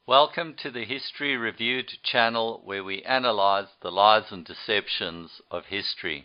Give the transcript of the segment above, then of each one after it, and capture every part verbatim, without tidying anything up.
Welcome to the History Reviewed channel, where we analyze the lies and deceptions of history.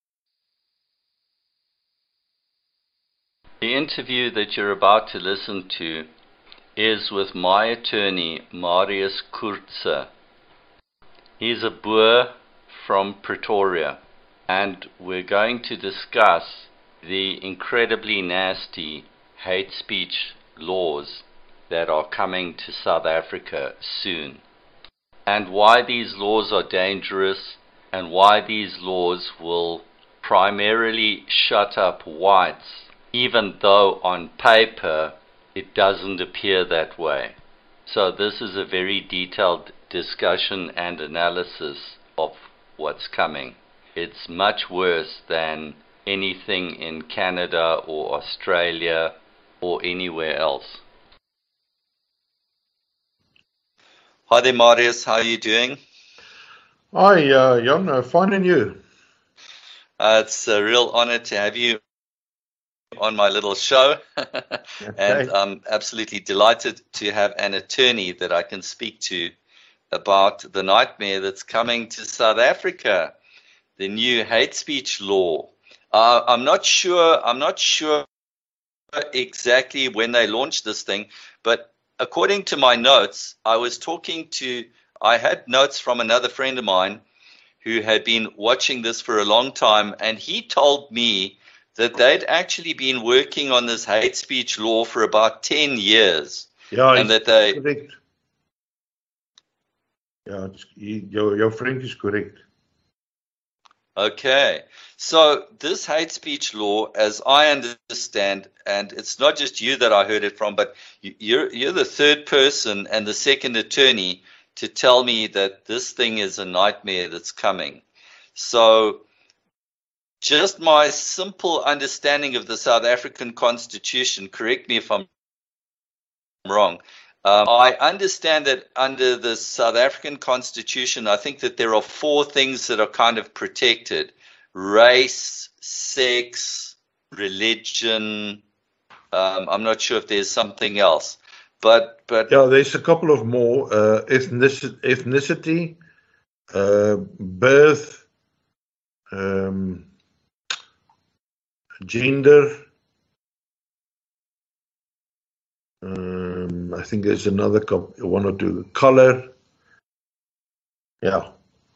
The interview that you're about to listen to is with my attorney, Marius Kurze. He's a Boer from Pretoria, and we're going to discuss the incredibly nasty hate speech laws that are coming to South Africa soon, and why these laws are dangerous, and why these laws will primarily shut up whites, even though on paper it doesn't appear that way. So this is a very detailed discussion and analysis of what's coming. It's much worse than anything in Canada or Australia or anywhere else. Hi there, Marius. How are you doing? Hi, uh, Jan. Uh, fine, and you? Uh, it's a real honor to have you on my little show. Okay. And I'm absolutely delighted to have an attorney that I can speak to about the nightmare that's coming to South Africa, the new hate speech law. Uh, I'm not sure. I'm not sure exactly when they launched this thing, but according to my notes, I was talking to, I had notes from another friend of mine who had been watching this for a long time, and he told me that they'd actually been working on this hate speech law for about ten years. Yeah, and that they. Correct. Yeah, it's, he, your, your friend is correct. Okay, so this hate speech law, as I understand, and it's not just you that I heard it from, but you're, you're the third person and the second attorney to tell me that this thing is a nightmare that's coming. So just my simple understanding of the South African Constitution, correct me if I'm wrong, um, I understand that under the South African Constitution, I think that there are four things that are kind of protected: race, sex, religion. Um, I'm not sure if there's something else, but but Yeah, there's a couple of more. Uh, ethnicity, ethnicity uh, birth, um, gender. Um, I think there's another couple, one or two. Color. Yeah.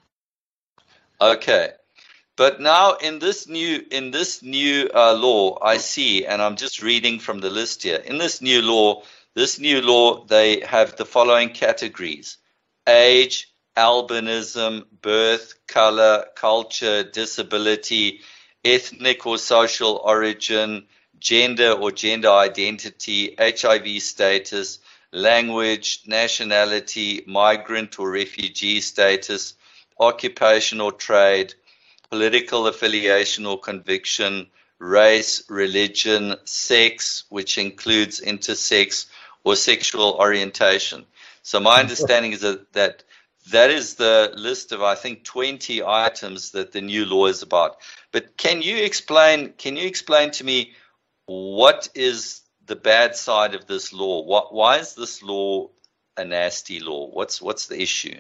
Okay. But now in this new in this new uh, law, I see, and I'm just reading from the list here. In this new law, this new law, they have the following categories: age, albinism, birth, color, culture, disability, ethnic or social origin, gender or gender identity, H I V status, language, nationality, migrant or refugee status, occupation or trade, political affiliation or conviction, race, religion, sex, which includes intersex or sexual orientation. So my understanding is that that, that is the list of, I think, twenty items that the new law is about. But can you explain, can you explain to me what is the bad side of this law? What, why is this law a nasty law? What's, what's the issue?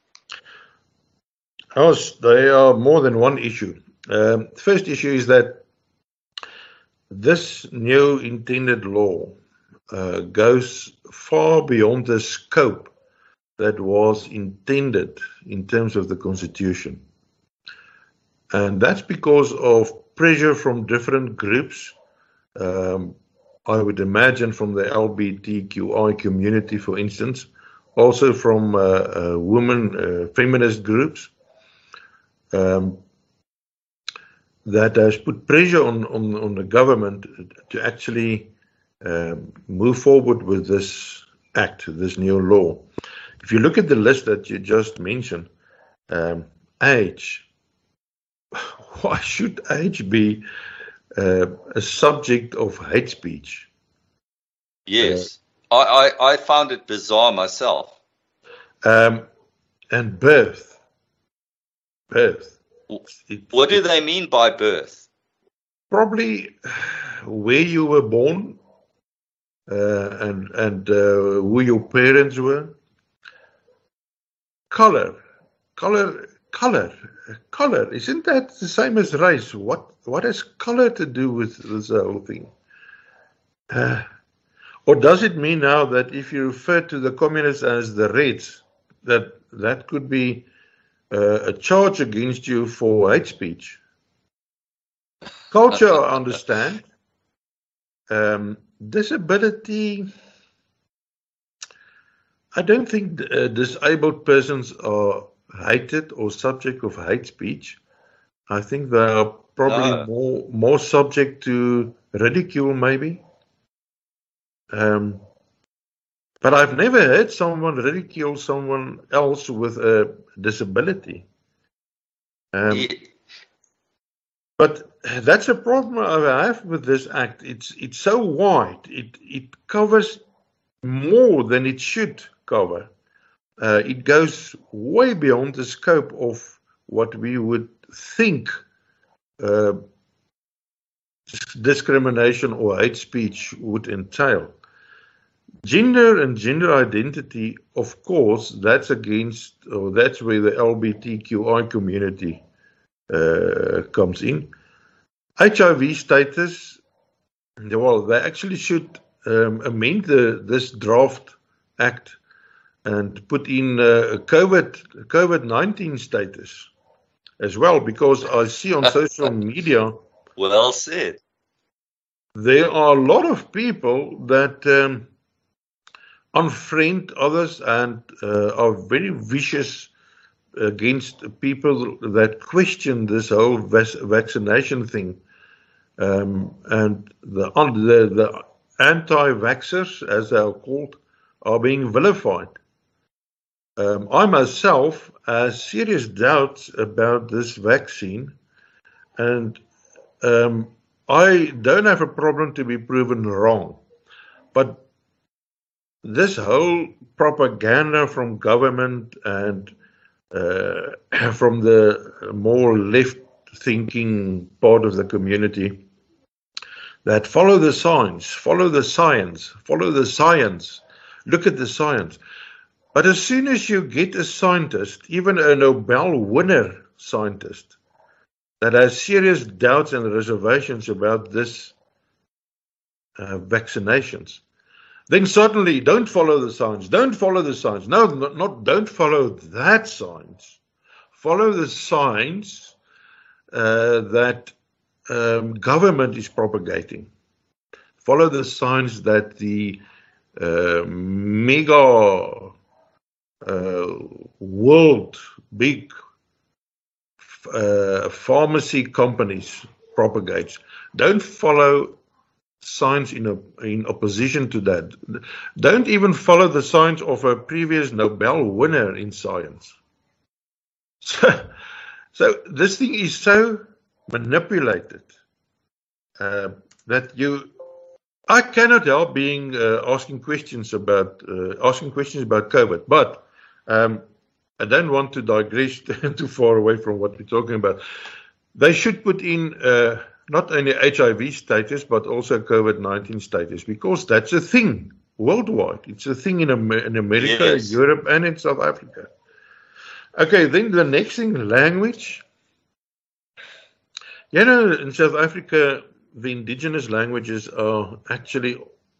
Yes, there are more than one issue. Um, the first issue is that this new intended law uh, goes far beyond the scope that was intended in terms of the Constitution. And that's because of pressure from different groups. Um, I would imagine from the L G B T Q I community, for instance, also from uh, uh, women, uh, feminist groups. Um, that has put pressure on, on, on the government to actually um, move forward with this act, this new law. If you look at the list that you just mentioned, um, age, why should age be uh, a subject of hate speech? Yes, uh, I, I, I found it bizarre myself. Um, and birth. Birth. It, what do they mean by birth? Probably where you were born uh, and and uh, who your parents were. color, color, color, color. Isn't that the same as race? What what has color to do with this whole thing? Uh, or does it mean now that if you refer to the communists as the Reds, that that could be uh, a charge against you for hate speech? Culture, I understand. Um, disability, I don't think uh, disabled persons are hated or subject of hate speech. I think they are probably No. more more subject to ridicule, maybe. Um, but I've never heard someone ridicule someone else with a disability. Um, Yeah. But that's a problem I have with this act. It's it's so wide. It it covers more than it should cover. Uh, it goes way beyond the scope of what we would think uh, discrimination or hate speech would entail. Gender and gender identity, of course, that's against, or that's where the L G B T Q I community uh, comes in. H I V status, well, they actually should um, amend the, this draft act and put in uh, COVID COVID nineteen status as well, because I see on social media, Well said. there are a lot of people that um, unfriend others and uh, are very vicious against people that question this whole vac- vaccination thing. Um, and the, the, the anti-vaxxers, as they are called, are being vilified. Um, I myself have serious doubts about this vaccine, and um, I don't have a problem to be proven wrong. But this whole propaganda from government and uh, from the more left-thinking part of the community that follow the science, follow the science, follow the science, look at the science. But as soon as you get a scientist, even a Nobel winner scientist, that has serious doubts and reservations about this uh, vaccinations, then suddenly don't follow the science, don't follow the science. No, not, not don't follow that science. Follow the science uh, that um, government is propagating. Follow the science that the uh, mega uh, world big uh, pharmacy companies propagates. Don't follow science in a, in opposition to that. Don't even follow the science of a previous Nobel winner in science. So, so this thing is so manipulated uh, that you, I cannot help being uh, asking questions about uh, asking questions about COVID, but um, I don't want to digress too far away from what we're talking about. They should put in uh, not only H I V status, but also COVID nineteen status, because that's a thing worldwide. It's a thing in, Amer in America, yes. Europe, and in South Africa. Okay, then the next thing, language. You know, in South Africa, the indigenous languages are actually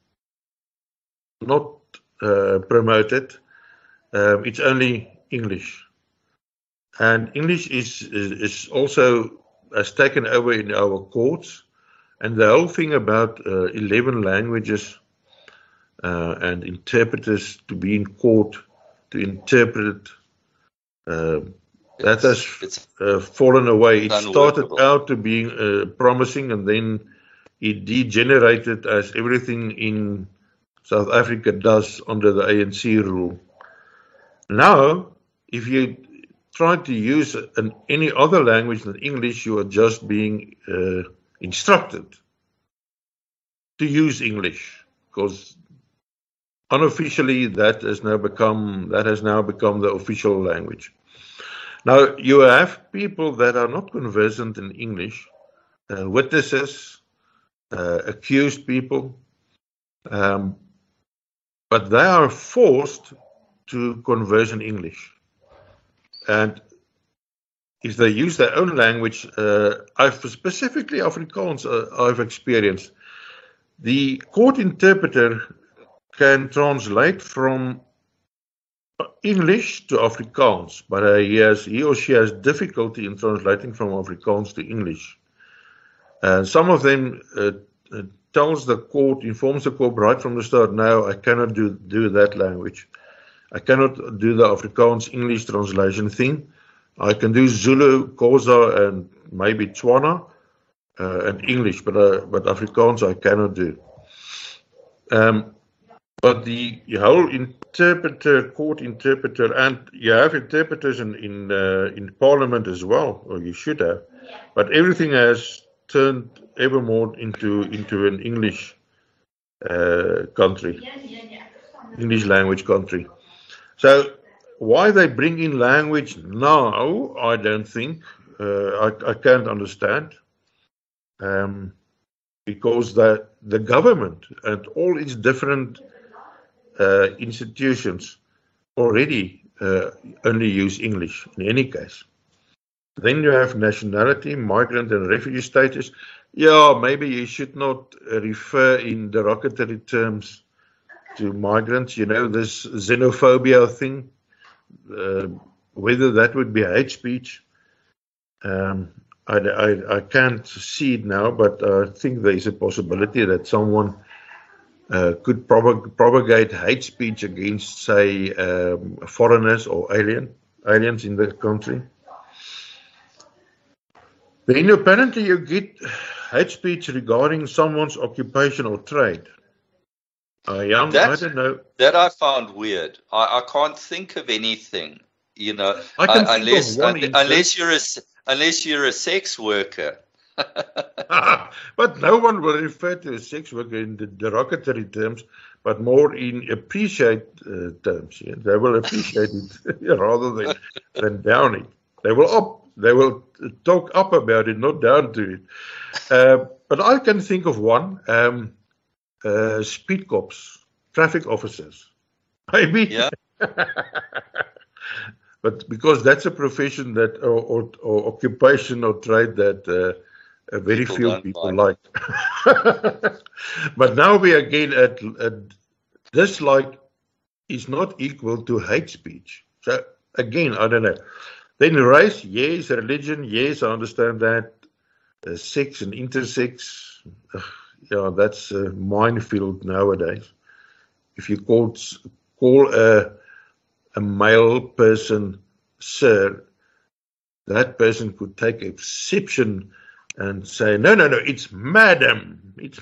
not uh, promoted. Um, it's only English. And English is, is, is also has taken over in our courts, and the whole thing about uh, eleven languages uh, and interpreters to be in court to interpret, uh, that has it's uh, fallen away. It started out to be uh, promising, and then it degenerated as everything in South Africa does under the A N C rule. Now, if you try to use an, any other language than English, you are just being uh, instructed to use English, because unofficially that has now become that has now become the official language. Now you have people that are not conversant in English, uh, witnesses, uh, accused people, um, but they are forced to converse in English. and if they use their own language, uh, I've specifically Afrikaans uh, I've experienced. The court interpreter can translate from English to Afrikaans, but uh, he, has, he or she has difficulty in translating from Afrikaans to English. And some of them uh, uh, tells the court, informs the court right from the start, no, I cannot do, do that language. I cannot do the Afrikaans English translation thing. I can do Zulu, Xhosa, and maybe Tswana uh, and English, but uh, but Afrikaans I cannot do. Um, but the whole interpreter, court interpreter, and you have interpreters in in, uh, in Parliament as well, or you should have. But everything has turned ever more into into an English uh, country, English language country. So. Why they bring in language now, I don't think, uh, I, I can't understand, um, because the, the government and all its different uh, institutions already uh, only use English in any case. Then you have nationality, migrant and refugee status. Yeah, maybe you should not refer in derogatory terms to migrants, you know, this xenophobia thing. Uh, whether that would be hate speech, um, I, I, I can't see it now, but I think there is a possibility that someone uh, could propag propagate hate speech against, say, um, foreigners or alien aliens in the country. Then apparently you get hate speech regarding someone's occupation or trade. I am, I don't know. That I found weird. I, I can't think of anything, you know, I can uh, think unless of one uh, unless you're a unless you're a sex worker. But no one will refer to a sex worker in the derogatory terms, but more in appreciate uh, terms. Yeah? They will appreciate it rather than than down it. They will up, they will talk up about it, not down to it. Uh, but I can think of one. Um, Uh, speed cops, traffic officers, maybe. Yeah. But because that's a profession that, or, or, or occupation or trade that uh, uh, very people few people like. like. But now we again at, at dislike is not equal to hate speech. So again, I don't know. Then race, yes. Religion, yes. I understand that. Uh, sex and intersex. Uh, Yeah, that's a minefield nowadays. If you call, call a, a male person sir, that person could take exception and say, no, no, no, it's madam. It's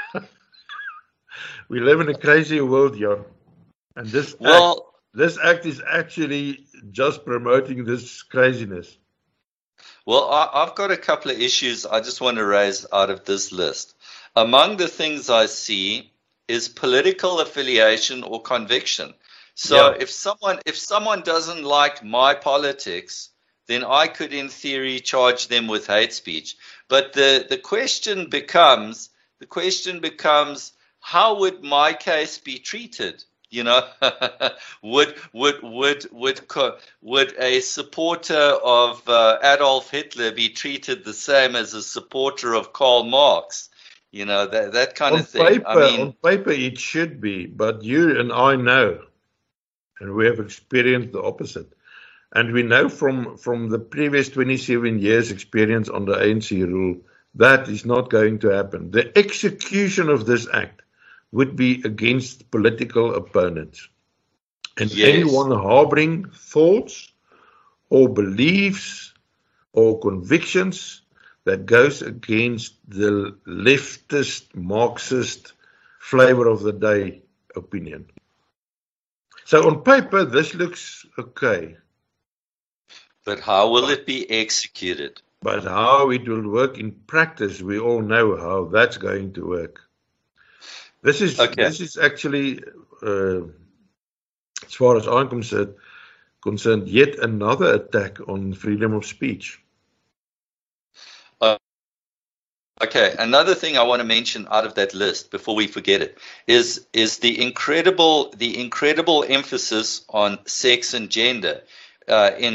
we live in a crazy world, Jan. And this, well, act, this act is actually just promoting this craziness. Well, I, I've got a couple of issues I just want to raise out of this list. Among the things I see is political affiliation or conviction. So yeah. if someone if someone doesn't like my politics, then I could in theory charge them with hate speech. But the, the question becomes the question becomes how would my case be treated? You know, would would would would would a supporter of uh, Adolf Hitler be treated the same as a supporter of Karl Marx? You know, that that kind on of thing. Paper, I mean, on paper, it should be, but you and I know, and we have experienced the opposite. And we know from from the previous twenty-seven years experience under A N C rule that is not going to happen. The execution of this act would be against political opponents. And yes. anyone harboring thoughts or beliefs or convictions that goes against the leftist, Marxist flavor of the day opinion. So on paper, this looks okay. But how will it be executed? But how it will work in practice, we all know how that's going to work. This is okay. This is actually, uh, as far as I'm concerned, concerned, yet another attack on freedom of speech. Uh, okay, another thing I want to mention out of that list before we forget it is is the incredible the incredible emphasis on sex and gender uh, in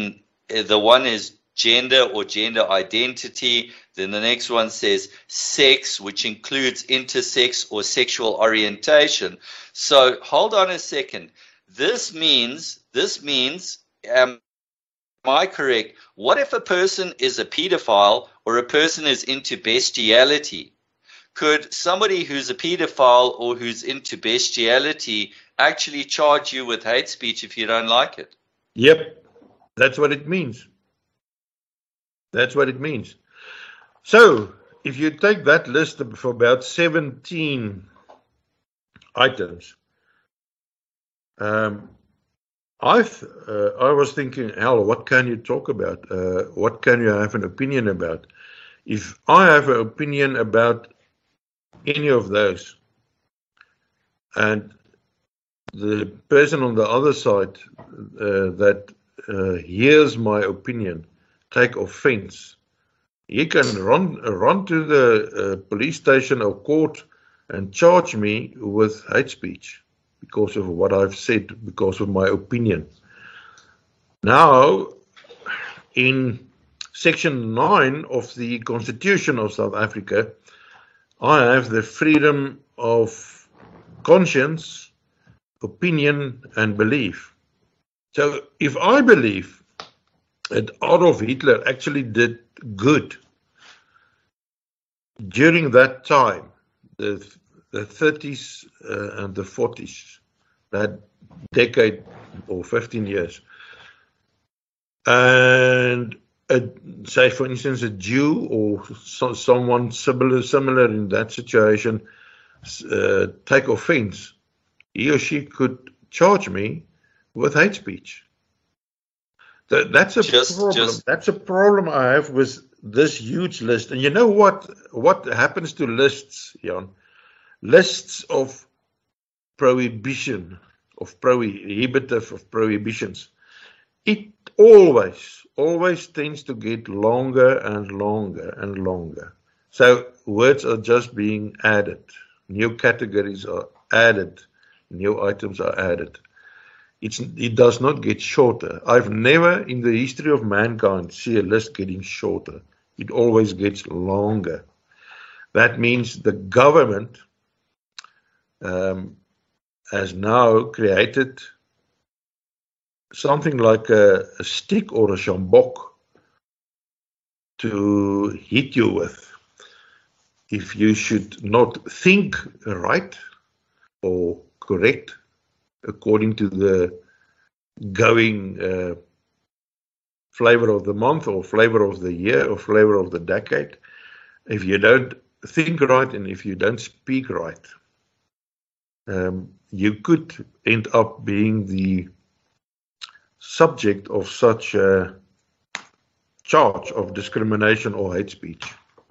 the one is gender or gender identity. Then the next one says sex, which includes intersex or sexual orientation. So hold on a second. This means, this means, um, am I correct? What if a person is a pedophile or a person is into bestiality? Could somebody who's a pedophile or who's into bestiality actually charge you with hate speech if you don't like it? Yep, that's what it means. That's what it means. So, if you take that list for about seventeen items, um, I've, uh, I was thinking, hell, what can you talk about? Uh, what can you have an opinion about? If I have an opinion about any of those, and the person on the other side uh, that uh, hears my opinion take offense, he can run run to the uh, police station or court and charge me with hate speech because of what I've said, because of my opinion. Now, in Section nine of the Constitution of South Africa, I have the freedom of conscience, opinion, and belief. So if I believe that Adolf Hitler actually did good during that time, the, the thirties uh, and the forties, that decade or fifteen years, and a, say for instance a Jew or so, someone similar, similar in that situation uh, take offense, he or she could charge me with hate speech. That, that's a just, problem. Just... That's a problem I have with this huge list. And you know what? What happens to lists, Jan? Lists of prohibition, of prohibitive, of prohibitions. It always, always tends to get longer and longer and longer. So words are just being added. New categories are added. New items are added. It's, it does not get shorter. I've never in the history of mankind seen a list getting shorter. It always gets longer. That means the government um, has now created something like a, a stick or a sjambok to hit you with. If you should not think right or correct according to the going uh, flavor of the month or flavor of the year or flavor of the decade, if you don't think right and if you don't speak right, um, you could end up being the subject of such a charge of discrimination or hate speech.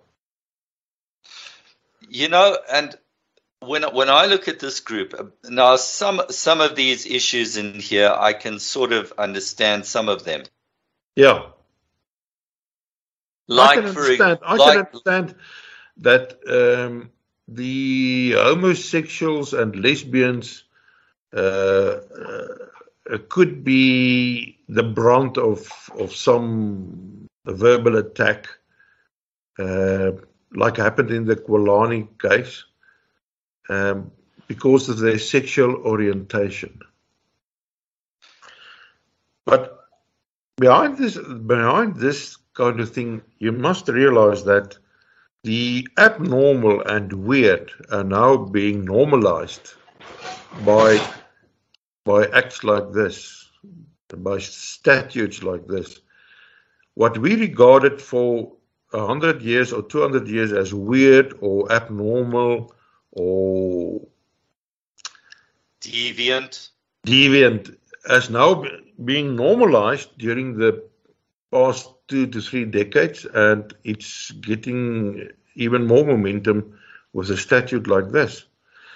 You know, and when when I look at this group, now some some of these issues in here, I can sort of understand some of them. Yeah. Like I can for understand, I like, can understand that um, the homosexuals and lesbians uh, uh, could be the brunt of of some verbal attack, uh, like happened in the Kwalani case, um, because of their sexual orientation. But behind this, behind this kind of thing, you must realize that the abnormal and weird are now being normalized by by acts like this, by statutes like this. What we regarded for a hundred years or two hundred years as weird or abnormal or deviant, deviant, as now being normalized during the past two to three decades, and it's getting even more momentum with a statute like this.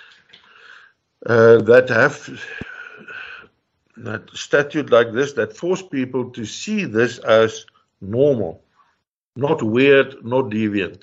Uh, that have that statute like this that force people to see this as normal, not weird, not deviant.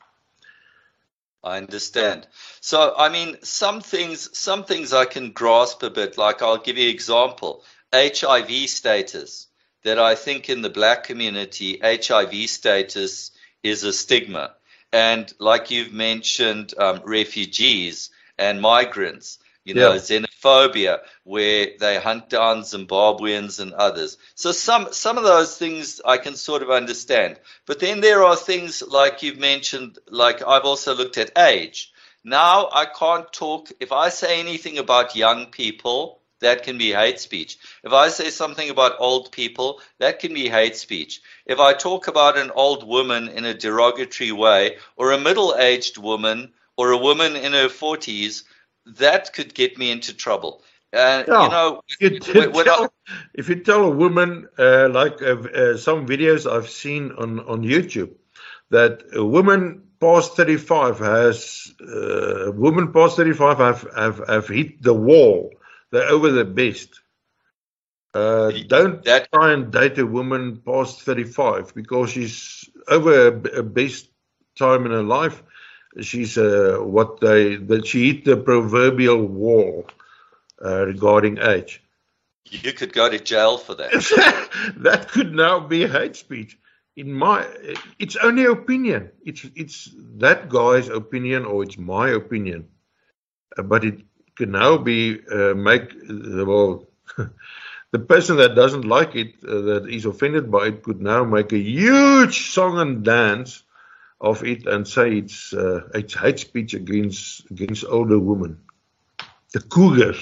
I understand. So, I mean, some things, some things I can grasp a bit. Like, I'll give you an example: H I V status. that I think in the black community, H I V status is a stigma. And like you've mentioned, um, refugees and migrants, you know, Yeah. xenophobia, where they hunt down Zimbabweans and others. So some, some of those things I can sort of understand. But then there are things like you've mentioned, like I've also looked at age. Now I can't talk, if I say anything about young people, that can be hate speech. If I say something about old people, that can be hate speech. If I talk about an old woman in a derogatory way, or a middle-aged woman, or a woman in her forties, that could get me into trouble. Uh, Yeah. you know, If you when, when I, tell, if you tell a woman, uh, like uh, uh, some videos I've seen on, on YouTube, that a woman past thirty-five has, uh, women past thirty-five have, have, have hit the wall. They're over the best. Uh, don't that try and date a woman past thirty-five because she's over a, a best time in her life. She's uh, what they that she hit the proverbial wall uh, regarding age. you could go to jail for that. That could now be hate speech. In my, it's only opinion. It's it's that guy's opinion or it's my opinion, uh, but it can now be uh, make uh, well. The person that doesn't like it, uh, that is offended by it, could now make a huge song and dance of it and say it's uh, it's hate speech against against older women, the cougars.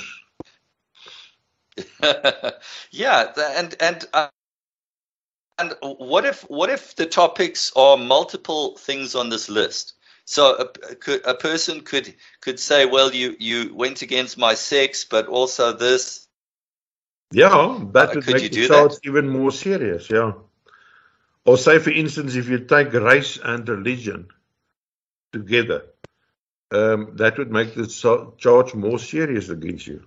Yeah, and and uh, and what if what if the topics are multiple things on this list? So a, could, a person could could say, well, you you went against my sex, but also this. Yeah, that Uh, would could make you the do charge that? even more serious. Yeah. Or say, for instance, if you take race and religion together, um, that would make the so- charge more serious against you.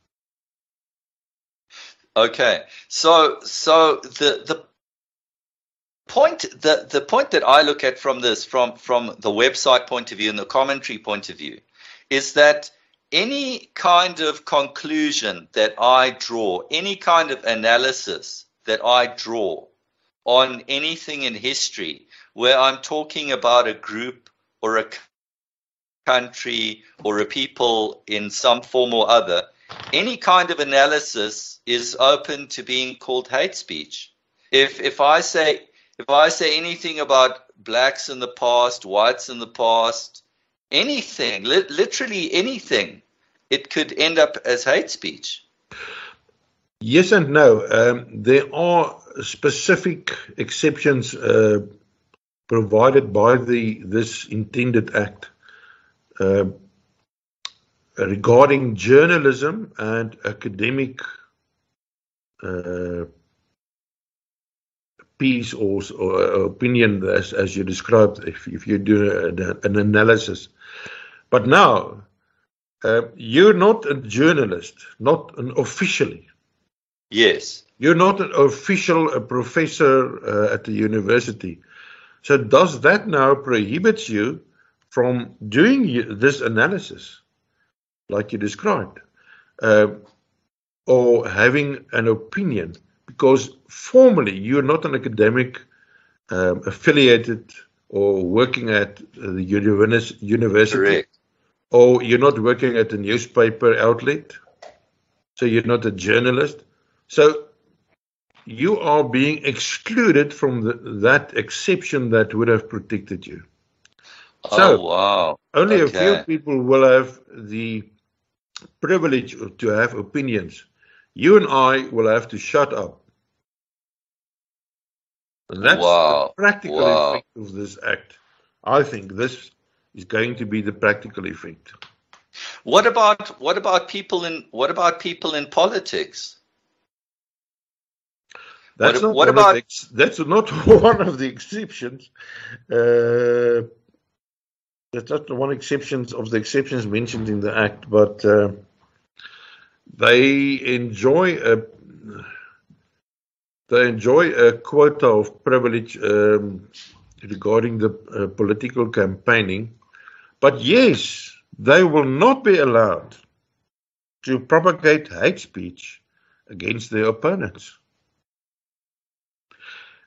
Okay, so so the the point the the point that I look at from this, from from the website point of view and the commentary point of view, is that any kind of conclusion that I draw, any kind of analysis that I draw on anything in history, where I'm talking about a group or a country or a people in some form or other, any kind of analysis is open to being called hate speech. If if I say if I say anything about blacks in the past, whites in the past, anything, li- literally anything, it could end up as hate speech. Yes and no. Um, there are specific exceptions uh, provided by the this intended act uh, regarding journalism and academic uh, piece or, or opinion, as, as you described, if, if you do an, an analysis. But now, uh, you're not a journalist, not an officially. Yes. You're not an official a professor uh, at the university. So does that now prohibit you from doing this analysis, like you described, uh, or having an opinion? Because formally, you're not an academic um, affiliated or working at the university. Correct. Or you're not working at a newspaper outlet. So you're not a journalist. So you are being excluded from the, that exception that would have protected you. Oh, so wow. Only Okay. a few people will have the privilege to have opinions. You and I will have to shut up. And that's Wow. the practical Wow. effect of this act. I think this is going to be the practical effect. What about what about people in what about people in politics? That's What, not what one about of the, that's not one of the exceptions. Uh, that's not one exceptions of the exceptions mentioned in the act, but uh, they enjoy a they enjoy a quota of privilege um, regarding the uh, political campaigning. But yes, they will not be allowed to propagate hate speech against their opponents.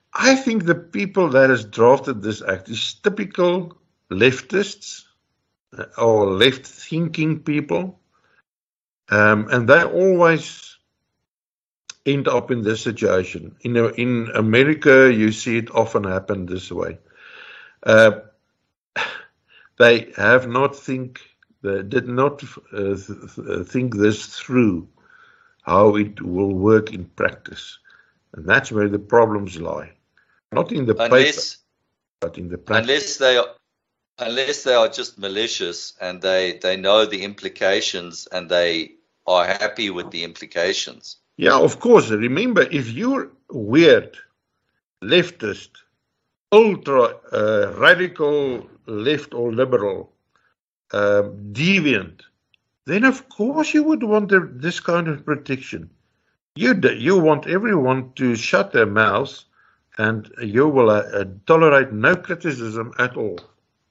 I think the people that has drafted this act is typical leftists uh, or left-thinking people, um, and they always end up in this situation. In in America, you see it often happen this way. Uh, they have not think, they did not uh, th think this through, how it will work in practice, and that's where the problems lie. Not in the unless, paper, but in the practice. Unless they are, unless they are just malicious and they, they know the implications and they are happy with the implications. Yeah, of course. Remember, if you're weird, leftist, ultra uh, radical left or liberal, um, deviant, then of course you would want the, this kind of protection. You you want everyone to shut their mouths, and you will uh, tolerate no criticism at all.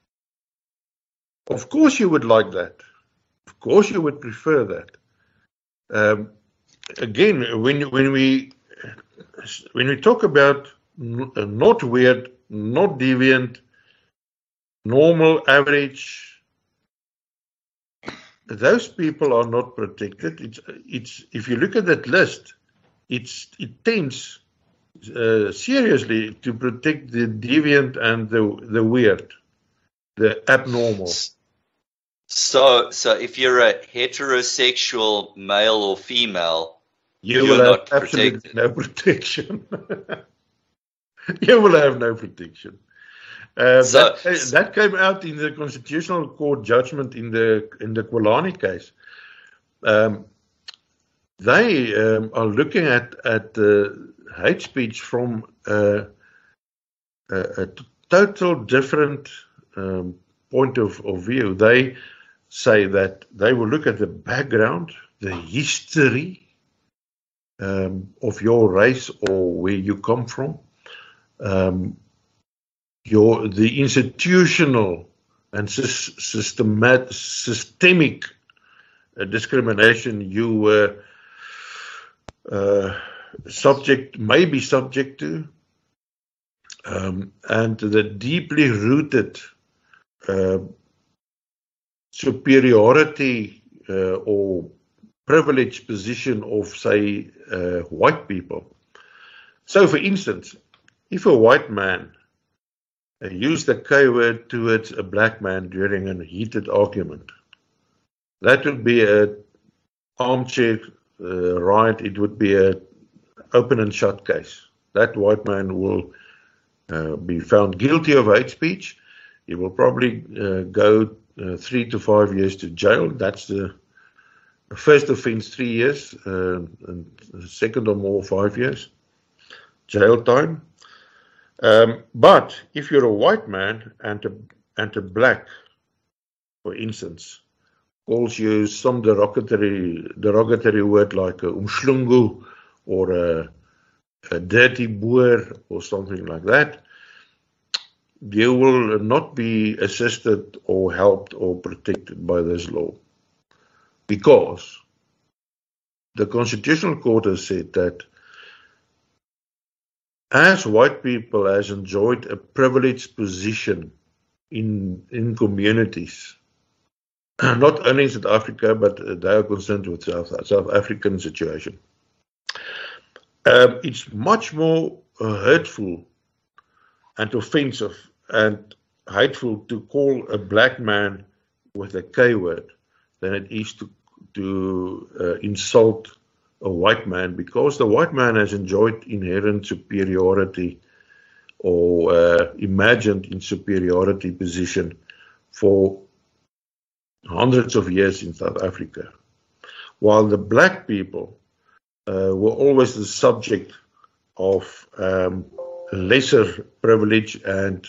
Of course you would like that. Of course you would prefer that. Um, again, when when we when we talk about not weird, not deviant, normal, average, those people are not protected. It's it's if you look at that list, it's it tends uh, seriously to protect the deviant and the the weird, the abnormal. So, so if you're a heterosexual male or female, you you're will have not absolutely protected. no protection. You will have no protection. Uh, So- that, that came out in the Constitutional Court judgment in the in the Kwalani case. Um, they um, are looking at at uh, hate speech from uh, a, a total different um, point of, of view. They say that they will look at the background, the history um, of your race or where you come from, um, your the institutional and sy- systemat- systemic uh, discrimination you were uh, subject, may be subject to, um, and the deeply rooted uh, superiority uh, or privileged position of, say, uh, white people. So, for instance, if a white man uh, used the K word towards a black man during a heated argument, that would be a armchair uh, riot. It would be a open and shut case. That white man will uh, be found guilty of hate speech. He will probably uh, go uh, three to five years to jail. That's the first offense, three years, uh, and the second or more, five years jail time. Um, but if you're a white man and a, and a black, for instance, calls you some derogatory derogatory word like a umslungu or a, a dirty boer or something like that, you will not be assisted or helped or protected by this law, because the Constitutional Court has said that as white people has enjoyed a privileged position in in communities, not only in South Africa, but they are concerned with South, South African situation. Um, it's much more uh, hurtful and offensive and hateful to call a black man with a K word than it is to, to uh, insult a white man, because the white man has enjoyed inherent superiority or uh, imagined in superiority position for hundreds of years in South Africa, while the black people uh, were always the subject of um, lesser privilege and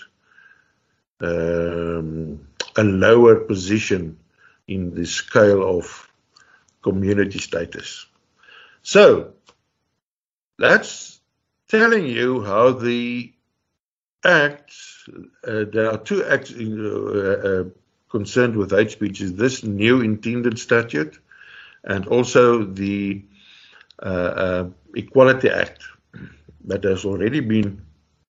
um, a lower position in the scale of community status. So that's telling you how the acts, uh, there are two acts in, uh, uh, concerned with hate speech, is this new intended statute and also the uh, uh, Equality Act that has already been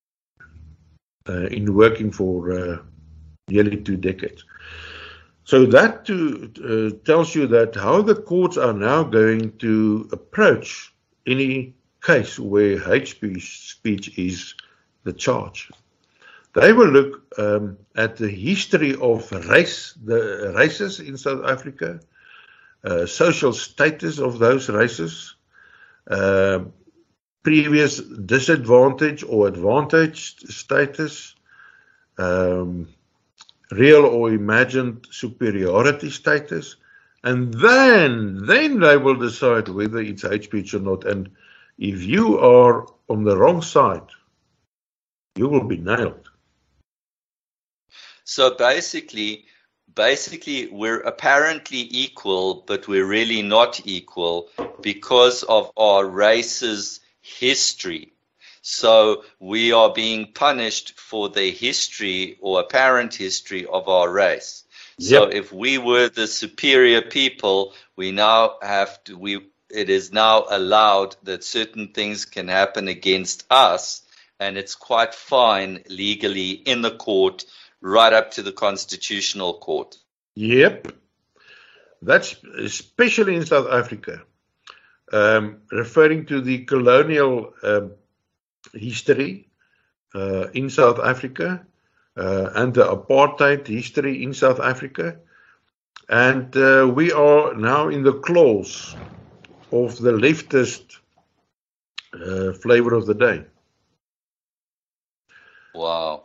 uh, in working for uh, nearly two decades. So that to, uh, tells you that how the courts are now going to approach any case where hate speech, speech is the charge. They will look um, at the history of race, the races in South Africa, uh, social status of those races, uh, previous disadvantage or advantaged status, um, real or imagined superiority status, and then, then they will decide whether it's hate speech or not. And if you are on the wrong side, you will be nailed. So basically, basically we're apparently equal, but we're really not equal because of our race's history. So we are being punished for the history or apparent history of our race. So Yep. if we were the superior people, we now have to, we, it is now allowed that certain things can happen against us, and it's quite fine legally in the court, right up to the Constitutional Court. Yep. That's especially in South Africa, um, referring to the colonial um, history uh, in South Africa uh, and the apartheid history in South Africa. And uh, we are now in the claws of the leftist uh, flavor of the day. Wow.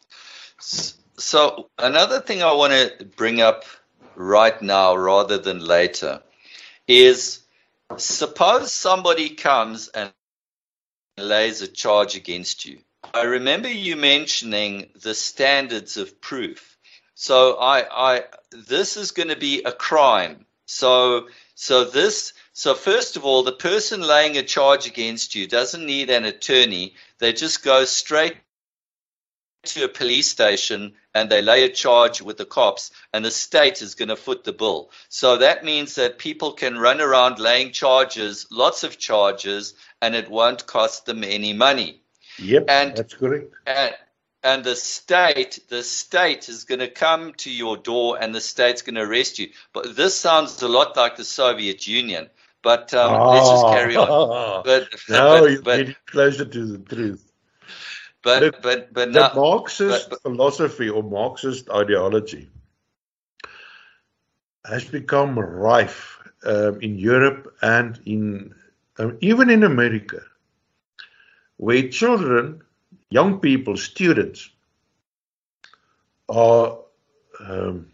So another thing I want to bring up right now rather than later is, suppose somebody comes and lays a charge against you. I remember you mentioning the standards of proof. So I, I, this is going to be a crime. So, so this, so first of all, the person laying a charge against you doesn't need an attorney. They just go straight to a police station and they lay a charge with the cops, and the state is going to foot the bill. So that means that people can run around laying charges, lots of charges, and it won't cost them any money. Yep, and, that's correct. And, and the state, the state is going to come to your door and the state's going to arrest you. But this sounds a lot like the Soviet Union. But um, ah. let's just carry on. But, now but, you're but, getting closer to the truth. But, Look, but, but the now, Marxist but, but, philosophy or Marxist ideology has become rife um, in Europe and in um, even in America, where children, young people, students are um,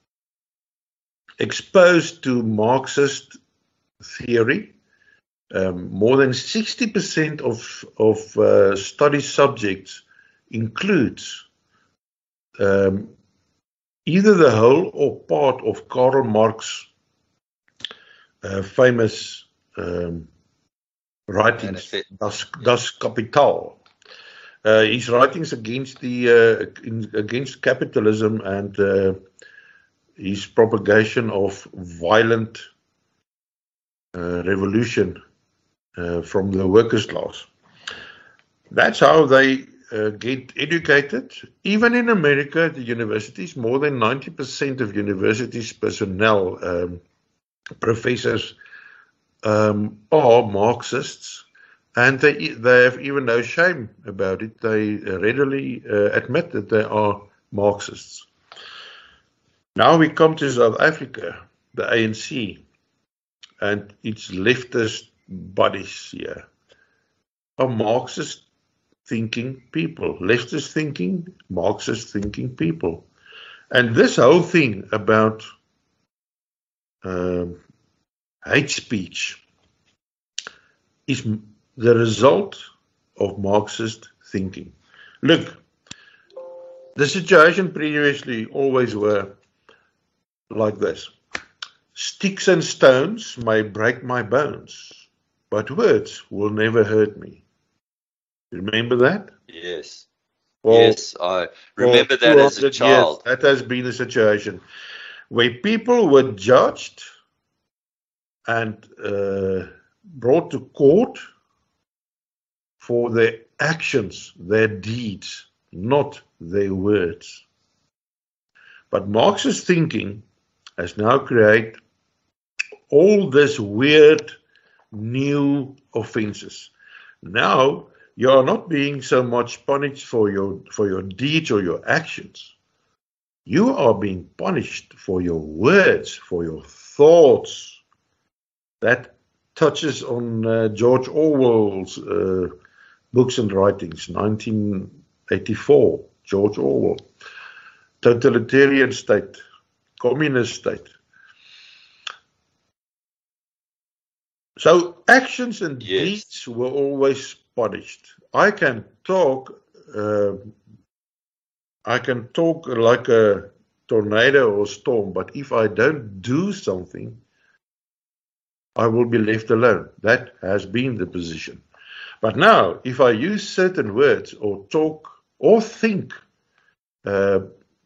exposed to Marxist theory. Um, more than sixty percent of, of uh, study subjects includes um, either the whole or part of Karl Marx' uh, famous um, writings, Das, Das Kapital. Uh, his writings against the uh, in, against capitalism and uh, his propagation of violent uh, revolution uh, from the workers' class. That's how they uh, get educated. Even in America, the universities, more than ninety percent of universities personnel, um, professors, um, are Marxists. And they, they have even no shame about it. They readily uh, admit that they are Marxists. Now we come to South Africa, the A N C, and its leftist bodies here are Marxist thinking people, leftist thinking, Marxist thinking people. And this whole thing about um, hate speech is the result of Marxist thinking. Look, the situation previously always were like this. Sticks and stones may break my bones, but words will never hurt me. Remember that? Yes. Well, yes, I remember that as a child. Years, that has been the situation where people were judged and uh, brought to court for their actions, their deeds, not their words. But Marxist thinking has now created all this weird new offenses. Now you are not being so much punished for your for your deeds or your actions. You are being punished for your words, for your thoughts. That touches on uh, George Orwell's uh, books and writings, nineteen eighty-four, George Orwell. Totalitarian state, communist state. So actions and Yes. deeds were always punished. I can talk, uh, I can talk like a tornado or storm, but if I don't do something, I will be left alone. That has been the position. But now, if I use certain words or talk or think uh,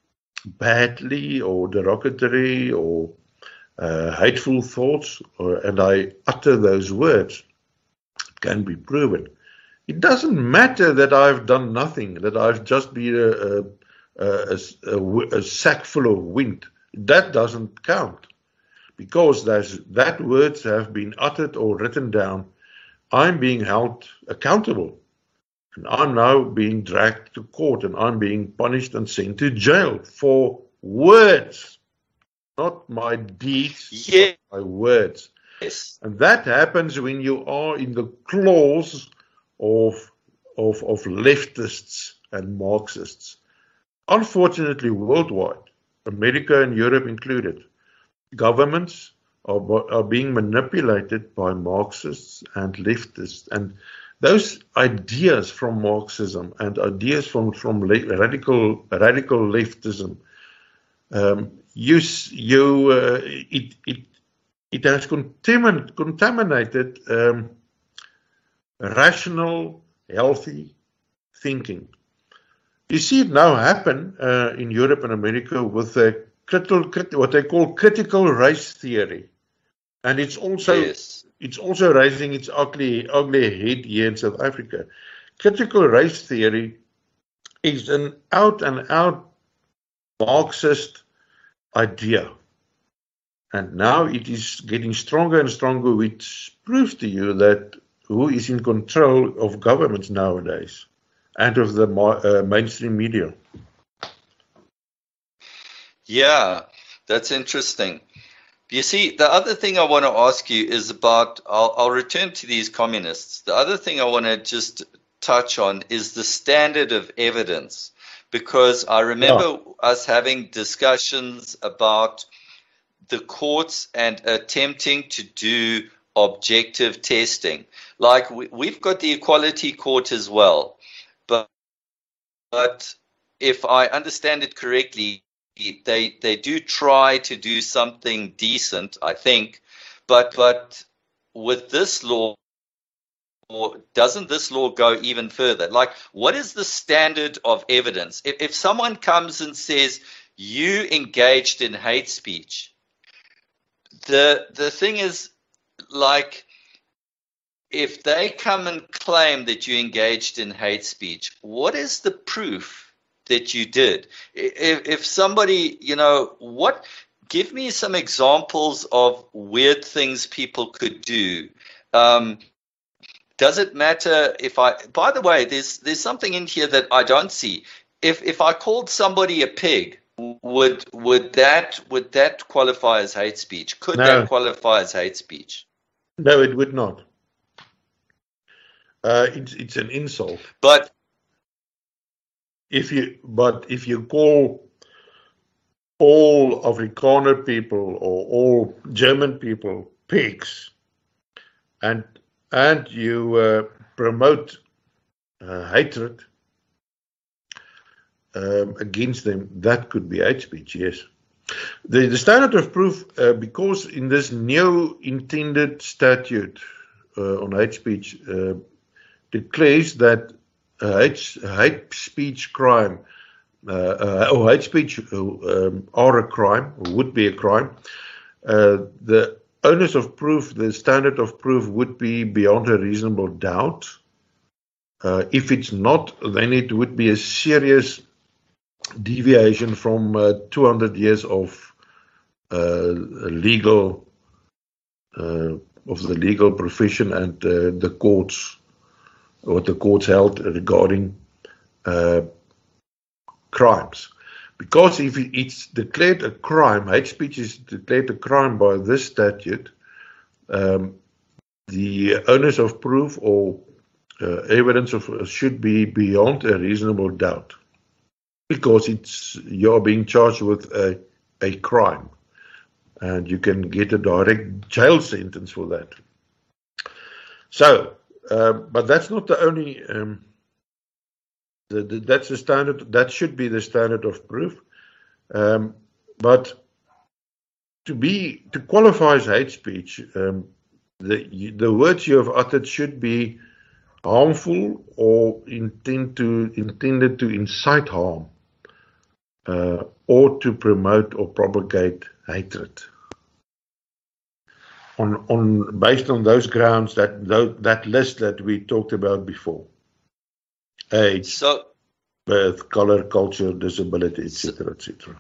badly or derogatory or uh, hateful thoughts, or, and I utter those words, it can be proven. It doesn't matter that I've done nothing, that I've just been a, a, a, a, a sack full of wind. That doesn't count, because there's, that words have been uttered or written down. I'm being held accountable. And I'm now being dragged to court, and I'm being punished and sent to jail for words, not my deeds, Yes. but my words. And that happens when you are in the claws of, of, of leftists and Marxists. Unfortunately, worldwide, America and Europe included, governments are, are being manipulated by Marxists and leftists. And those ideas from Marxism and ideas from, from radical, radical leftism, um, you, you, uh, it, it, it has contamin contaminated um, rational, healthy thinking. You see it now happen uh, in Europe and America with a critical, crit what they call critical race theory, and it's also Yes. it's also raising its ugly, ugly head here in South Africa. Critical race theory is an out and out Marxist idea, and now it is getting stronger and stronger, which proves to you that who is in control of governments nowadays and of the uh, mainstream media. Yeah, that's interesting. You see, the other thing I want to ask you is about, I'll, I'll return to these communists. The other thing I want to just touch on is the standard of evidence, because I remember yeah. us having discussions about the courts and attempting to do objective testing. Like we, we've got the Equality Court as well, but, but if I understand it correctly, They they do try to do something decent, I think, but but with this law, doesn't this law go even further? Like, what is the standard of evidence? If if someone comes and says you engaged in hate speech, the the thing is, like, if they come and claim that you engaged in hate speech, what is the proof that you did? If, if somebody, you know, what, give me some examples of weird things people could do. Um, does it matter if I, by the way, there's, there's something in here that I don't see. If, if I called somebody a pig, would, would that, would that qualify as hate speech? Could No. that qualify as hate speech? No, it would not. Uh, it's, it's an insult. But, If you, but if you call all Afrikaner people or all German people pigs, and and you uh, promote uh, hatred um, against them, that could be hate speech. Yes, the the standard of proof, uh, because in this new intended statute uh, on hate speech uh, declares that Uh, hate, hate speech crime, uh, uh, or hate speech uh, um, are a crime, or would be a crime. Uh, the onus of proof, the standard of proof would be beyond a reasonable doubt. Uh, if it's not, then it would be a serious deviation from uh, two hundred years of uh, legal uh, of the legal profession and uh, the courts, what the courts held regarding uh, crimes. Because if it's declared a crime, hate speech is declared a crime by this statute, um, the onus of proof or uh, evidence of uh, should be beyond a reasonable doubt, because it's you're being charged with a, a crime, and you can get a direct jail sentence for that. So, uh, but that's not the only. Um, the, the, that's the standard. That should be the standard of proof. Um, but to be to qualify as hate speech, um, the the words you have uttered should be harmful or intend to intended to incite harm, uh, or to promote or propagate hatred. On on based on those grounds, that that list that we talked about before, age, so, birth, color, culture, disability, et cetera, et cetera.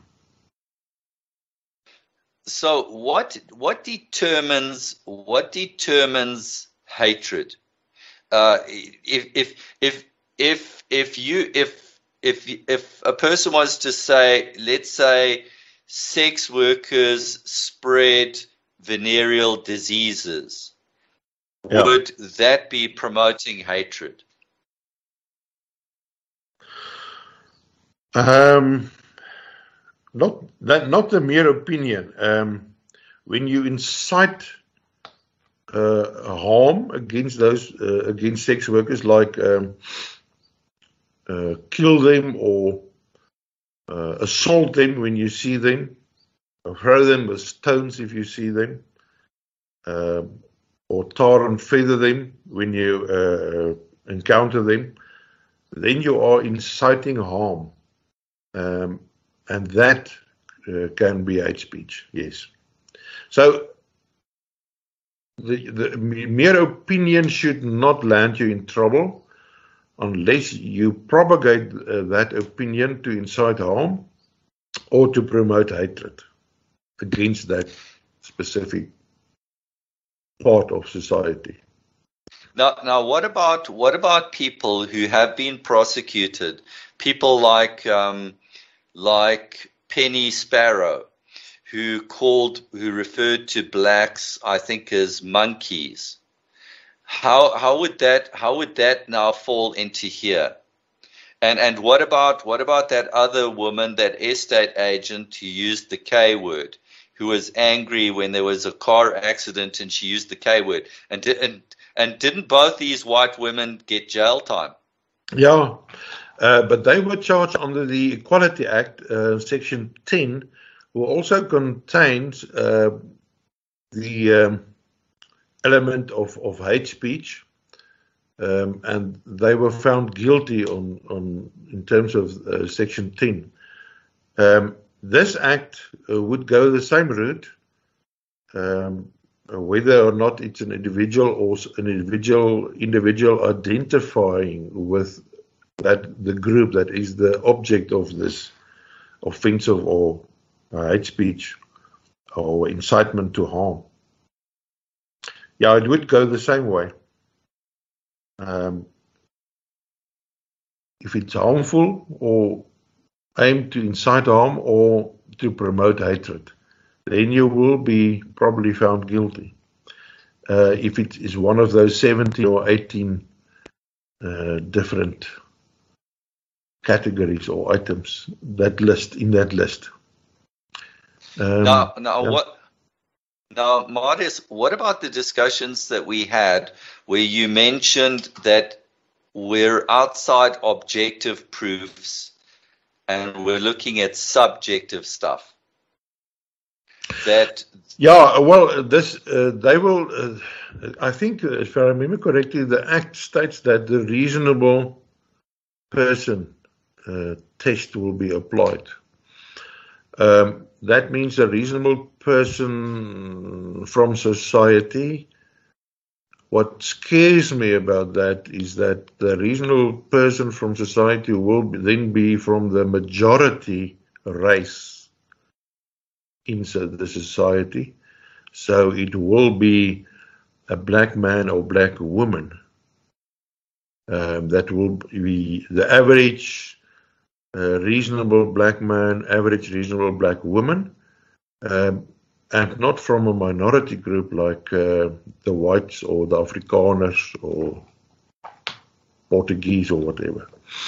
So what what determines what determines hatred? Uh, if if if if if you if if if a person was to say, let's say, sex workers spread venereal diseases, yeah. Would that be promoting hatred? Um. Not that, not the mere opinion. Um, when you incite uh, harm against those uh, against sex workers, like um, uh, kill them or uh, assault them when you see them, or throw them with stones if you see them, uh, or tar and feather them when you uh, encounter them, then you are inciting harm. Um, And that uh, can be hate speech, yes. So the, the mere opinion should not land you in trouble unless you propagate uh, that opinion to incite harm or to promote hatred against that specific part of society. Now, now, what about what about people who have been prosecuted? People like um, like Penny Sparrow, who called, who referred to blacks, I think, as monkeys. How how would that how would that now fall into here? And and what about what about that other woman, that estate agent who used the K word, who was angry when there was a car accident and she used the K word? And and and didn't both these white women get jail time? Yeah. Uh, but they were charged under the Equality Act, uh, Section ten, who also contains uh, the um, element of, of hate speech, um, and they were found guilty on, on in terms of uh, Section ten. Um, this act uh, would go the same route, um, whether or not it's an individual or an individual individual identifying with that the group that is the object of this offensive or uh, hate speech or incitement to harm. Yeah, it would go the same way. Um, if it's harmful or aimed to incite harm or to promote hatred, then you will be probably found guilty. Uh, if it is one of those seventeen or eighteen uh, different categories or items that list in that list. Um, now, now yeah. what? Now, Marius, what about the discussions that we had where you mentioned that we're outside objective proofs and we're looking at subjective stuff? That yeah, well, this uh, they will. Uh, I think, uh, if I remember correctly, the Act states that the reasonable person Uh, test will be applied. Um, that means a reasonable person from society what scares me about that is that the reasonable person from society will be, then be from the majority race in the society. So it will be a black man or black woman. Um, that will be the average uh, reasonable black man, average reasonable black woman, um, and not from a minority group like uh, the whites or the Afrikaners or Portuguese or whatever.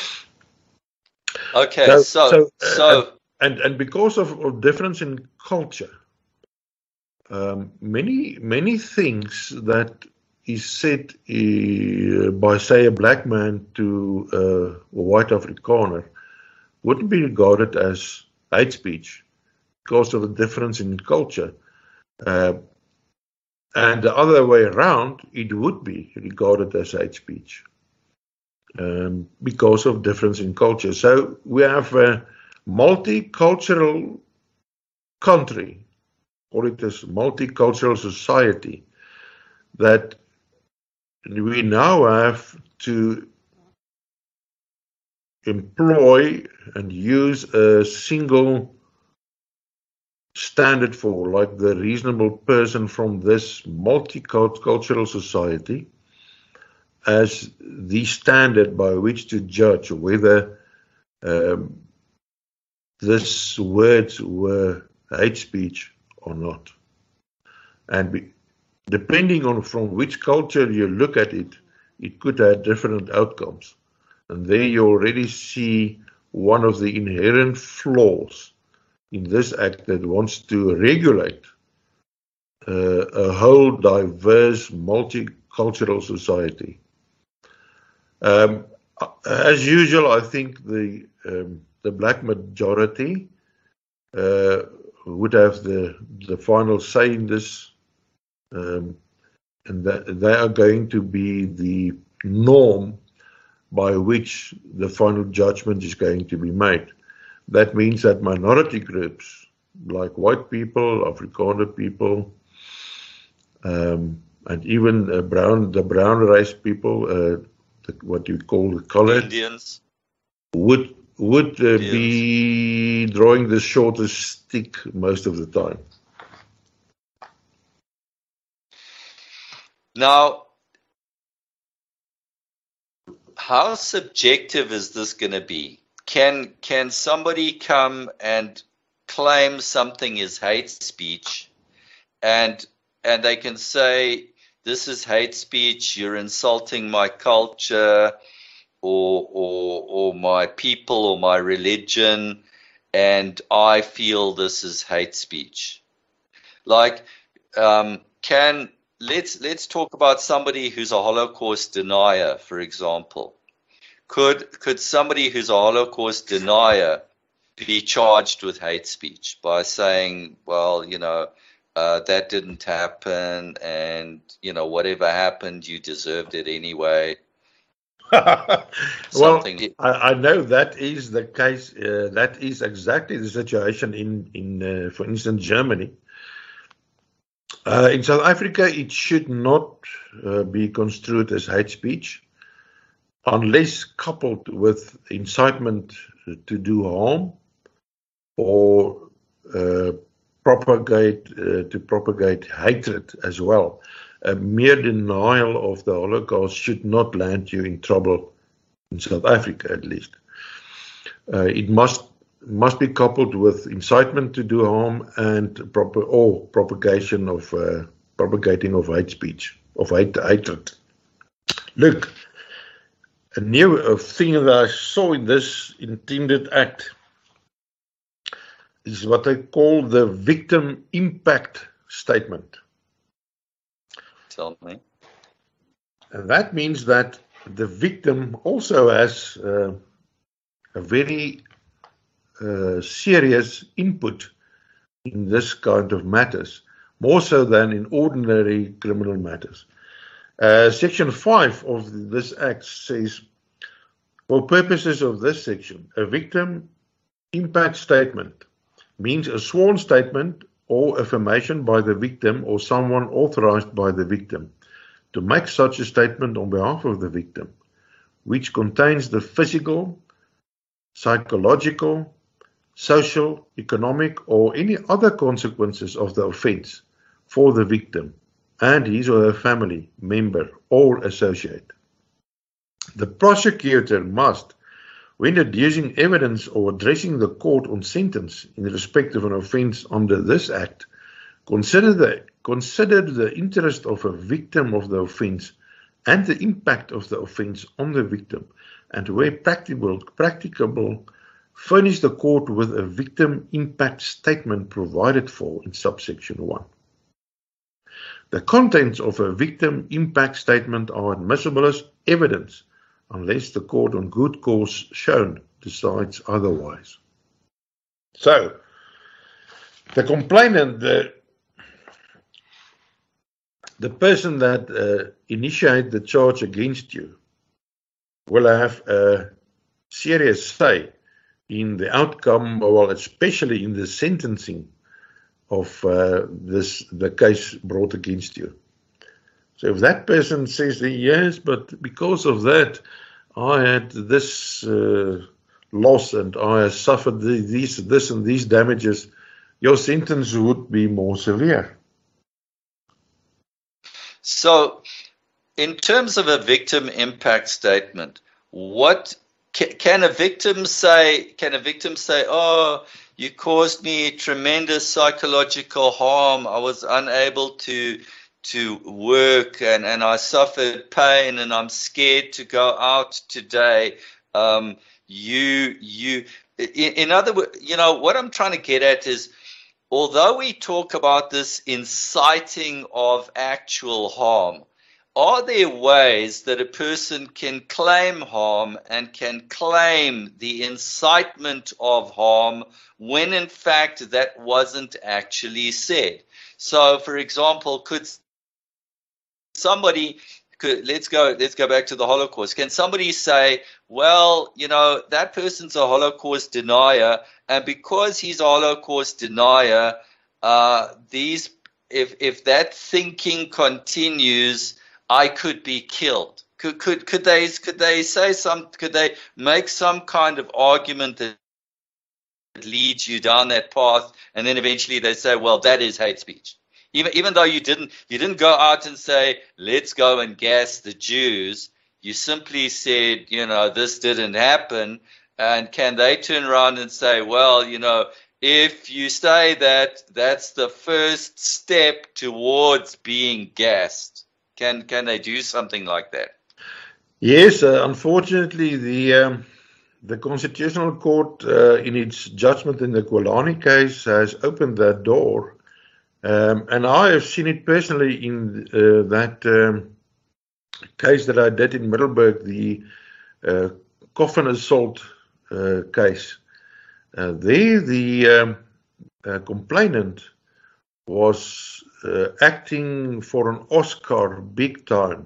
Okay, so so so, uh, so and and because of, of difference in culture, um, many many things that is said uh, by, say, a black man to uh, a white Afrikaner wouldn't be regarded as hate speech because of the difference in culture. Uh, and the other way around, it would be regarded as hate speech um, because of difference in culture. So we have a multicultural country, or it is multicultural society, that we now have to employ and use a single standard for, like the reasonable person from this multicultural society, as the standard by which to judge whether um, these words were hate speech or not. And be, depending on from which culture you look at it, it could have different outcomes. And there you already see one of the inherent flaws in this act that wants to regulate uh, a whole diverse multicultural society. Um, as usual, I think the um, the black majority uh, would have the the final say in this. Um, and that they are going to be the norm by which the final judgment is going to be made. That means that minority groups, like white people, Afrikaner people, um, and even uh, brown, the brown race people, uh, the, what you call the colored Indians, would would uh, be drawing the shortest stick most of the time. Now, how subjective is this going to be? Can can somebody come and claim something is hate speech, and and they can say this is hate speech, you're insulting my culture, or or or my people, or my religion, and I feel this is hate speech? Like, um, can Let's let's talk about somebody who's a Holocaust denier, for example. Could could somebody who's a Holocaust denier be charged with hate speech by saying, well, you know, uh, that didn't happen, and you know, whatever happened, you deserved it anyway? Well, I, I know that is the case. Uh, that is exactly the situation in in, uh, for instance, Germany. Uh, in South Africa, it should not uh, be construed as hate speech unless coupled with incitement to do harm or uh, propagate uh, to propagate hatred as well. A mere denial of the Holocaust should not land you in trouble in South Africa, at least. Uh, it must must be coupled with incitement to do harm and proper or propagation of uh, propagating of hate speech, of hate hatred. Look, a new a thing that I saw in this intended act is what I call the victim impact statement. Tell me. And that means that the victim also has uh, a very Uh, serious input in this kind of matters, more so than in ordinary criminal matters. Uh, section five of this act says, for purposes of this section, a victim impact statement means a sworn statement or affirmation by the victim or someone authorized by the victim to make such a statement on behalf of the victim, which contains the physical, psychological, social, economic, or any other consequences of the offense for the victim and his or her family member or associate. The prosecutor must, when adducing evidence or addressing the court on sentence in respect of an offence under this Act, consider the, consider the interest of a victim of the offence and the impact of the offence on the victim, and where practicable, practicable, furnish the court with a victim impact statement provided for in subsection one. The contents of a victim impact statement are admissible as evidence unless the court on good cause shown decides otherwise. So, the complainant, the, the person that uh, initiated the charge against you, will have a serious say in the outcome, well, especially in the sentencing of uh, this the case brought against you. So if that person says, yes, but because of that, I had this uh, loss and I suffered the, these, this and these damages, your sentence would be more severe. So, in terms of a victim impact statement, what can, can a victim say? Can a victim say, "Oh, you caused me tremendous psychological harm. I was unable to to work, and, and I suffered pain, and I'm scared to go out today." Um, you you in, in other words, you know what I'm trying to get at is, although we talk about this inciting of actual harm, are there ways that a person can claim harm and can claim the incitement of harm when in fact that wasn't actually said? So, for example, could somebody, could, let's go, let's go back to the Holocaust. Can somebody say, well, you know, that person's a Holocaust denier, and because he's a Holocaust denier, uh, these, if if that thinking continues, I could be killed. Could could could they could they say some? Could they make some kind of argument that leads you down that path, and then eventually they say, well, that is hate speech, even even though you didn't you didn't go out and say, let's go and gas the Jews. You simply said, you know, this didn't happen. And can they turn around and say, well, you know, if you say that, that's the first step towards being gassed? Can can they do something like that? Yes, uh, unfortunately, the um, the Constitutional Court, uh, in its judgment in the Kwalani case, has opened that door, um, and I have seen it personally in uh, that um, case that I did in Middelburg, the uh, coffin assault uh, case. Uh, there, the um, uh, complainant was uh, acting for an Oscar big time,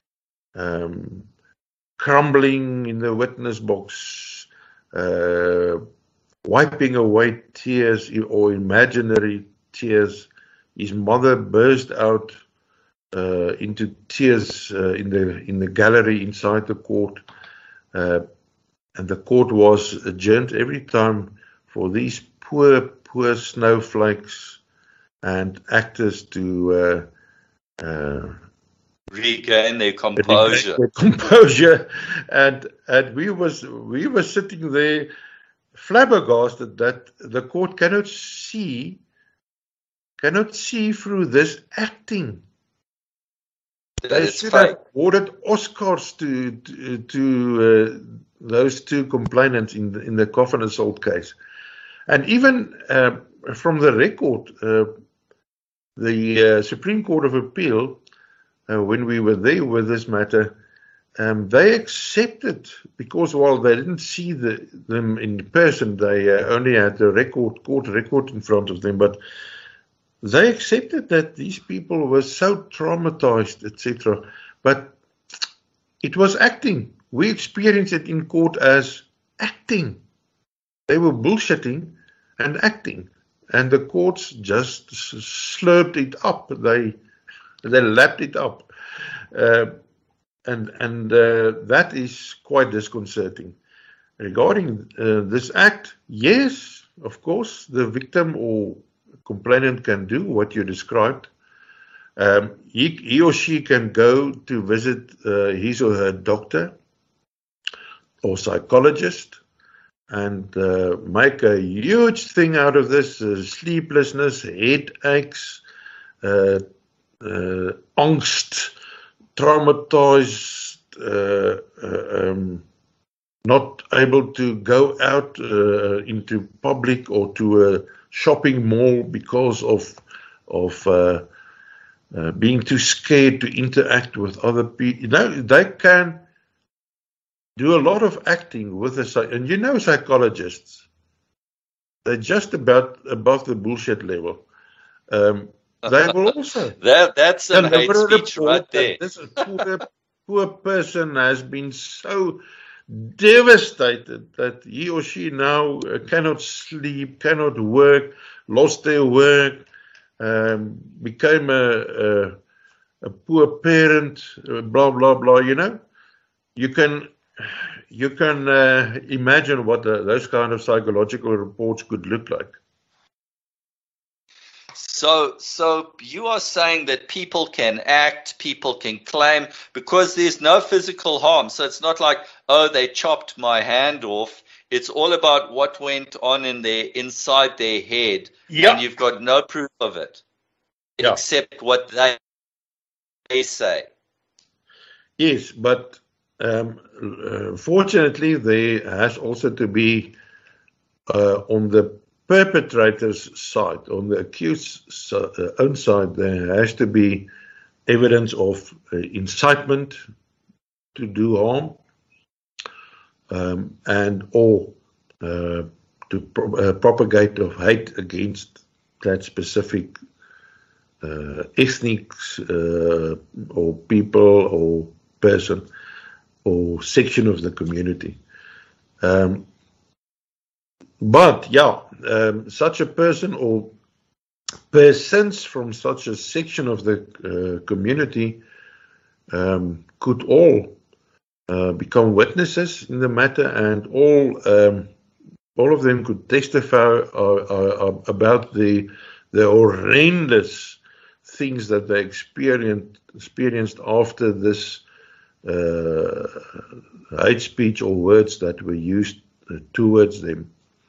um, crumbling in the witness box, uh, wiping away tears or imaginary tears. His mother burst out uh, into tears uh, in the in the gallery inside the court, uh, and the court was adjourned every time for these poor, poor snowflakes and actors to uh, uh, regain their composure. Regain their composure, and and we was we were sitting there flabbergasted that the court cannot see cannot see through this acting. They should have awarded Oscars to to, to uh, those two complainants in the, in the coffin assault case, and even uh, from the record, uh, the uh, Supreme Court of Appeal, uh, when we were there with this matter, um, they accepted, because while they didn't see the, them in person, they uh, only had the record court record in front of them, but they accepted that these people were so traumatized, et cetera. But it was acting. We experienced it in court as acting. They were bullshitting and acting, and the courts just slurped it up. They they lapped it up. Uh, and and uh, that is quite disconcerting. Regarding uh, this act, yes, of course, the victim or complainant can do what you described. Um, he, he or she can go to visit uh, his or her doctor or psychologist and uh, make a huge thing out of this, uh, sleeplessness, headaches, uh, uh, angst, traumatized, uh, uh, um, not able to go out uh, into public or to a shopping mall because of of uh, uh, being too scared to interact with other people. You know, they can do a lot of acting with a, and you know, psychologists, they're just about above the bullshit level. Um, they will also that that's some hate speech right there. This poor, poor person has been so devastated that he or she now uh, cannot sleep, cannot work, lost their work, um, became a, a, a poor parent, uh, blah blah blah. You know, you can you can uh, imagine what the, those kind of psychological reports could look like. So, so you are saying that people can act, people can claim, because there's no physical harm. So it's not like, oh, they chopped my hand off. It's all about what went on in their inside their head, Yep. and you've got no proof of it, Yeah. except what they they say. Yes, but um, uh, fortunately, there has also to be uh, on the perpetrator's side, on the accused's uh, own side, there has to be evidence of uh, incitement to do harm, um, and or uh, to pro uh, propagate of hate against that specific uh, ethnic uh, or people or person or section of the community. Um, But yeah, um, such a person or persons from such a section of the uh, community um, could all uh, become witnesses in the matter, and all um, all of them could testify uh, uh, about the the horrendous things that they experienced experienced after this uh, hate speech or words that were used uh, towards them.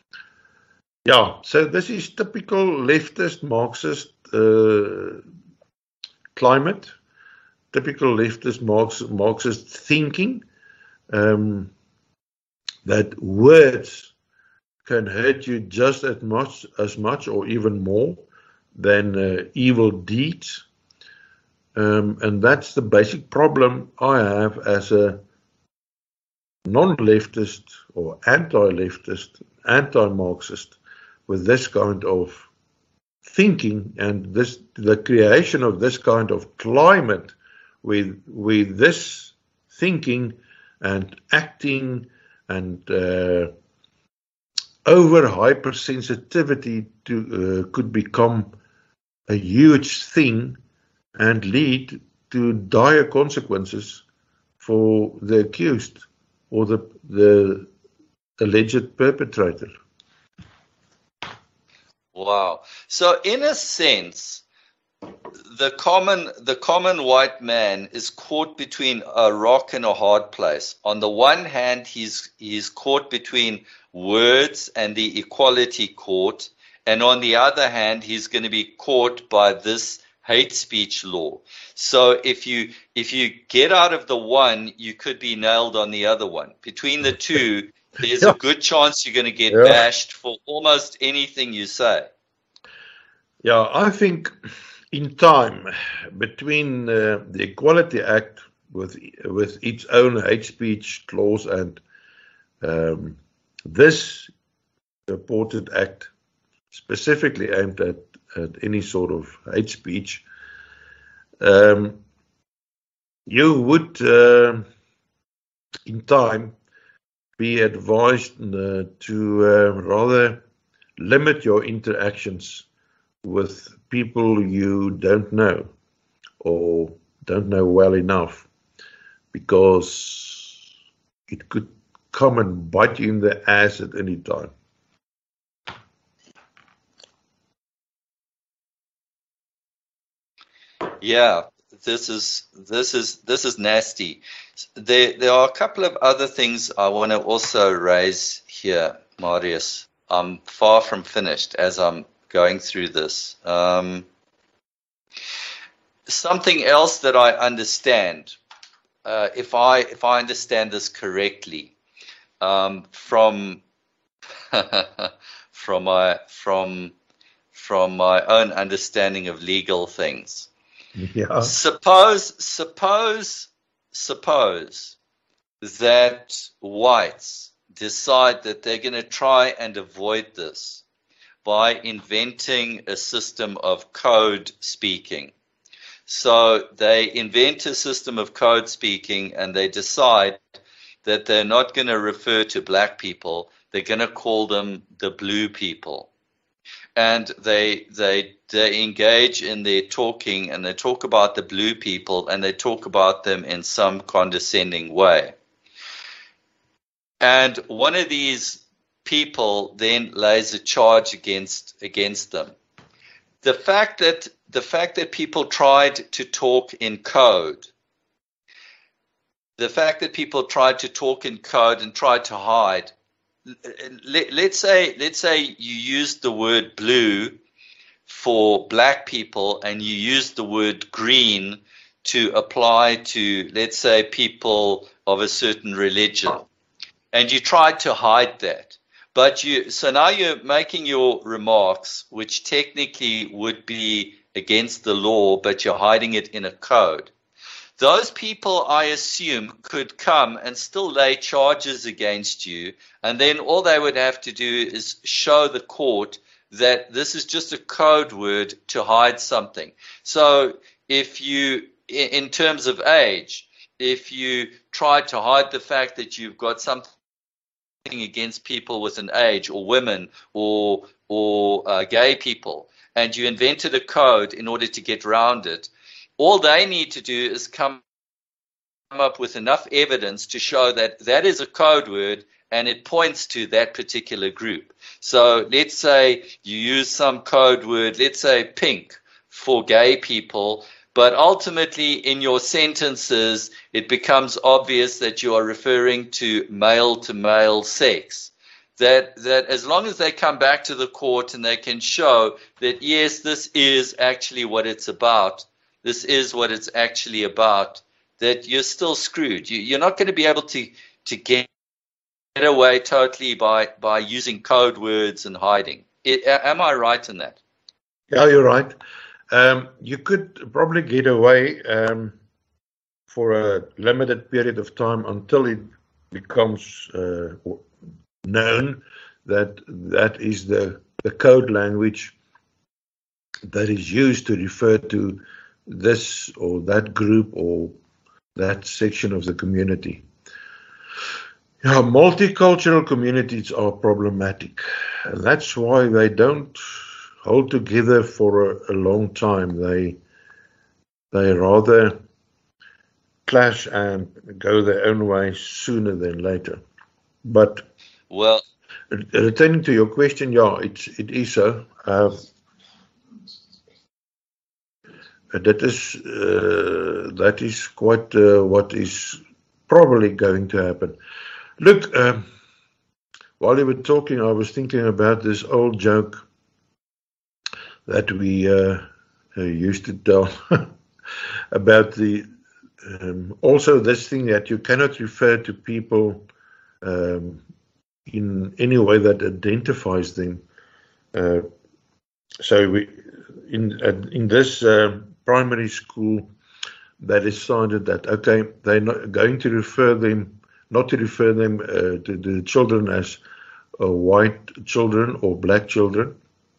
Yeah, so this is typical leftist, Marxist uh, climate, typical leftist, Marx, Marxist thinking, um, that words can hurt you just as much, as much or even more than uh, evil deeds. Um, and that's the basic problem I have as a non-leftist or anti-leftist, anti-Marxist, with this kind of thinking and this the creation of this kind of climate with with this thinking and acting and uh, over hypersensitivity to uh, could become a huge thing and lead to dire consequences for the accused or the the alleged perpetrator. Wow. So in a sense, the common the common white man is caught between a rock and a hard place. On the one hand, he's he's caught between words and the equality court, and on the other hand, he's going to be caught by this hate speech law. So if you if you get out of the one, you could be nailed on the other one. Between the two, there's Yeah. a good chance you're going to get Yeah. bashed for almost anything you say. Yeah, I think in time between uh, the Equality Act with with its own hate speech clause and um, this purported act specifically aimed at, at any sort of hate speech, um, you would uh, in time be advised uh, to uh, rather limit your interactions with people you don't know or don't know well enough, because it could come and bite you in the ass at any time. Yeah, this is this is this is nasty. There there are a couple of other things I want to also raise here, Marius. I'm far from finished as I'm going through this. Um, something else that I understand, uh, if I if I understand this correctly, um, from from my from from my own understanding of legal things. Yeah. Suppose, suppose, suppose that whites decide that they're going to try and avoid this by inventing a system of code speaking. So they invent a system of code speaking and they decide that they're not going to refer to black people, they're going to call them the blue people. And they they they engage in their talking and they talk about the blue people and they talk about them in some condescending way. And one of these people then lays a charge against against them. The fact that the fact that people tried to talk in code, the fact that people tried to talk in code and tried to hide. Let, let's say let's say you used the word blue for black people and you used the word green to apply to, let's say, people of a certain religion, and you tried to hide that. But you so now you're making your remarks, which technically would be against the law, but you're hiding it in a code. Those people, I assume, could come and still lay charges against you, and then all they would have to do is show the court that this is just a code word to hide something. So if you, in terms of age, if you try to hide the fact that you've got something against people with an age, or women, or, or uh, gay people, and you invented a code in order to get around it, all they need to do is come up with enough evidence to show that that is a code word and it points to that particular group. So let's say you use some code word, let's say pink for gay people, but ultimately in your sentences it becomes obvious that you are referring to male-to-male sex. That, that as long as they come back to the court and they can show that, yes, this is actually what it's about, this is what it's actually about, that you're still screwed. You, you're not going to be able to, to get away totally by, by using code words and hiding. It, am I right in that? Yeah, you're right. Um, you could probably get away um, for a limited period of time until it becomes uh, known that that is the, the code language that is used to refer to this or that group or that section of the community. Yeah, multicultural communities are problematic, and that's why they don't hold together for a, a long time. They they rather clash and go their own way sooner than later. But well, returning to your question, yeah, it's it is so. Uh, That is uh, that is quite uh, what is probably going to happen. Look, um, while you were talking, I was thinking about this old joke that we uh, uh, used to tell about the um, also this thing that you cannot refer to people um, in any way that identifies them. Uh, so we in uh, in this. Uh, primary school, they decided that, okay, they're not going to refer them, not to refer them uh, to the children as uh, white children or black children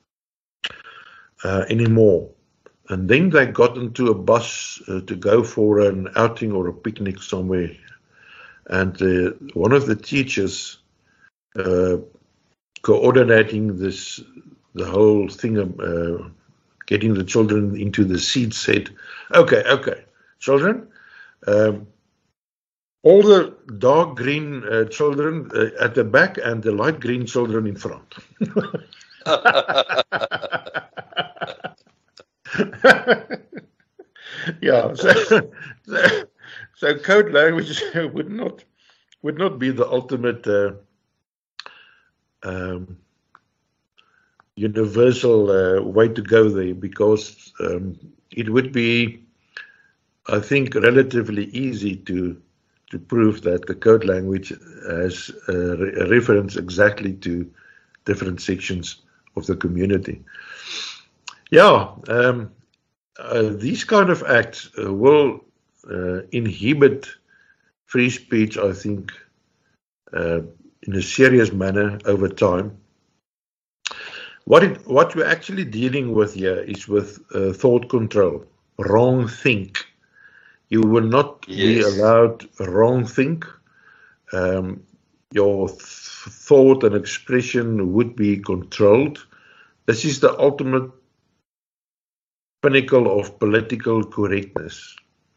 uh, anymore. And then they got into a bus uh, to go for an outing or a picnic somewhere. And uh, one of the teachers uh, coordinating this, the whole thing, uh, getting the children into the seat, said, okay, okay, children, um, all the dark green uh, children uh, at the back and the light green children in front. Yeah, so, so, so code language would not would not be the ultimate uh, um, universal uh, way to go there, because um, it would be, I think, relatively easy to to prove that the code language has a, re a reference exactly to different sections of the community. Yeah, um, uh, these kind of acts uh, will uh, inhibit free speech, I think, uh, in a serious manner over time. What it, what we're actually dealing with here is with uh, thought control, wrong think. You will not yes. be allowed wrong think. Um, your th thought and expression would be controlled. This is the ultimate pinnacle of political correctness,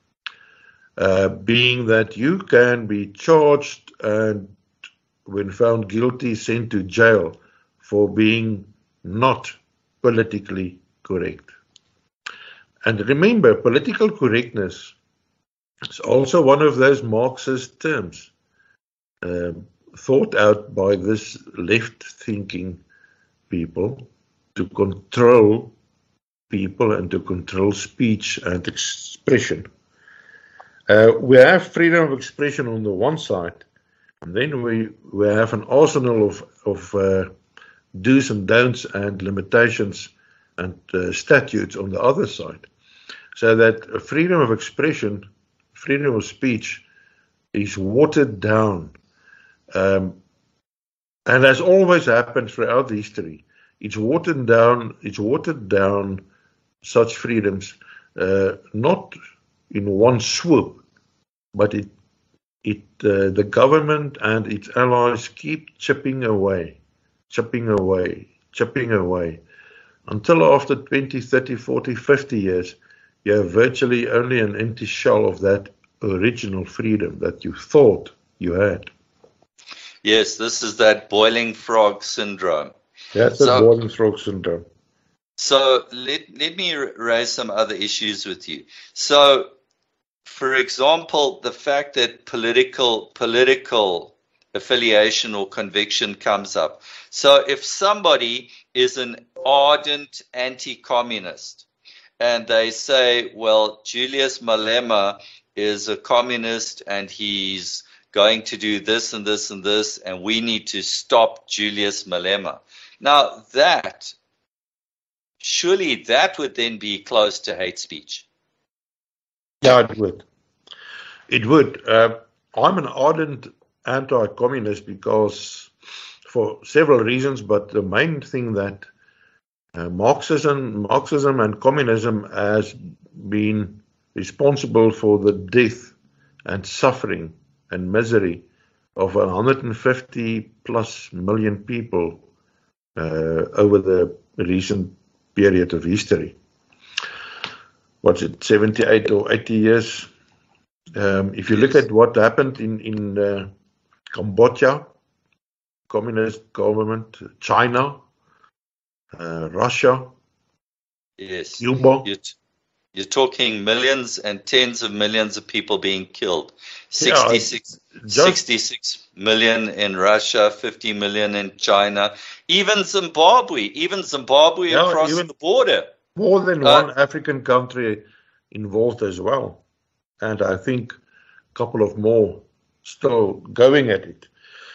uh, being that you can be charged and, when found guilty, sent to jail for being not politically correct. And remember, political correctness is also one of those Marxist terms uh, thought out by this left-thinking people to control people and to control speech and expression. Uh, we have freedom of expression on the one side, and then we, we have an arsenal of, of uh, do's and don'ts and limitations and uh, statutes on the other side. So that freedom of expression, freedom of speech is watered down. Um, and as always happens throughout history, it's watered down, it's watered down such freedoms, uh, not in one swoop, but it, it, uh, the government and its allies keep chipping away, chipping away, chipping away, until after twenty, thirty, forty, fifty years, you have virtually only an empty shell of that original freedom that you thought you had. Yes, this is that boiling frog syndrome. That's the so, boiling frog syndrome. So let, let me raise some other issues with you. So, for example, the fact that political political affiliation or conviction comes up. So if somebody is an ardent anti-communist and they say, well, Julius Malema is a communist and he's going to do this and this and this, and we need to stop Julius Malema. Now that, surely that would then be close to hate speech. Yeah, it would. It would. Uh, I'm an ardent anti-communist because, for several reasons, but the main thing that uh, Marxism, Marxism and communism has been responsible for the death and suffering and misery of one hundred fifty plus million people uh, over the recent period of history. What's it, seventy-eight or eighty years? Um, if you look at what happened in, in uh, Cambodia, communist government, China, uh, Russia, yes. Cuba. You're, you're talking millions and tens of millions of people being killed. sixty-six, yeah, just, sixty-six million in Russia, fifty million in China, even Zimbabwe, even Zimbabwe yeah, across even the border. More than uh, one African country involved as well. And I think a couple of more still going at it.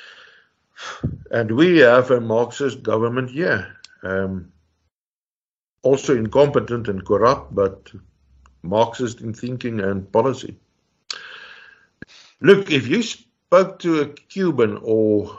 And we have a Marxist government here, um, also incompetent and corrupt, but Marxist in thinking and policy. Look, if you spoke to a Cuban or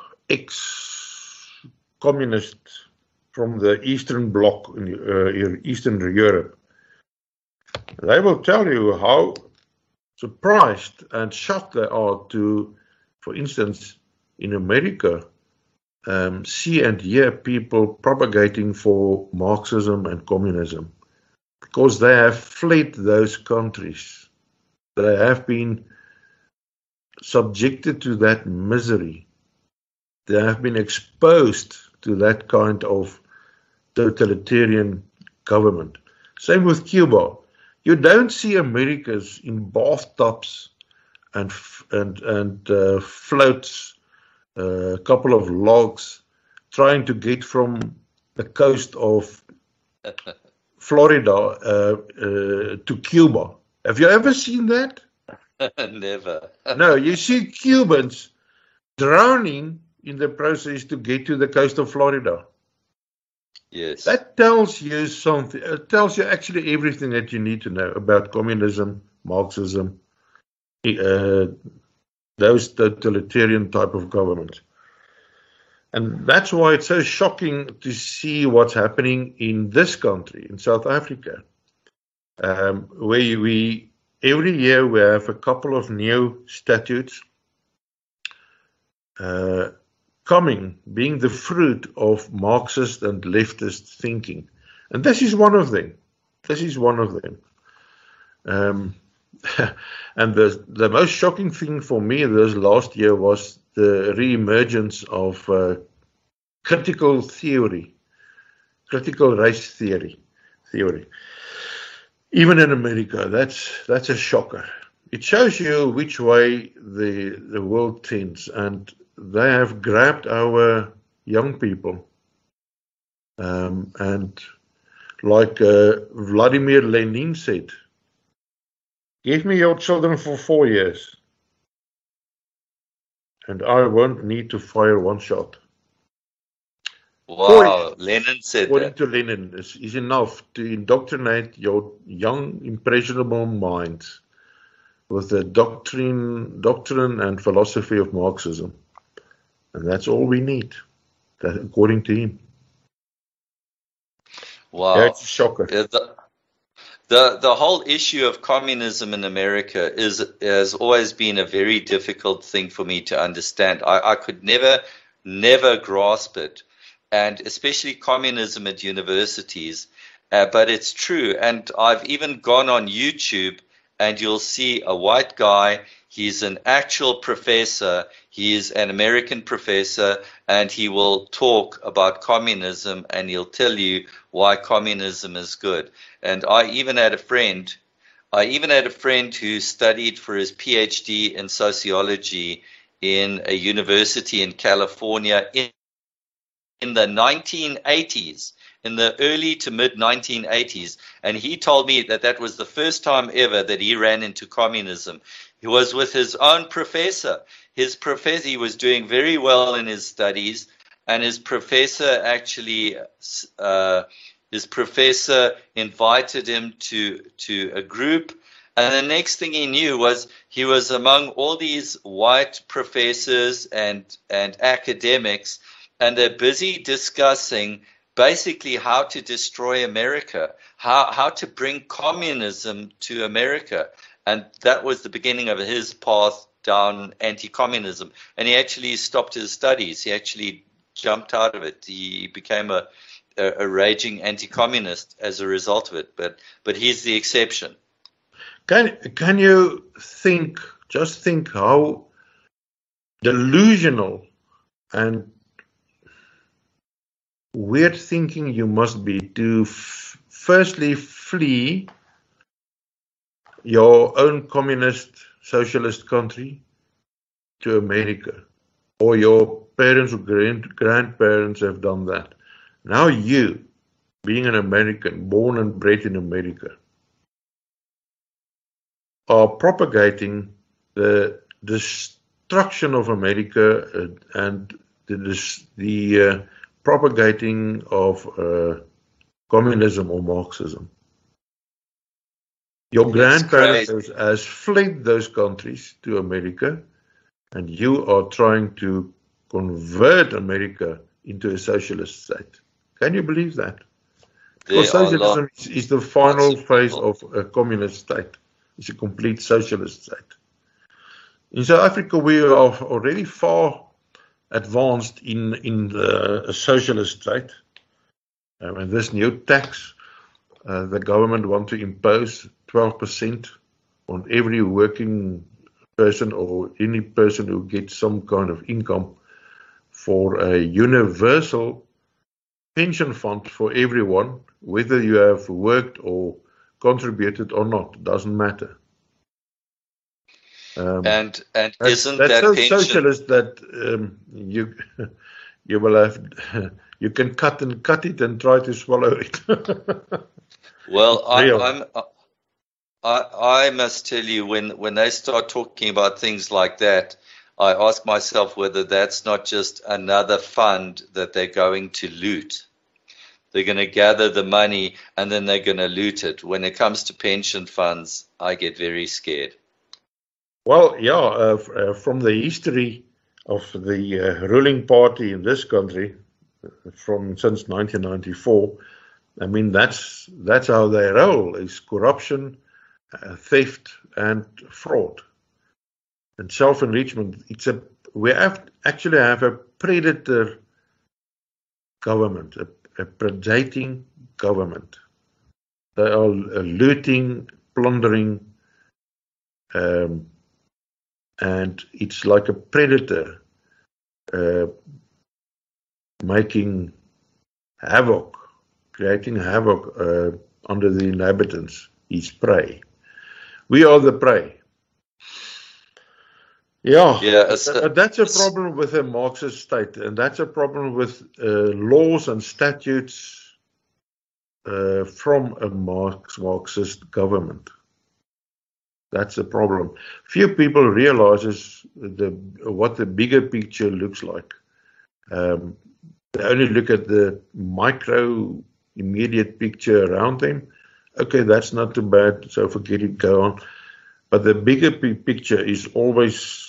ex-communist from the Eastern Bloc, in uh, Eastern Europe, they will tell you how surprised and shocked they are to, for instance, in America, um, see and hear people propagating for Marxism and communism because they have fled those countries. They have been subjected to that misery. They have been exposed to that kind of totalitarian government. Same with Cuba. You don't see Americans in bathtubs and and and uh, floats, a uh, couple of logs, trying to get from the coast of Florida uh, uh, to Cuba. Have you ever seen that? Never. No, you see Cubans drowning in the process to get to the coast of Florida. Yes. That tells you something. It tells you actually everything that you need to know about communism, Marxism, uh, those totalitarian type of governments. And that's why it's so shocking to see what's happening in this country, in South Africa, um, where we, every year we have a couple of new statutes uh, coming, being the fruit of Marxist and leftist thinking. And this is one of them. This is one of them. Um, and the, the most shocking thing for me this last year was the re-emergence of uh, critical theory, critical race theory, theory. Even in America, that's that's a shocker. It shows you which way the the world tends, and they have grabbed our young people. Um, and like uh, Vladimir Lenin said, give me your children for four years, and I won't need to fire one shot. Wow, Lenin said According that. to Lenin, is, is enough to indoctrinate your young, impressionable minds with the doctrine, doctrine and philosophy of Marxism. And that's all we need, that, according to him. Wow. Yeah, it's a shocker. Yeah, the, the, the whole issue of communism in America is has always been a very difficult thing for me to understand. I, I could never, never grasp it. And especially communism at universities, uh, but it's true. And I've even gone on YouTube, and you'll see a white guy. He's an actual professor. He is an American professor, and he will talk about communism, and he'll tell you why communism is good. And I even had a friend, I even had a friend who studied for his PhD in sociology in a university in California in in the nineteen eighties, in the early to mid nineteen eighties, and he told me that that was the first time ever that he ran into communism. He was with his own professor. His professor, he was doing very well in his studies, and his professor actually, uh, his professor invited him to to a group, and the next thing he knew was he was among all these white professors and and academics. And they're busy discussing basically how to destroy America, how how to bring communism to America. And that was the beginning of his path down anti-communism. And he actually stopped his studies. He actually jumped out of it. He became a, a, a raging anti-communist as a result of it. But but he's the exception. Can, can you think, just think how delusional and weird thinking you must be to f- firstly flee your own communist socialist country to America, or your parents or grand- grandparents have done that. Now you, being an American, born and bred in America, are propagating the destruction of America uh, and the, the uh, propagating of uh, communism or Marxism. Your It's grandparents crazy. has, has fled those countries to America, and you are trying to convert America into a socialist state. Can you believe that? There Because are socialism lots, is, is the final lots of phase people. of a communist state. It's a complete socialist state. In South Africa, we are already far advanced in in the, a socialist state, um, and this new tax uh, the government want to impose twelve percent on every working person or any person who gets some kind of income for a universal pension fund for everyone, whether you have worked or contributed or not, doesn't matter. Um, and and that's, isn't that's that so pension socialist that um, you you will have you can cut and cut it and try to swallow it. well I, Real. I'm I, I must tell you, when, when they start talking about things like that, I ask myself whether that's not just another fund that they're going to loot. They're going to gather the money and then they're going to loot it. When it comes to pension funds, I get very scared. Well, yeah, uh, f- uh, from the history of the uh, ruling party in this country, from since nineteen ninety-four, I mean that's that's how they roll: is corruption, uh, theft, and fraud, and self-enrichment. It's a we have actually have a predator government, a, a predating government. They are uh, looting, plundering. Um, And it's like a predator uh, making havoc, creating havoc uh, under the inhabitants, his prey. We are the prey. Yeah, Yeah, it's, but that's a problem with a Marxist state, and that's a problem with uh, laws and statutes uh, from a Marx, Marxist government. That's the problem. Few people realizes the what the bigger picture looks like. Um, they only look at the micro, immediate picture around them. Okay, that's not too bad, so forget it, go on. But the bigger picture is always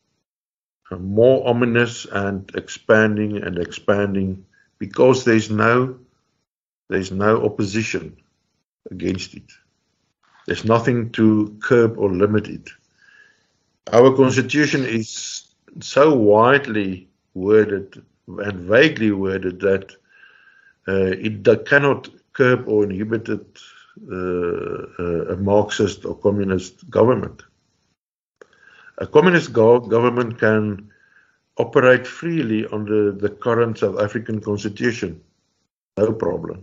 more ominous and expanding and expanding because there's no there's no opposition against it. There's nothing to curb or limit it. Our constitution is so widely worded and vaguely worded that uh, it cannot curb or inhibit it, uh, a Marxist or communist government. A communist go government can operate freely under the current South African constitution. No problem.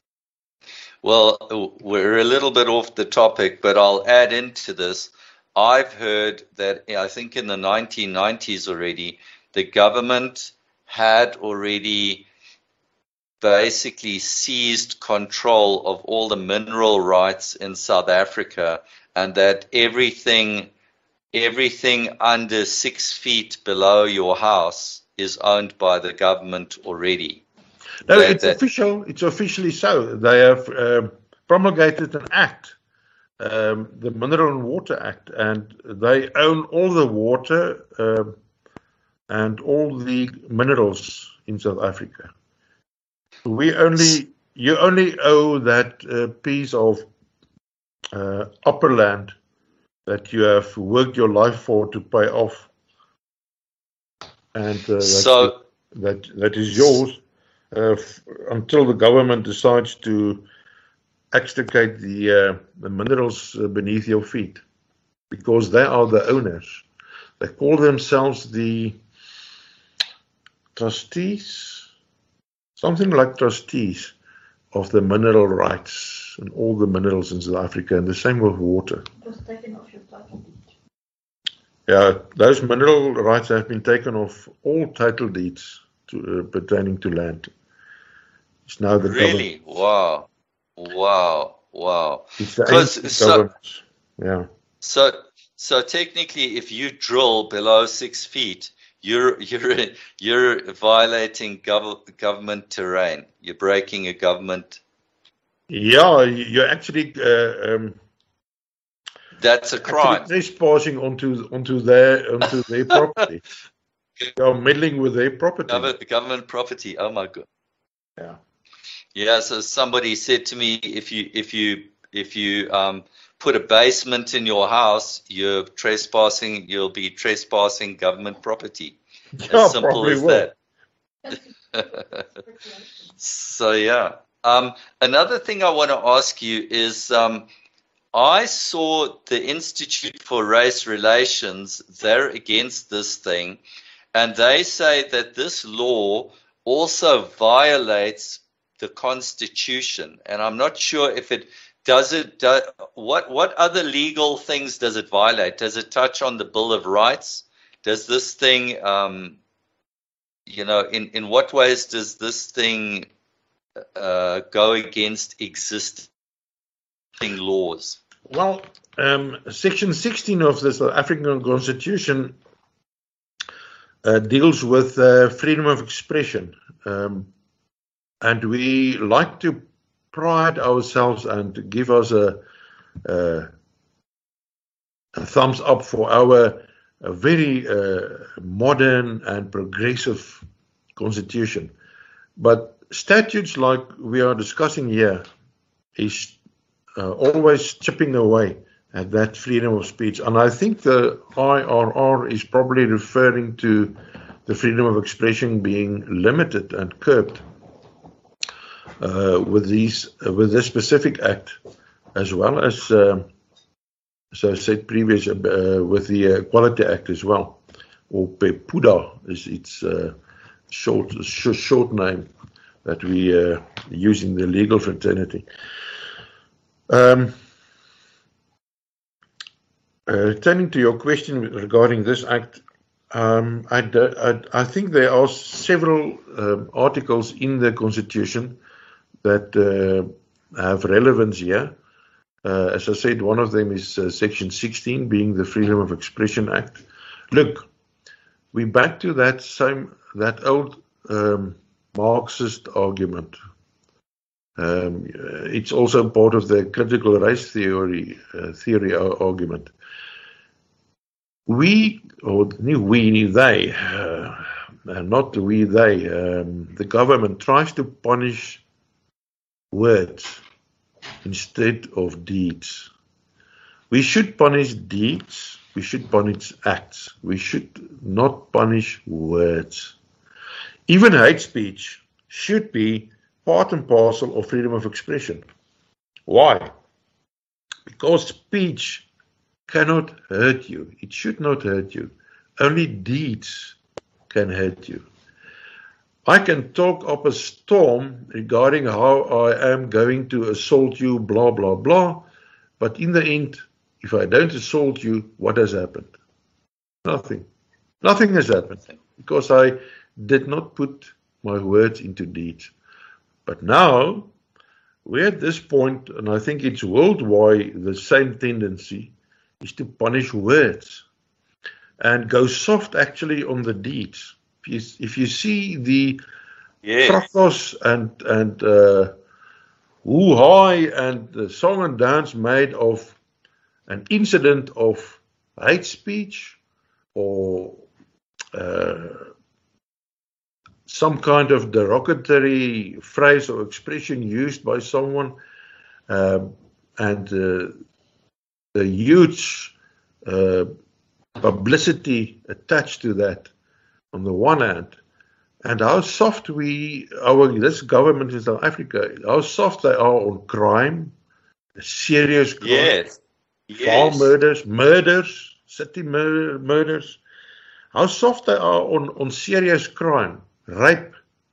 Well, we're a little bit off the topic, but I'll add into this. I've heard that I think in the nineteen nineties already, the government had already basically seized control of all the mineral rights in South Africa, and that everything, everything under six feet below your house is owned by the government already. No, that, it's that, official. It's officially so. They have uh, promulgated an act, um, the Mineral and Water Act, and they own all the water um, and all the minerals in South Africa. We only, you only owe that uh, piece of uh, upper land that you have worked your life for to pay off, and uh, so that that is yours. Uh, f- until the government decides to extricate the, uh, the minerals uh, beneath your feet, because they are the owners. They call themselves the trustees, something like trustees of the mineral rights and all the minerals in South Africa, and the same with water. It was taken off your title deed. Yeah, those mineral rights have been taken off all title deeds to, uh, pertaining to land. It's now the really? government. Wow. Wow. Wow. It's the ancient so, government. Yeah. So, so technically, if you drill below six feet, you're you're you're violating gov- government terrain. You're breaking a government. Yeah, you're actually. Uh, um, That's a crime. Trespassing onto onto their onto their property. You're meddling with their property. Government, government property. Oh my god. Yeah. Yeah. So somebody said to me, if you if you if you um, put a basement in your house, you're trespassing. You'll be trespassing government property. Yeah, as simple as will. that. So yeah. Um, another thing I want to ask you is, um, I saw the Institute for Race Relations, they're against this thing, and they say that this law also violates the Constitution. And I'm not sure if it does it, do, what, what other legal things does it violate? Does it touch on the Bill of Rights? Does this thing, um, you know, in, in what ways does this thing uh, go against existing laws? Well, um, Section sixteen of the South African Constitution uh, deals with uh, freedom of expression. Um, and we like to pride ourselves and give us a, a, a thumbs up for our a very uh, modern and progressive constitution. But statutes like we are discussing here is uh, always chipping away at that freedom of speech. And I think the I R R is probably referring to the freedom of expression being limited and curbed uh, with these uh, with this specific act, as well as, uh, as I said previously, uh, with the Equality Act as well, or PEPUDA is its uh, short sh short name that we uh, use in the legal fraternity. Um, uh, turning to your question regarding this act, um, I, I, I think there are several uh, articles in the Constitution that uh, have relevance here. Uh, as I said, one of them is uh, Section sixteen, being the Freedom of Expression Act. Look, we're back to that same, that old um, Marxist argument. Um, it's also part of the critical race theory uh, theory argument. We, or we, they, uh, not we, they, um, the government tries to punish words instead of deeds. We should punish deeds, we should punish acts, we should not punish words. Even hate speech should be part and parcel of freedom of expression. Why? Because speech cannot hurt you. It should not hurt you. Only deeds can hurt you. I can talk up a storm regarding how I am going to assault you, blah, blah, blah, but in the end, if I don't assault you, what has happened? Nothing. Nothing has happened, because I did not put my words into deeds. But now, we're at this point, and I think it's worldwide, the same tendency is to punish words and go soft actually on the deeds. If you, if you see the yes. fracas and, and uh, hoo-hi and the song and dance made of an incident of hate speech or uh, some kind of derogatory phrase or expression used by someone, um, and uh, the huge uh, publicity attached to that on the one hand, and how soft we, our this government in South Africa, how soft they are on crime, serious crime, yes. farm yes. murders, murders, city mur murders, how soft they are on, on serious crime, rape,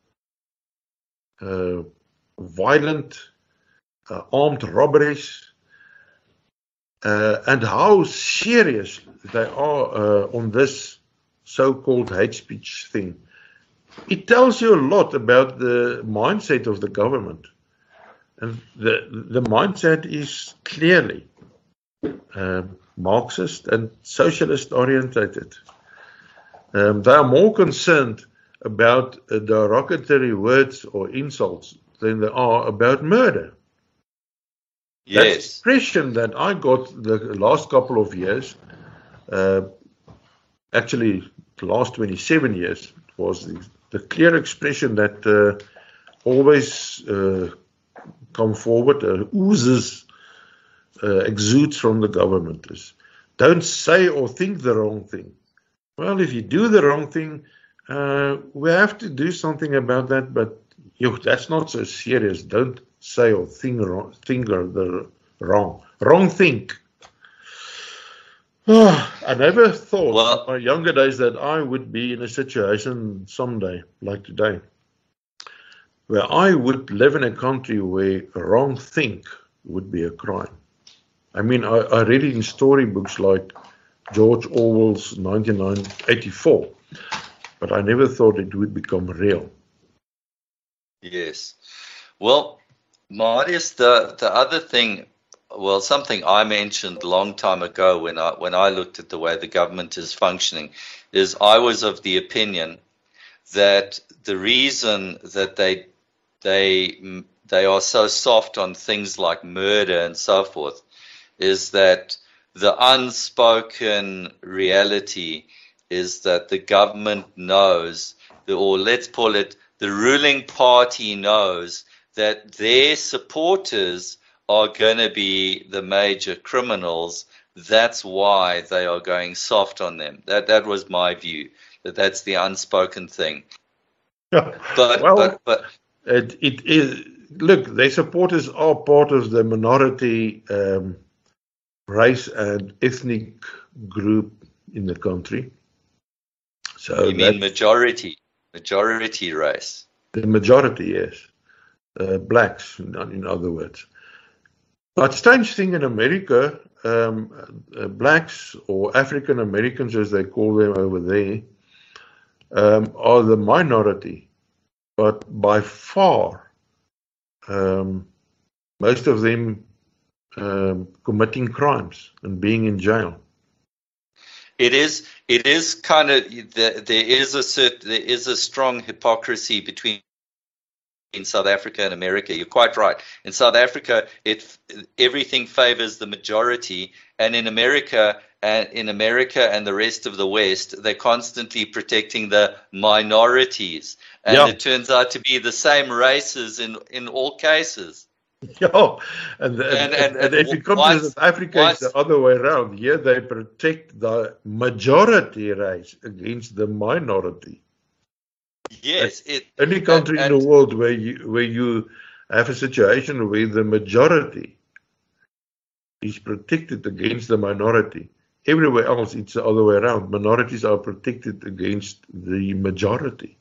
uh, violent, uh, armed robberies, uh, and how serious they are uh, on this so-called hate speech thing. It tells you a lot about the mindset of the government. And the, the mindset is clearly uh, Marxist and socialist orientated. Um, they are more concerned about uh, derogatory words or insults than they are about murder. Yes. That expression that I got the last couple of years, uh, actually the last twenty-seven years, was the, the clear expression that uh, always uh, come forward, uh, oozes, uh, exudes from the government. Is, don't say or think the wrong thing. Well, if you do the wrong thing, uh, we have to do something about that, but yo, that's not so serious. Don't say or think wrong, think the wrong, wrong think. I never thought Well, in my younger days that I would be in a situation someday, like today, where I would live in a country where wrong think would be a crime. I mean, I, I read it in storybooks like George Orwell's nineteen eighty-four, but I never thought it would become real. Yes. Well, Marius, the, the other thing, well, something I mentioned a long time ago when I when I looked at the way the government is functioning, is I was of the opinion that the reason that they they they are so soft on things like murder and so forth is that the unspoken reality is that the government knows, or let's call it the ruling party knows, that their supporters are going to be the major criminals. That's why they are going soft on them. That that was my view. That that's the unspoken thing. But well, but but it, it is. Look, their supporters are part of the minority um, race and ethnic group in the country. So you mean majority, majority race? The majority, yes, uh, blacks, in other words. But strange thing in America, um, uh, blacks or African Americans, as they call them over there, um, are the minority. But by far, um, most of them um, committing crimes and being in jail. It is. It is kind of. There is a certain. There is a strong hypocrisy between. In South Africa and America, you're quite right. In South Africa, it everything favors the majority, and in America, and in America and the rest of the West, they're constantly protecting the minorities, and yeah. It turns out to be the same races in in all cases. Yeah, and, and, and, and, and, and if you come once, to South Africa, once, it's the other way around. Here, they protect the majority race against the minority. Yes, it, any country and, and, in the world where you where you have a situation where the majority is protected against the minority. Everywhere else, it's the other way around. Minorities are protected against the majority.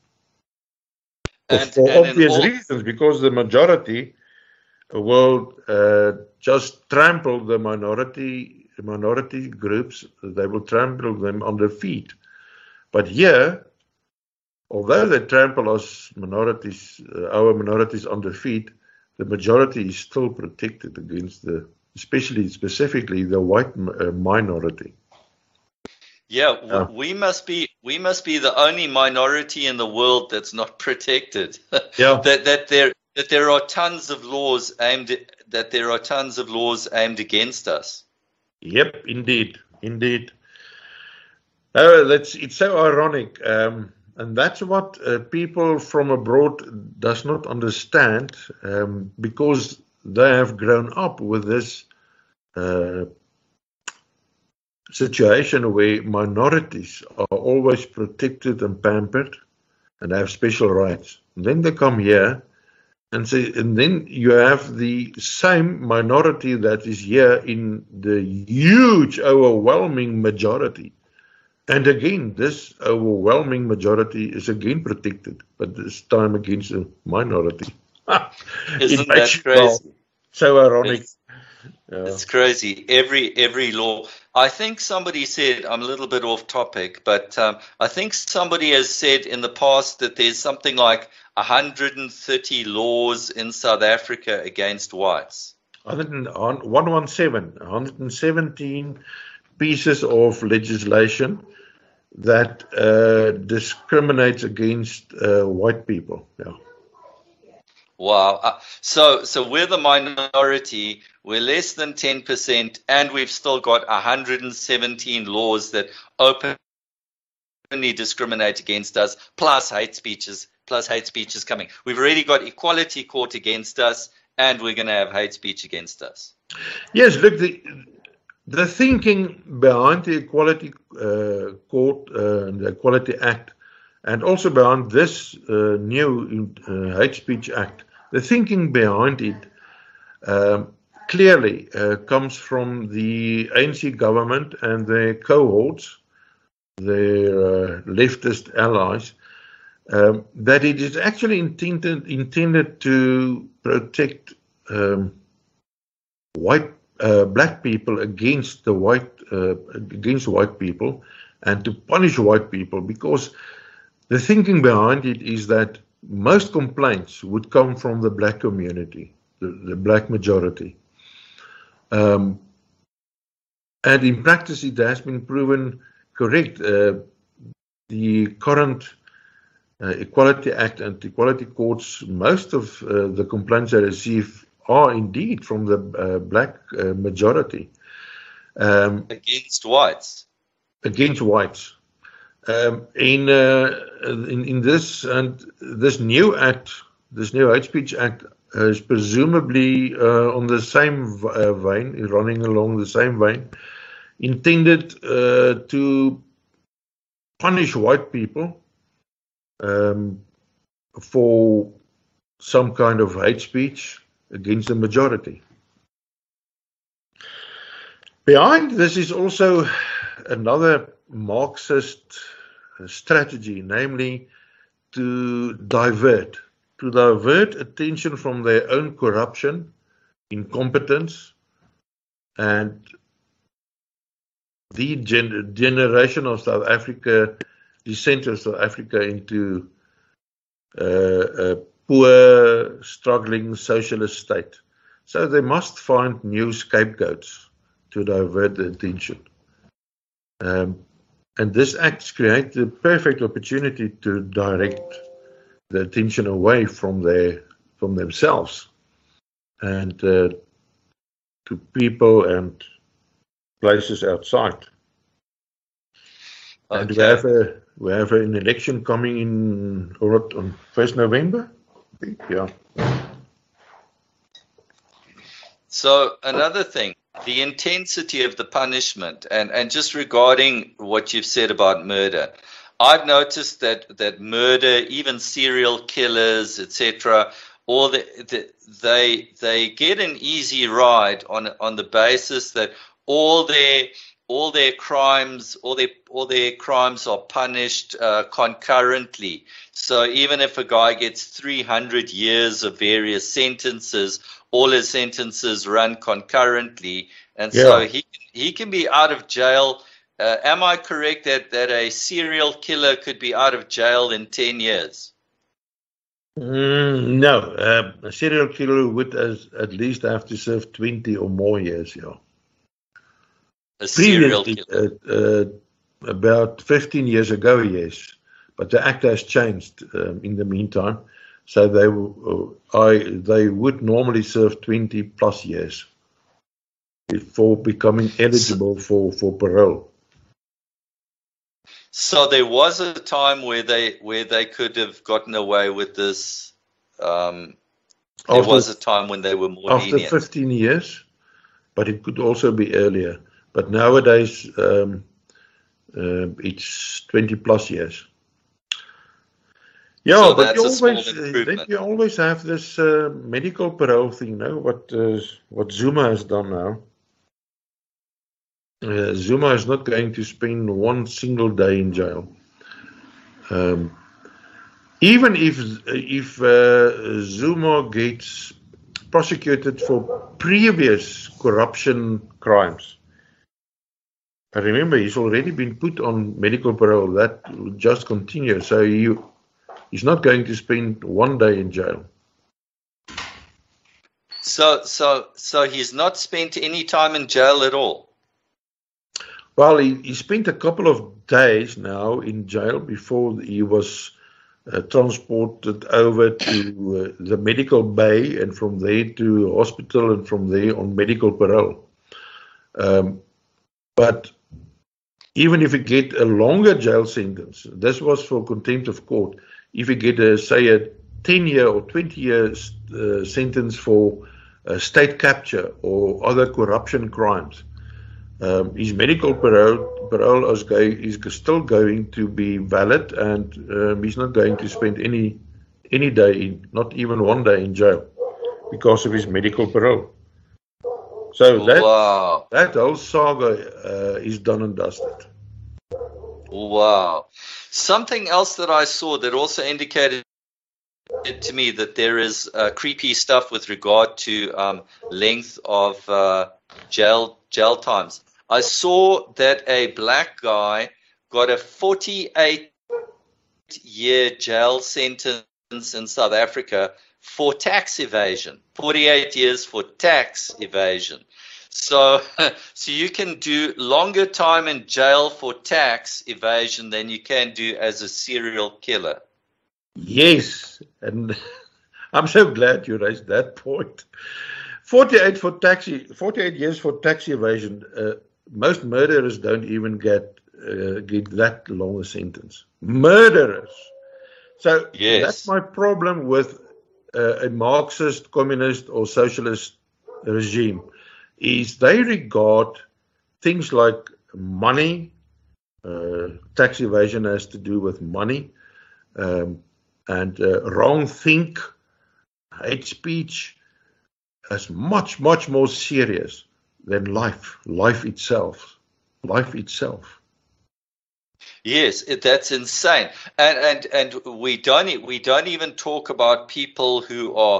And, for and obvious all, reasons, because the majority will uh, just trample the minority minority groups. They will trample them on their feet. But here, although they trample us minorities, uh, our minorities on their feet, the majority is still protected against the, especially specifically the white uh, minority. Yeah, uh, we must be we must be the only minority in the world that's not protected. Yeah, that that there that there are tons of laws aimed at, that there are tons of laws aimed against us. Yep, indeed, indeed. Oh, that's it's so ironic. Um, And that's what uh, people from abroad does not understand, um, because they have grown up with this uh, situation where minorities are always protected and pampered and have special rights. And then they come here and say, and then you have the same minority that is here in the huge, overwhelming majority. And again, this overwhelming majority is again protected, but this time against a minority. Isn't that crazy? So ironic. It's, yeah. It's crazy. Every every law. I think somebody said, I'm a little bit off topic, but um, I think somebody has said in the past that there's something like one hundred thirty laws in South Africa against whites. one hundred seventeen, one hundred seventeen pieces of legislation that uh, discriminates against uh, white people. Yeah. Wow. Uh, so so we're the minority, we're less than ten percent, and we've still got one hundred seventeen laws that openly discriminate against us, plus hate speeches, plus hate speech is coming. We've already got Equality Court against us, and we're going to have hate speech against us. Yes, look, the the thinking behind the Equality uh, Court, uh, the Equality Act, And also behind this uh, new uh, Hate Speech Act, the thinking behind it um, clearly uh, comes from the A N C government and their cohorts, their uh, leftist allies, um, that it is actually intended intended to protect um, white uh, black people against the white uh, against white people, and to punish white people, because the thinking behind it is that most complaints would come from the black community, the, the black majority. Um, and in practice, it has been proven correct. Uh, the current uh, Equality Act and Equality Courts, most of uh, the complaints I receive are indeed from the uh, black uh, majority. Um, against whites? Against whites. Um, in, uh, in in this and this new act, this new Hate Speech Act, uh, is presumably uh, on the same uh, vein, running along the same vein, intended uh, to punish white people um, for some kind of hate speech against the majority. Behind this is also another Marxist strategy, namely to divert, to divert attention from their own corruption, incompetence, and the gen generation of South Africa, descent of South Africa into uh, a poor, struggling socialist state. So they must find new scapegoats to divert the attention. Um, and this act creates the perfect opportunity to direct the attention away from their, from themselves and uh, to people and places outside. Okay. And we have a we have an election coming in on first November. I think, yeah. So another thing, the intensity of the punishment, and, and just regarding what you've said about murder, I've noticed that, that murder, even serial killers, et cetera, all the, the, they they get an easy ride on on the basis that all their all their crimes all their all their crimes are punished uh, concurrently. So even if a guy gets three hundred years of various sentences, all his sentences run concurrently, and yeah. so he he can be out of jail. Uh, am I correct that, that a serial killer could be out of jail in ten years? Mm, no, uh, a serial killer would as, at least have to serve twenty or more years. Yeah. A serial killer. Uh, uh, about fifteen years ago, yes, but the act has changed um, in the meantime. So they uh, I they would normally serve twenty plus years before becoming eligible for, for parole. So there was a time where they where they could have gotten away with this. Um, there after, was a time when they were more after lenient. After fifteen years, but it could also be earlier. But nowadays, um, uh, it's twenty plus years. Yeah, so but you always uh, you always have this uh, medical parole thing, no? What uh, what Zuma has done now. Uh, Zuma is not going to spend one single day in jail. Um, even if if uh, Zuma gets prosecuted for previous corruption crimes, I remember he's already been put on medical parole. That will just continue. So he, he's not going to spend one day in jail. So so so he's not spent any time in jail at all. Well, he, he spent a couple of days now in jail before he was uh, transported over to uh, the medical bay, and from there to hospital, and from there on medical parole. Um, but even if you get a longer jail sentence, this was for contempt of court. If you get, a, say, a ten-year or twenty-year uh, sentence for uh, state capture or other corruption crimes, Um, his medical parole, parole is, go, is still going to be valid, and um, he's not going to spend any any day, in, not even one day in jail, because of his medical parole. So that Wow. that whole saga uh, is done and dusted. Wow. Something else that I saw that also indicated to me that there is uh, creepy stuff with regard to um, length of uh, jail jail times. I saw that a black guy got a forty-eight year jail sentence in South Africa for tax evasion. forty-eight years for tax evasion. So, so you can do longer time in jail for tax evasion than you can do as a serial killer. Yes, and I'm so glad you raised that point. forty-eight for taxi, forty-eight years for tax evasion. Uh, most murderers don't even get uh, get that long a sentence. Murderers. So Yes. That's my problem with uh, a Marxist, communist, or socialist regime. Is they regard things like money, uh, tax evasion has to do with money, um, and uh, wrong think, hate speech, as much, much more serious than life, life itself, life itself. Yes, it, that's insane, and and and we don't we don't even talk about people who are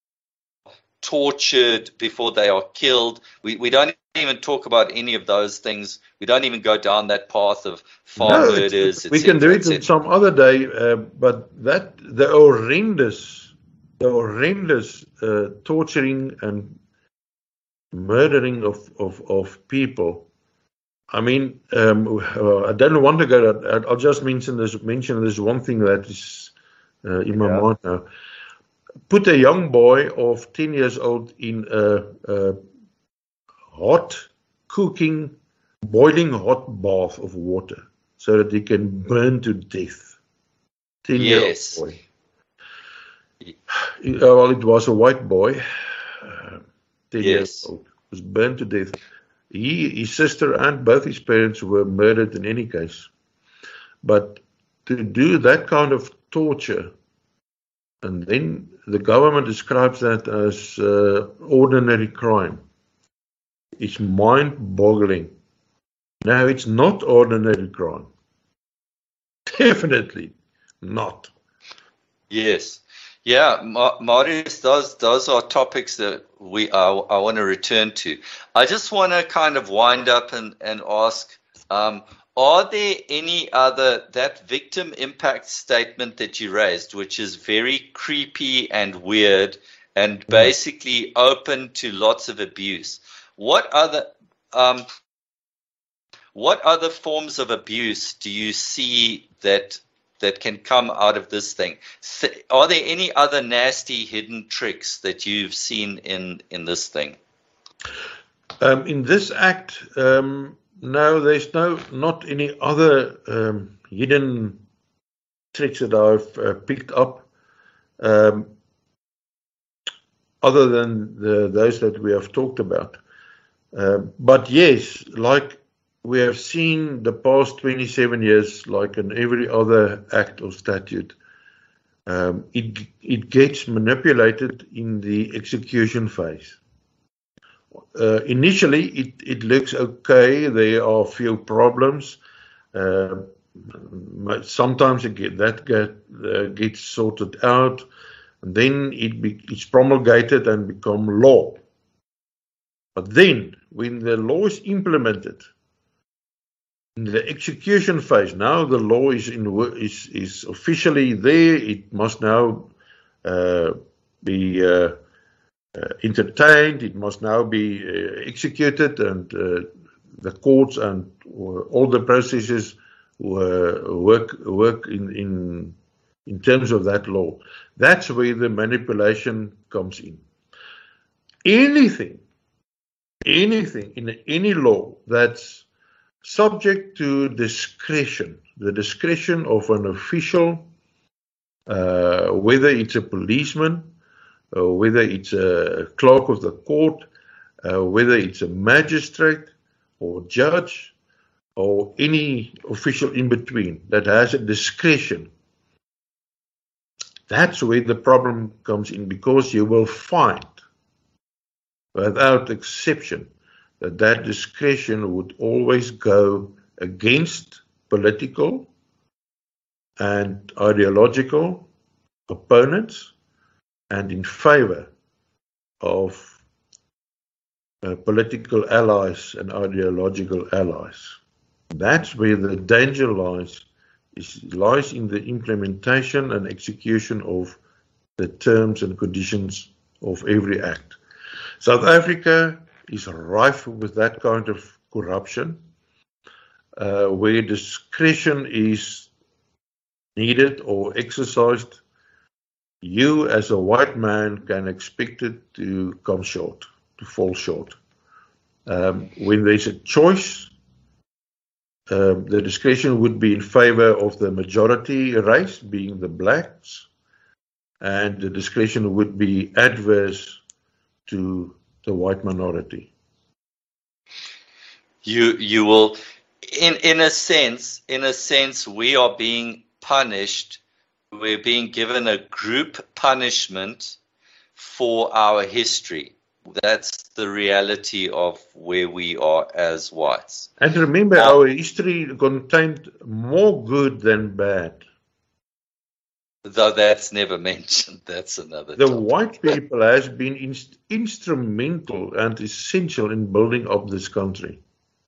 tortured before they are killed. We we don't even talk about any of those things. We don't even go down that path of farm No, murders. we can do it in some other day, uh, but that the horrendous, the horrendous uh, torturing and murdering of, of, of people. I mean, um, uh, I don't want to go. I'll just mention this. Mention this one thing that is uh, in my yeah. mind now. Put a young boy of ten years old in a, a hot, cooking, boiling hot bath of water so that he can burn to death. ten yes. year old boy. Uh, well, it was a white boy. Uh, ten yes. years old. Was burned to death. He, his sister, and both his parents were murdered in any case. But to do that kind of torture, and then the government describes that as uh, ordinary crime, it's mind-boggling. No, it's not ordinary crime. Definitely not. Yes. Yeah, Marius, those those are topics that we I, I want to return to. I just want to kind of wind up and and ask: um, are there any other that victim impact statement that you raised, which is very creepy and weird and basically open to lots of abuse? What other um, what other forms of abuse do you see that? that can come out of this thing? Are there any other nasty hidden tricks that you've seen in, in this thing? Um, in this act, um, no, there's no not any other um, hidden tricks that I've uh, picked up, um, other than the, those that we have talked about. Uh, but yes, like we have seen the past twenty-seven years, like in every other act or statute, um, it it gets manipulated in the execution phase. Uh, initially, it, it looks okay. There are few problems. Uh, sometimes it get, that get, uh, gets sorted out, and then it be, it's promulgated and become law. But then, when the law is implemented, in the execution phase, now the law is in is is officially there. It must now uh, be uh, uh, entertained. It must now be uh, executed, and uh, the courts and uh, all the processes uh, work work in in in terms of that law. That's where the manipulation comes in. Anything, anything in any law that's subject to discretion, the discretion of an official, uh, whether it's a policeman, or whether it's a clerk of the court, uh, whether it's a magistrate, or judge or any official in between that has a discretion. That's where the problem comes in, because you will find, without exception, that that discretion would always go against political and ideological opponents and in favor of uh, political allies and ideological allies. That's where the danger lies, is, lies in the implementation and execution of the terms and conditions of every act. South Africa is rife with that kind of corruption, uh, where discretion is needed or exercised. You as a white man can expect it to come short, to fall short. Um, when there's a choice, um, the discretion would be in favor of the majority race, being the blacks, and the discretion would be adverse to the white minority. You you will, in in a sense, in a sense, we are being punished. We're being given a group punishment for our history. That's the reality of where we are as whites. And remember, our history contained more good than bad. Though that's never mentioned. That's another The topic. white people has been inst- instrumental and essential in building up this country.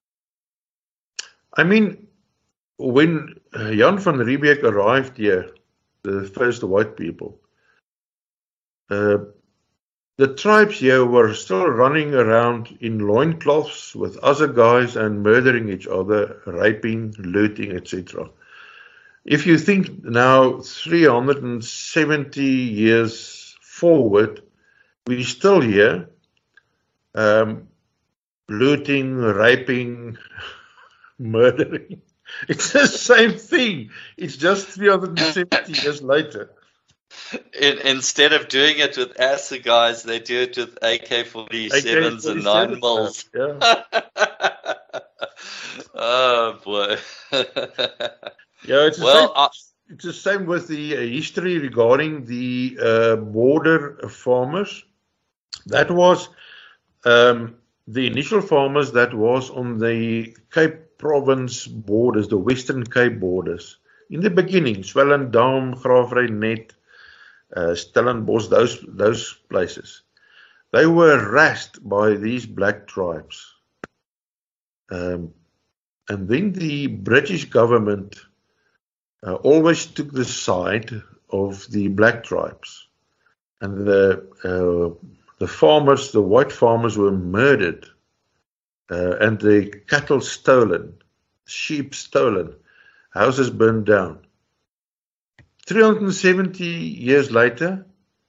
I mean, when Jan van Riebeeck arrived here, the first white people, uh, the tribes here were still running around in loincloths with other guys and murdering each other, raping, looting, et cetera. If you think now three hundred seventy years forward, we're still here, um, looting, raping, murdering. It's the same thing. It's just three hundred seventy years later. In, instead of doing it with assegais, they do it with A K forty-sevens and nine mils. Yeah. Oh boy. Yeah, it's the, well, same, I, it's the same with the uh, history regarding the uh, border farmers. That was um, the initial farmers that was on the Cape Province borders, the Western Cape borders. In the beginning, Swellendam, Graafrenet, uh, Stellenbosch, those those places. They were harassed by these black tribes. Um, and then the British government Uh, always took the side of the black tribes, and the uh, the farmers, the white farmers, were murdered, uh, and the cattle stolen, sheep stolen, houses burned down. three hundred seventy years later,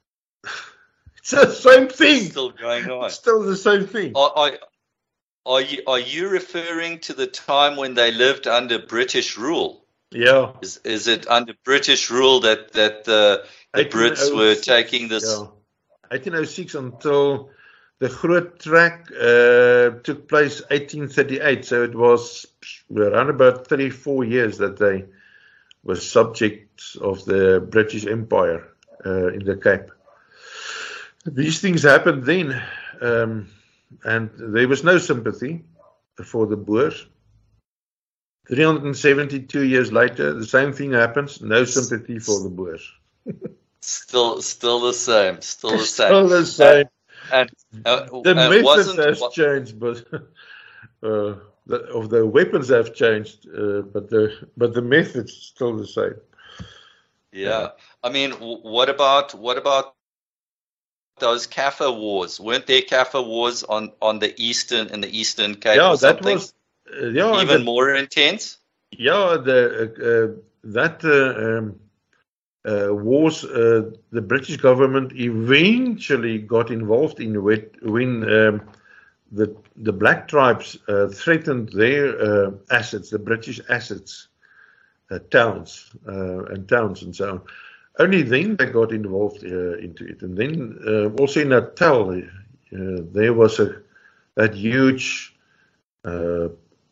it's the same thing. Still going on. It's still the same thing. Are, are, are you are you referring to the time when they lived under British rule? Yeah. Is is it under British rule that that the, the Brits were taking this? Yeah. eighteen oh six until the Groot Trek uh, took place eighteen thirty-eight. So it was around about thirty-four years that they were subjects of the British Empire uh, in the Cape. These things happened then, um, and there was no sympathy for the Boers. three hundred seventy-two years later, the same thing happens. No sympathy for the Boers. Still, still the same. Still the same. Still the same. And, and uh, the uh, method wasn't, has wa- changed, but uh, the, of the weapons have changed, uh, but the but the method's still the same. Yeah, I mean, w- what about what about those Kaffir wars? Weren't there Kaffir wars on, on the eastern in the Eastern Cape? Yeah, or that something? was uh, yeah even the, more intense. Yeah, the uh, uh, that uh, um, uh, wars. Uh, the British government eventually got involved in when, when um, the the black tribes uh, threatened their uh, assets, the British assets, uh, towns uh, and towns and so on. Only then they got involved uh, into it, and then uh, also in Natal, uh, there was a that huge uh,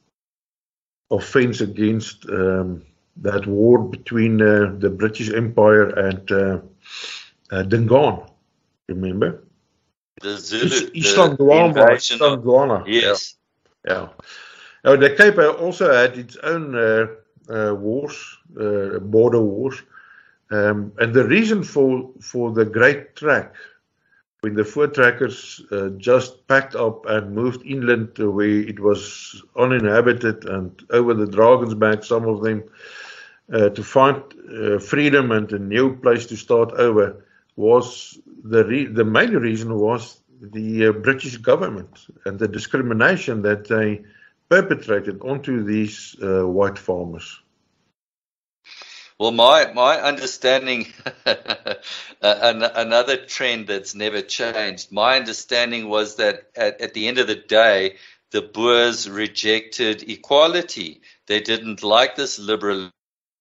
offense against um, that war between uh, the British Empire and uh, uh, Dingaan. Remember? The Zulu, Islam the Dwama. invasion Islam of, Dwama. yes. Yeah. yeah. Now, the Cape also had its own uh, uh, wars, uh, border wars. Um, and the reason for, for the Great Track, when the voortrekkers uh, just packed up and moved inland to where it was uninhabited and over the Drakensberg, some of them, uh, to find uh, freedom and a new place to start over, was the re the main reason was the uh, British government and the discrimination that they perpetrated onto these uh, white farmers. Well, my my understanding, an, another trend that's never changed. My understanding was that at, at the end of the day, the Boers rejected equality. They didn't like this liberalism,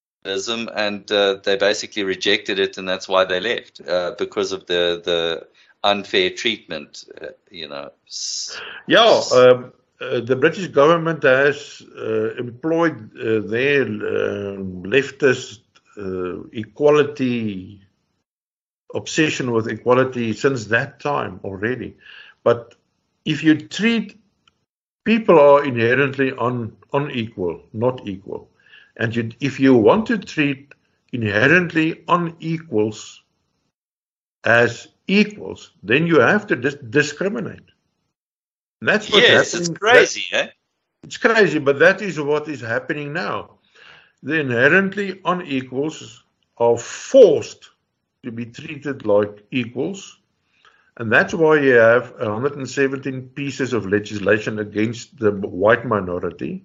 and uh, they basically rejected it, and that's why they left, uh, because of the the unfair treatment. Uh, you know. Yeah. Um, uh, the British government has uh, employed uh, their uh, leftist Uh, equality, obsession with equality since that time already. But if you treat people are inherently un, unequal, not equal, and you, if you want to treat inherently unequals as equals, then you have to dis discriminate. And that's what's yes, happening. It's crazy, that, eh? It's crazy, but that is what is happening now. The inherently unequals are forced to be treated like equals, and that's why you have one hundred seventeen pieces of legislation against the white minority,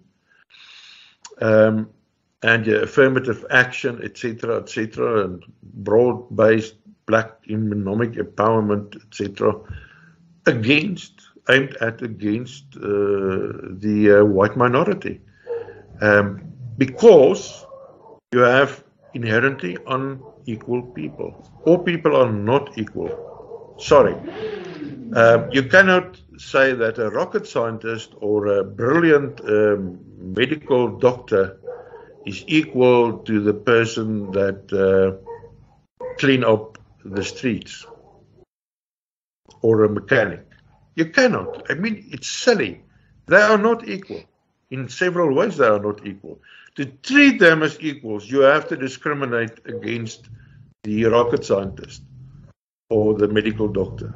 um, and your affirmative action, et cetera, et cetera, and broad-based black economic empowerment, et cetera, against, aimed at against uh, the uh, white minority. Um, Because you have inherently unequal people. All people are not equal. Sorry. Um, you cannot say that a rocket scientist or a brilliant um, medical doctor is equal to the person that uh, clean up the streets or a mechanic. You cannot. I mean, it's silly. They are not equal. In several ways, they are not equal. To treat them as equals, you have to discriminate against the rocket scientist or the medical doctor.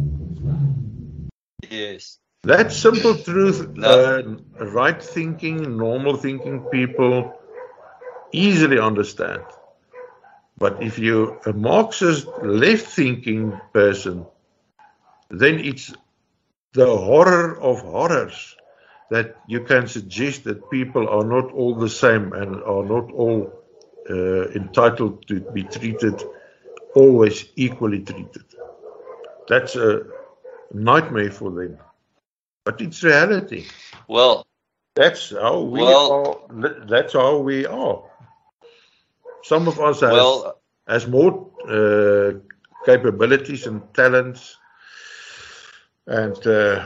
Yes. That simple truth, No. uh, right thinking, normal thinking people easily understand. But if you're a Marxist, left thinking person, then it's the horror of horrors that you can suggest that people are not all the same and are not all uh, entitled to be treated, always equally treated. That's a nightmare for them. But it's reality. Well, that's how we well, are. That's how we are. Some of us has, well, has more uh, capabilities and talents, and uh,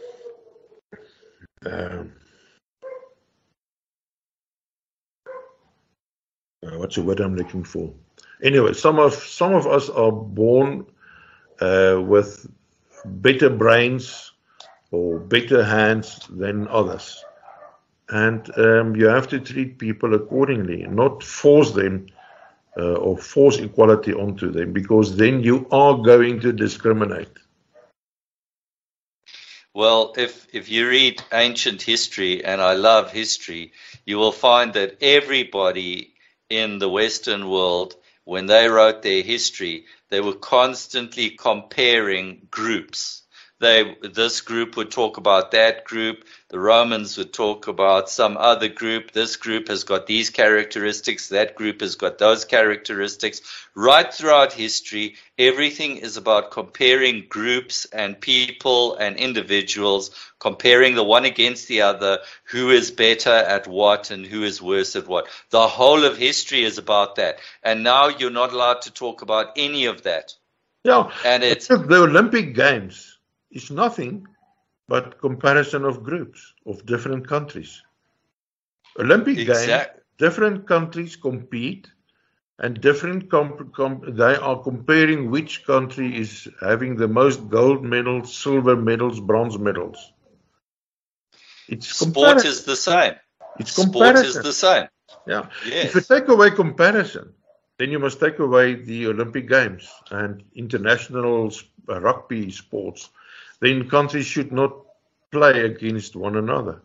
um, uh, what's the word I'm looking for? Anyway, some of some of us are born uh, with better brains or better hands than others. And um, you have to treat people accordingly, not force them uh, or force equality onto them, because then you are going to discriminate. Well, if, if you read ancient history, and I love history, you will find that everybody in the Western world, when they wrote their history, they were constantly comparing groups. They, this group would talk about that group. The Romans would talk about some other group. This group has got these characteristics. That group has got those characteristics. Right throughout history, everything is about comparing groups and people and individuals, comparing the one against the other, who is better at what and who is worse at what. The whole of history is about that. And now you're not allowed to talk about any of that. Yeah, and it's the Olympic Games. It's nothing but comparison of groups of different countries. Olympic Exact- Games, different countries compete, and different comp- comp- they are comparing which country is having the most gold medals, silver medals, bronze medals. It's Sport comparison. is the same. It's Sport comparison. is the same. Yeah. Yes. If you take away comparison, then you must take away the Olympic Games and international sp- uh, rugby sports. Then countries should not play against one another.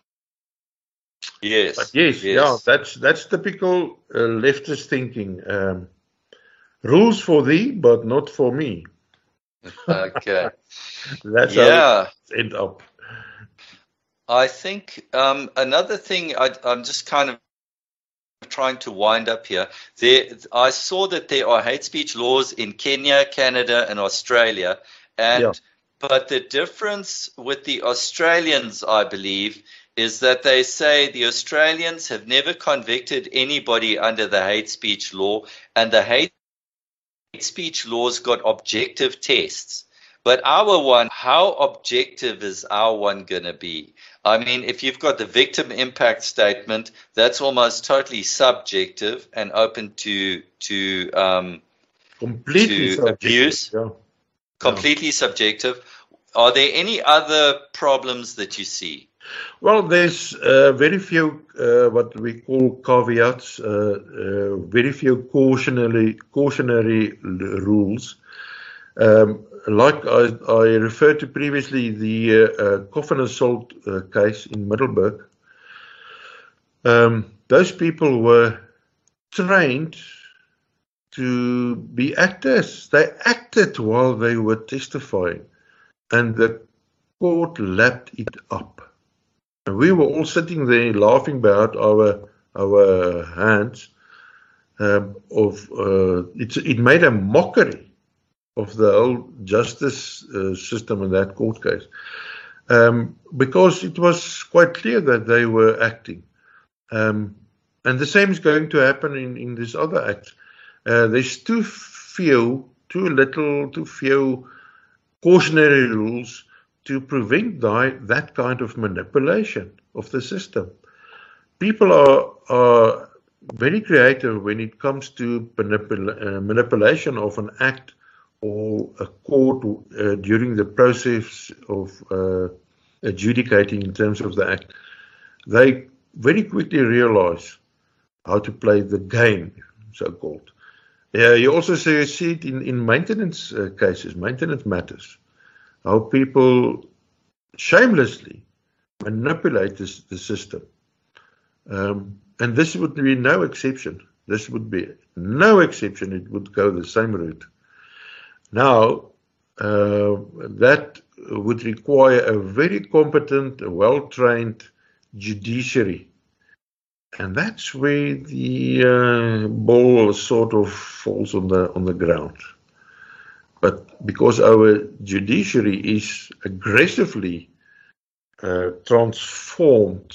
Yes. But yes, yes. yeah, that's that's typical uh, leftist thinking. Um, rules for thee, but not for me. Okay. That's Yeah. how it end up. I think um, another thing, I, I'm just kind of trying to wind up here. There, I saw that there are hate speech laws in Kenya, Canada, and Australia. And Yeah. but the difference with the Australians, I believe, is that they say the Australians have never convicted anybody under the hate speech law, and the hate speech laws got objective tests. But our one, how objective is our one going to be? I mean, if you've got the victim impact statement, that's almost totally subjective and open to to um, Completely to subjective, abuse. Yeah. completely subjective. Are there any other problems that you see? Well, there's uh, very few uh, what we call caveats, uh, uh, very few cautionary cautionary l- rules. Um, like I, I referred to previously, the uh, uh, coffin assault uh, case in Middelburg. Um, those people were trained to be actors. They acted while they were testifying, and the court lapped it up. And we were all sitting there laughing about our our hands. Um, of uh, it's, it made a mockery of the whole justice uh, system in that court case, um, because it was quite clear that they were acting. Um, and the same is going to happen in, in this other act. Uh, there's too few, too little, too few cautionary rules to prevent die, that kind of manipulation of the system. People are, are very creative when it comes to manipula- uh, manipulation of an act or a court uh, during the process of uh, adjudicating in terms of the act. They very quickly realize how to play the game, so-called. Yeah, you also see, see it in, in maintenance uh, cases, maintenance matters, how people shamelessly manipulate this, the system. Um, and this would be no exception. This would be no exception. It would go the same route. Now, uh, that would require a very competent, well-trained judiciary. And that's where the uh, ball sort of falls on the on the ground. But because our judiciary is aggressively uh, transformed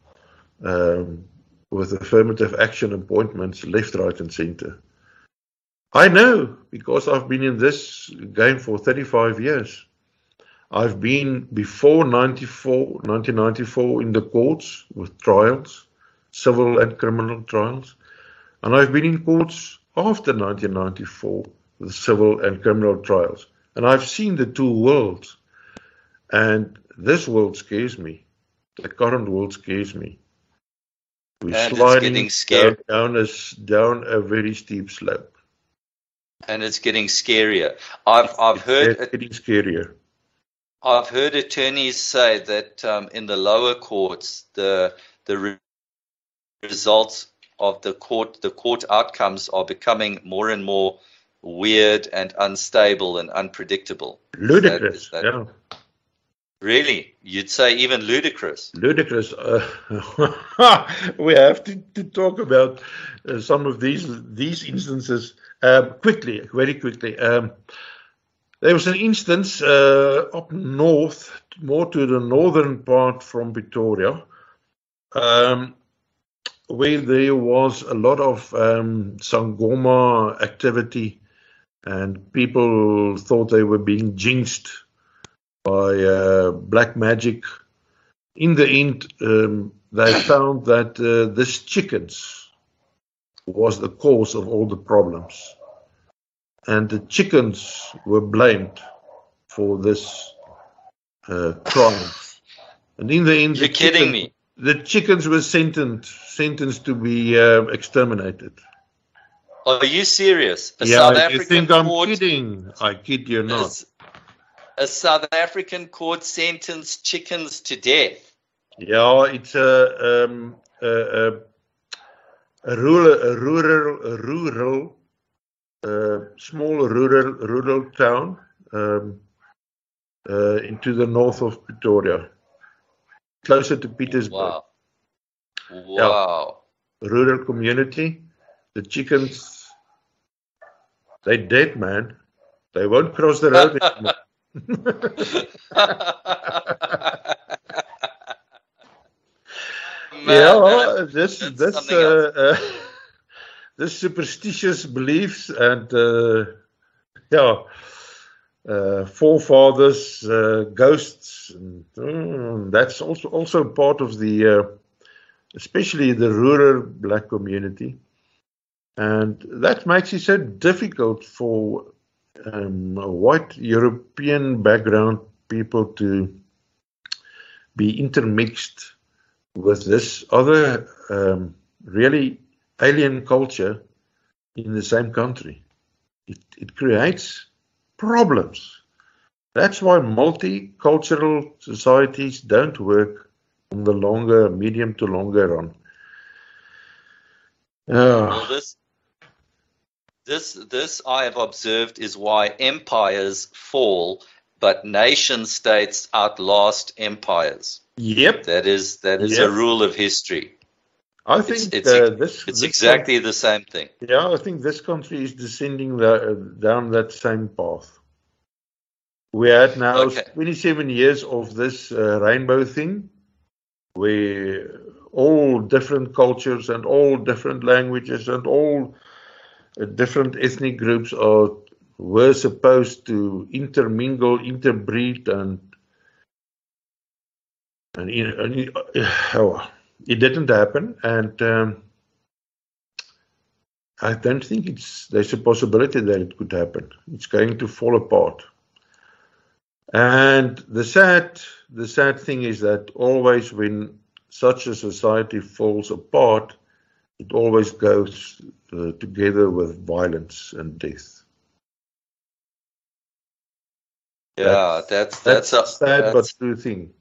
um, with affirmative action appointments left, right, and center. I know because I've been in this game for thirty-five years. I've been before ninety-four, nineteen ninety-four in the courts with trials, civil and criminal trials. And I've been in courts after nineteen ninety-four with civil and criminal trials. And I've seen the two worlds. And this world scares me. The current world scares me. We're And it's sliding getting scary. down, down, a, down a very steep slope. And it's getting scarier. I've I've heard It's getting scarier. I've heard attorneys say that um, in the lower courts, the the re- results of the court, the court outcomes are becoming more and more weird and unstable and unpredictable. Ludicrous. Is that, is that Yeah. Really? You'd say even ludicrous? Ludicrous. Uh, we have to, to talk about uh, some of these these instances um, quickly, very quickly. Um, there was an instance uh, up north, more to the northern part from Pretoria, um, where there was a lot of um, Sangoma activity, and people thought they were being jinxed by uh, black magic. In the end, um, they found that uh, this chickens was the cause of all the problems. And the chickens were blamed for this uh, crime. And in the end, You're the kidding chicken, me. The chickens were sentenced, sentenced to be uh, exterminated. Are you serious? A yeah, South you African think I'm court, kidding? I kid you not. A South African court sentenced chickens to death. Yeah, it's a um, a, a, a rural, a rural, a rural, uh, small rural, rural town um, uh, into the north of Pretoria, closer to Pietersburg. Wow! Wow! Yeah. Rural community. The chickens, they dead, man. They won't cross the road anymore. Man, yeah, this this uh, uh, this superstitious beliefs and uh, yeah, uh, forefathers, uh, ghosts, and, um, that's also also part of the, uh, especially the rural black community, and that makes it so difficult for um, white European background people to be intermixed with this other um, really alien culture in the same country. It, it creates problems. That's why multicultural societies don't work on the longer, medium to longer run. Uh, well, this, this, this I have observed is why empires fall, but nation states outlast empires. Yep, that is that is yep. a rule of history. I think it's, it's, uh, this it's this exactly country, the same thing. Yeah, I think this country is descending the, uh, down that same path. We had now okay. twenty-seven years of this uh, rainbow thing, where all different cultures and all different languages and all uh, different ethnic groups are were supposed to intermingle, interbreed, and and, and uh, oh, it didn't happen. And um, I don't think it's there's a possibility that it could happen. It's going to fall apart. And the sad, the sad thing is that always when such a society falls apart, it always goes uh, together with violence and death. Yeah, that's that's, that's a sad that's, but true thing.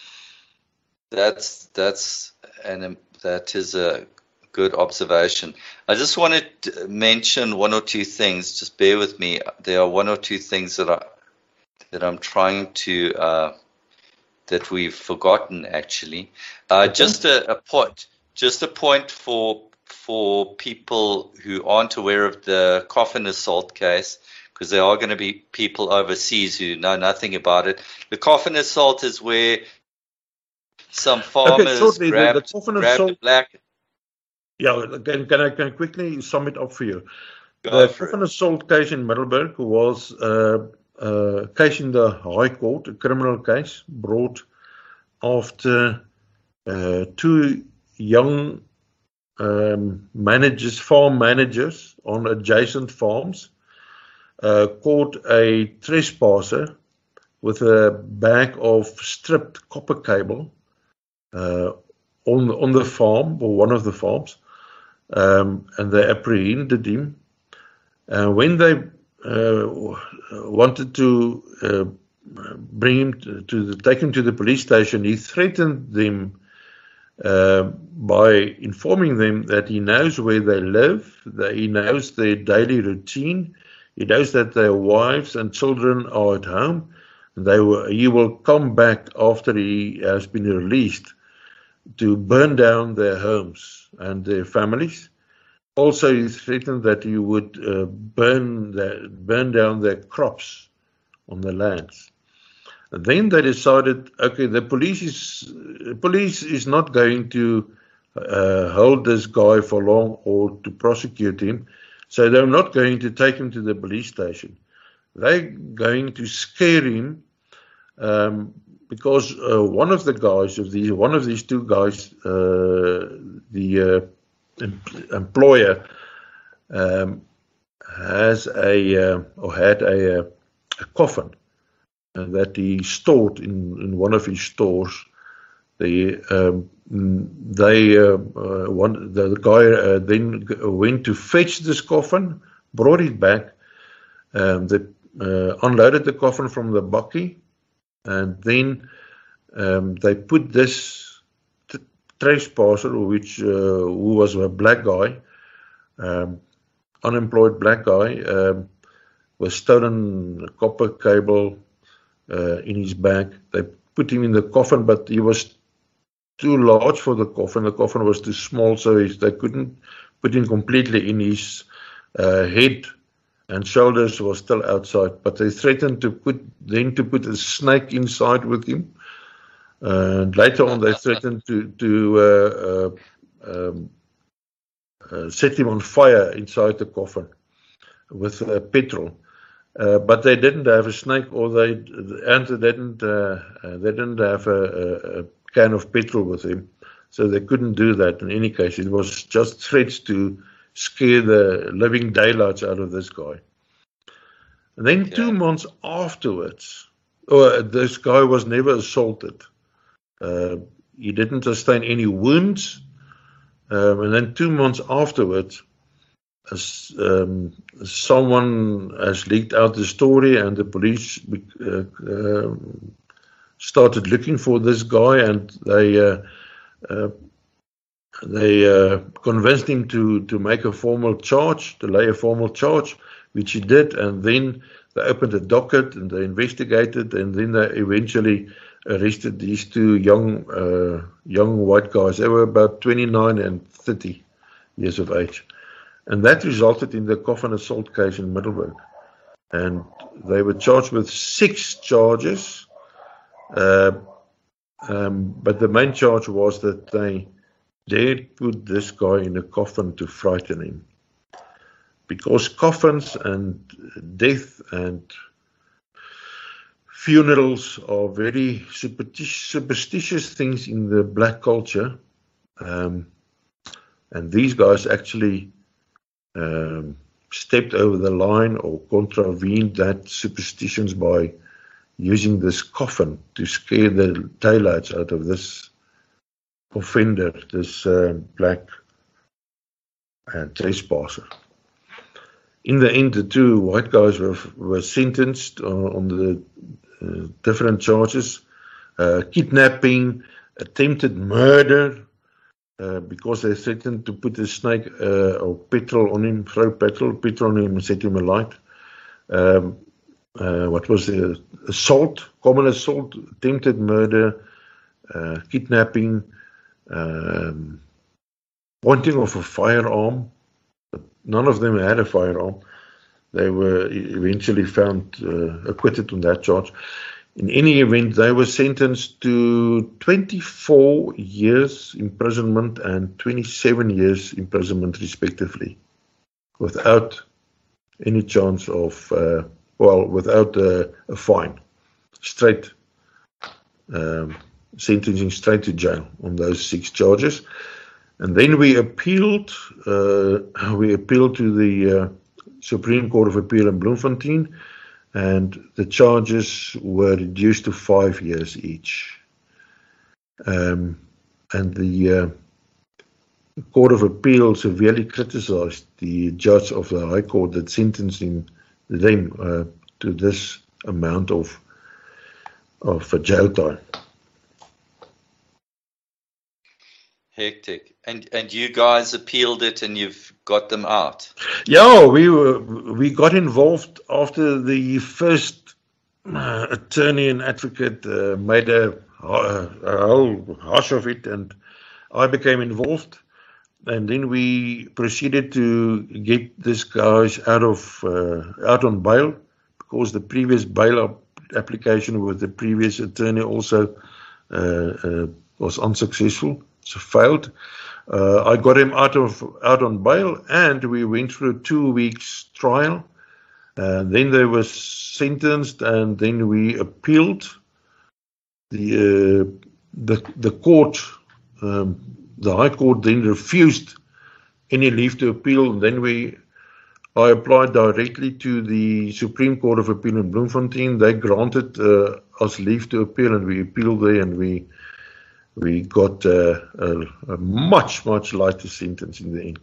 That's that's and that is a good observation. I just wanted to mention one or two things. Just bear with me. There are one or two things that I that I'm trying to uh, that we've forgotten actually. Uh, okay. Just a, a point. Just a point for for people who aren't aware of the coffin assault case, because there are going to be people overseas who know nothing about it. The coffin assault is where some farmers okay, shortly, grabbed, the, the coffin grabbed assault, a black. Yeah, can, can, I, can I quickly sum it up for you? Go the for coffin it. assault case in Middelburg was uh, a case in the High Court, a criminal case brought after uh, two young um, managers, farm managers on adjacent farms, uh, caught a trespasser with a bag of stripped copper cable uh, on on the farm, or one of the farms, um, and they apprehended him. Uh, when they uh, wanted to uh, bring him to, to the, take him to the police station, he threatened them uh, by informing them that he knows where they live, that he knows their daily routine, he knows that their wives and children are at home, and they will, he will come back after he has been released to burn down their homes and their families. Also, he threatened that he would uh, burn, the, burn down their crops on the lands. And then they decided, okay, the police is police is not going to uh, hold this guy for long or to prosecute him, so they're not going to take him to the police station. They're going to scare him um, because uh, one of the guys of these, one of these two guys, uh, the uh, em employer, um, has a uh, or had a, a coffin uh, that he stored in, in one of his stores. They um, they uh, uh, one the, the guy uh, then went to fetch this coffin, brought it back, um, they uh, unloaded the coffin from the bakkie, and then um, they put this trespasser, which uh, who was a black guy, um, unemployed black guy, um, with stolen copper cable uh, in his bag. They put him in the coffin, but he was too large for the coffin. The coffin was too small, so he, they couldn't put him completely in. His uh, head and shoulders was still outside, but they threatened to put then to put a snake inside with him. And later on, they threatened to to uh, uh, um, uh, set him on fire inside the coffin with uh, petrol. Uh, but they didn't have a snake, or they and they didn't uh, uh, they didn't have a, a, a can of petrol with him, so they couldn't do that. In any case, it was just threats to scare the living daylights out of this guy. And then okay. two months afterwards, oh, this guy was never assaulted. Uh, he didn't sustain any wounds. Um, and then two months afterwards, as, um, someone has leaked out the story, and the police uh, uh, started looking for this guy, and they uh, uh, they uh, convinced him to to make a formal charge, to lay a formal charge, which he did, and then they opened a docket and they investigated, and then they eventually arrested these two young uh, young white guys. They were about twenty-nine and thirty years of age, and that resulted in the coffin assault case in Middelburg, and they were charged with six charges. Uh, um, but the main charge was that they dared put this guy in a coffin to frighten him, because coffins and death and funerals are very superstitious, superstitious things in the black culture, um, and these guys actually um, stepped over the line or contravened that superstitions by using this coffin to scare the daylights out of this offender, this uh, black uh, trespasser. In the end, the two white guys were, were sentenced uh, on the uh, different charges, uh, kidnapping, attempted murder, uh, because they threatened to put a snake uh, or petrol on him, throw petrol, petrol on him and set him alight. Um, Uh, what was the assault, common assault, attempted murder, uh, kidnapping, um, pointing of a firearm. But none of them had a firearm. They were eventually found uh, acquitted on that charge. In any event, they were sentenced to twenty-four years imprisonment and twenty-seven years imprisonment respectively, without any chance of uh, well, without a, a fine, straight um, sentencing straight to jail on those six charges. And then we appealed, uh, we appealed to the uh, Supreme Court of Appeal in Bloemfontein, and the charges were reduced to five years each. Um, and the uh, Court of Appeal severely criticized the judge of the High Court that sentenced him them uh, to this amount of of uh, jail time. Hectic. And and you guys appealed it, and you've got them out. Yeah, we were we got involved after the first uh, attorney and advocate uh, made a, a whole hush of it, and I became involved. And then we proceeded to get this guys out of uh, out on bail, because the previous bail application with the previous attorney also uh, uh, was unsuccessful, so failed. Uh, I got him out of out on bail, and we went through a two weeks trial. Uh, then they were sentenced, and then we appealed the uh, the the court, um, the High Court, then refused any leave to appeal. And then we, I applied directly to the Supreme Court of Appeal in Bloemfontein. They granted uh, us leave to appeal, and we appealed there, and we we got uh, a, a much much lighter sentence in the end.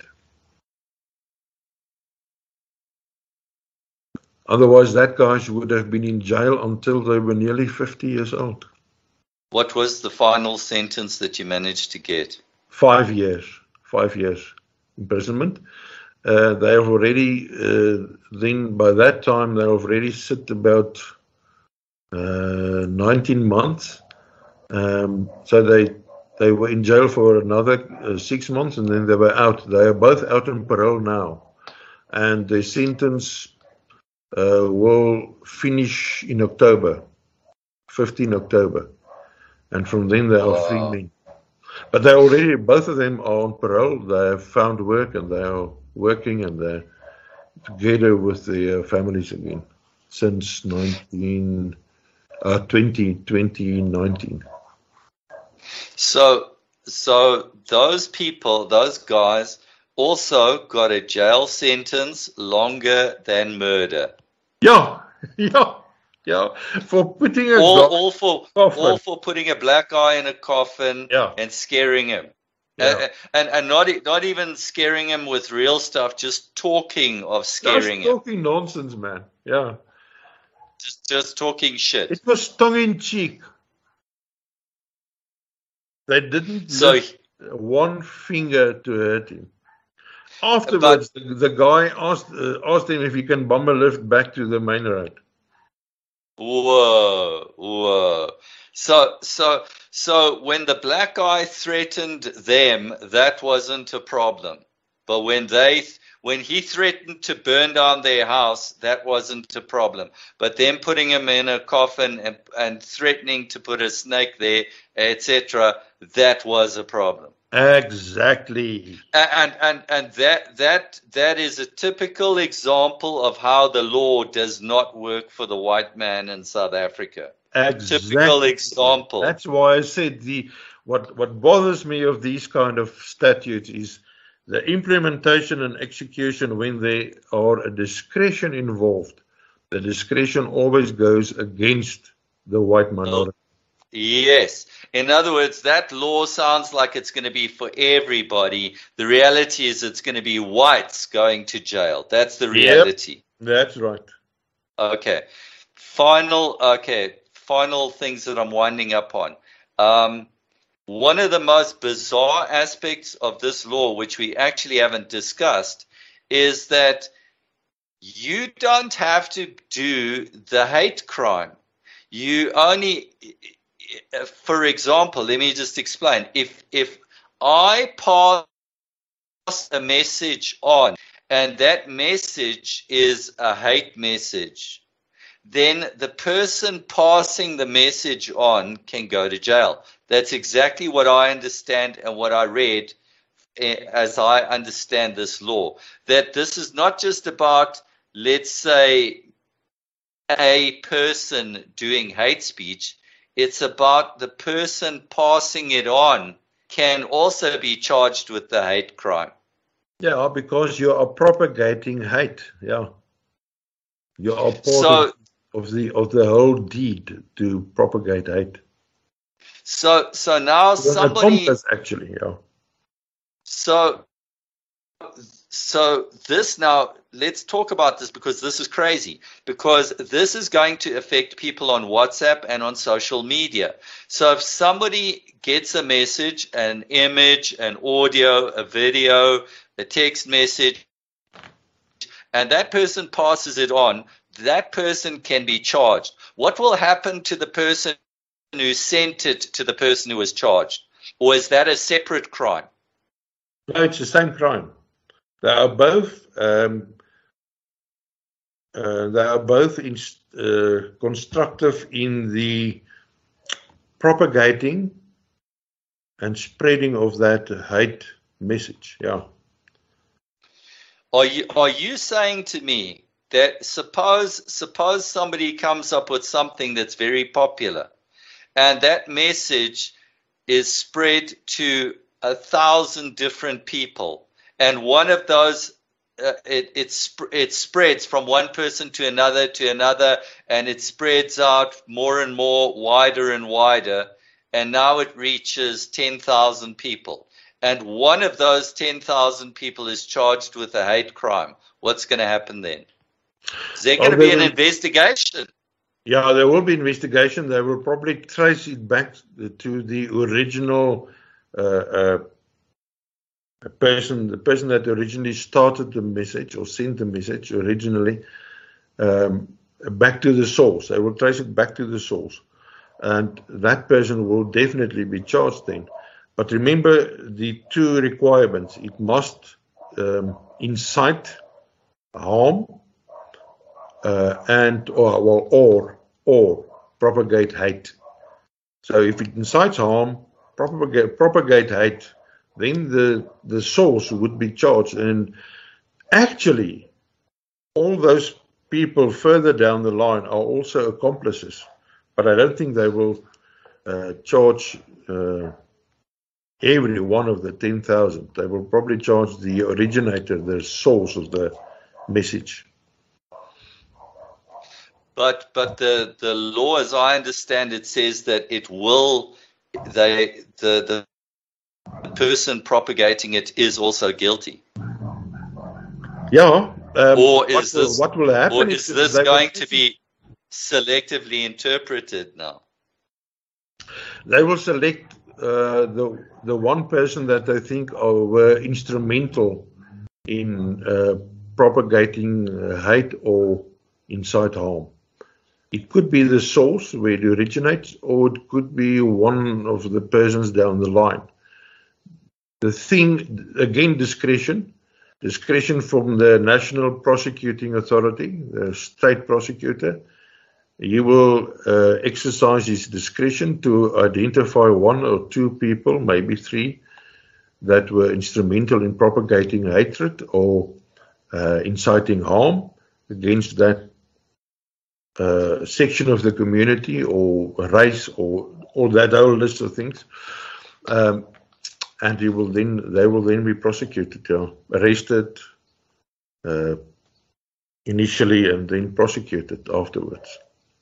Otherwise, that guys would have been in jail until they were nearly fifty years old. What was the final sentence that you managed to get? Five years. Five years imprisonment. Uh, they have already, uh, then by that time, they have already sit about uh, nineteen months. Um, so they they were in jail for another uh, six months, and then they were out. They are both out on parole now. And the sentence Uh, will finish in October, fifteenth October, and from then they are Wow. free men. But they already, both of them are on parole. They have found work and they are working, and they're together with their families again since nineteen, uh, twenty, twenty nineteen. So, so those people, those guys, also got a jail sentence longer than murder. Yeah, yeah, yeah. For putting a All, dog all for coffin. all for putting a black guy in a coffin Yeah. and scaring him, Yeah. uh, and and not e- not even scaring him with real stuff, just talking of scaring Just him, talking nonsense, man. Yeah. just just talking shit. It was tongue in cheek. They didn't So, lift one finger to hurt him. Afterwards, the, the guy asked uh, asked him if he can bum a lift back to the main road. whoa, whoa. So, so, so when the black guy threatened them, that wasn't a problem. But when they, when he threatened to burn down their house, that wasn't a problem. But them putting him in a coffin and, and threatening to put a snake there, et cetera, that was a problem. Exactly. And and and that that that is a typical example of how the law does not work for the white man in South Africa. Exactly. Typical example. That's why I said the what what bothers me of these kind of statutes is the implementation and execution when there are a discretion involved. The discretion always goes against the white minority. Yes. In other words, that law sounds like it's going to be for everybody. The reality is it's going to be whites going to jail. That's the reality. Yep, that's right. Okay. Final, okay. Final things that I'm winding up on. Um, one of the most bizarre aspects of this law, which we actually haven't discussed, is that you don't have to do the hate crime. You only, for example, let me just explain. If if I pass a message on and that message is a hate message, then the person passing the message on can go to jail. That's exactly what I understand and what I read as I understand this law. That this is not just about, let's say, a person doing hate speech. It's about the person passing it on can also be charged with the hate crime. Yeah, because you are propagating hate. Yeah, you are part So, of, of the of the whole deed to propagate hate. so, so now You're an somebody. accomplice, actually. Yeah. So, so this now, let's talk about this because this is crazy. Because this is going to affect people on WhatsApp and on social media. So if somebody gets a message, an image, an audio, a video, a text message, and that person passes it on, that person can be charged. What will happen to the person who sent it to the person who was charged? Or is that a separate crime? No, it's the same crime. They are both um, uh, they are both in, uh, constructive in the propagating and spreading of that hate message. Yeah. Are you are you saying to me that suppose suppose somebody comes up with something that's very popular, and that message is spread to a thousand different people, and one of those uh, it it, sp- it spreads from one person to another to another, and it spreads out more and more, wider and wider, and now it reaches ten thousand people, and one of those ten thousand people is charged with a hate crime. What's going to happen then? Is there going to be an investigation? Yeah, there will be investigation. They will probably trace it back to the original uh, uh, person, the person that originally started the message or sent the message originally, um, back to the source. They will trace it back to the source, and that person will definitely be charged then. But remember the two requirements: it must um, incite harm. Uh, and or, well, or or propagate hate. So if it incites harm, propagate, propagate hate, then the the source would be charged. And actually, all those people further down the line are also accomplices. But I don't think they will uh, charge uh, every one of the ten thousand. They will probably charge the originator, the source of the message. But but the, the law, as I understand it, says that it will, they the the person propagating it is also guilty. Yeah. Um, or is what, this what will happen? Or is this going to be selectively interpreted now? They will select uh, the the one person that they think are, were instrumental in uh, propagating uh, hate or incite harm. It could be the source where it originates, or it could be one of the persons down the line. The thing, again, discretion. Discretion from the National Prosecuting Authority, the state prosecutor. He will uh, exercise his discretion to identify one or two people, maybe three, that were instrumental in propagating hatred or uh, inciting harm against that Uh, section of the community or race or or that whole list of things, um, and he will then they will then be prosecuted, yeah, arrested uh, initially and then prosecuted afterwards.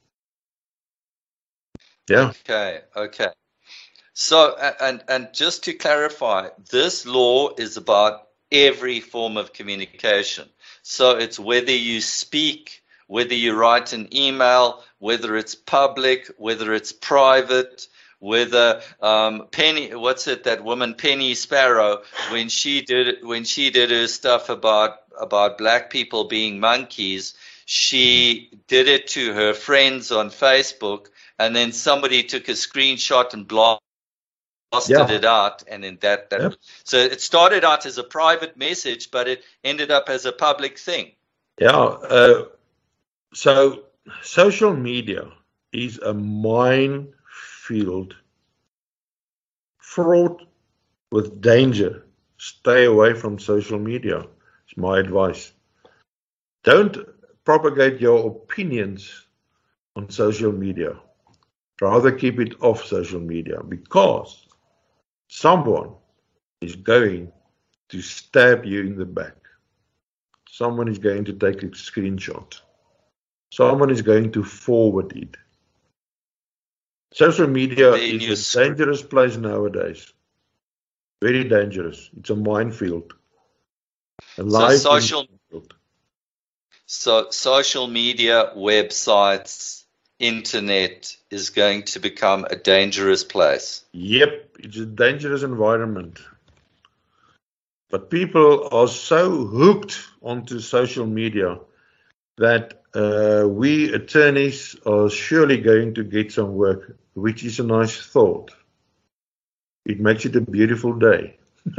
Yeah. Okay. Okay. So and and just to clarify, this law is about every form of communication. So it's whether you speak, whether you write an email, whether it's public, whether it's private, whether um, Penny, what's it, that woman Penny Sparrow, when she did when she did her stuff about about black people being monkeys, she did it to her friends on Facebook, and then somebody took a screenshot and blasted Yeah. it out, and then that that Yep. So it started out as a private message, but it ended up as a public thing. Yeah. Uh, So, social media is a minefield fraught with danger. Stay away from social media. It's my advice. Don't propagate your opinions on social media. Rather keep it off social media, because someone is going to stab you in the back. Someone is going to take a screenshot. Someone is going to forward it. Social media Then you is a dangerous place nowadays. Very dangerous. It's a minefield. A So live social, minefield. so social media, websites, internet is going to become a dangerous place. Yep, it's a dangerous environment. But people are so hooked onto social media that uh, we attorneys are surely going to get some work, which is a nice thought. It makes it a beautiful day.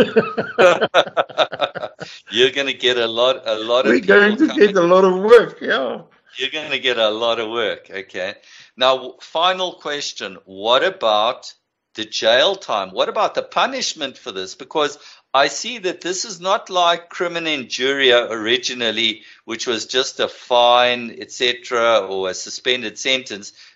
You're going to get a lot, a lot of We're people going to coming. get a lot of work, yeah. You're going to get a lot of work. Okay. Now, final question: what about the jail time? What about the punishment for this? Because I see that this is not like crimen injuria originally, which was just a fine, et cetera, or a suspended sentence.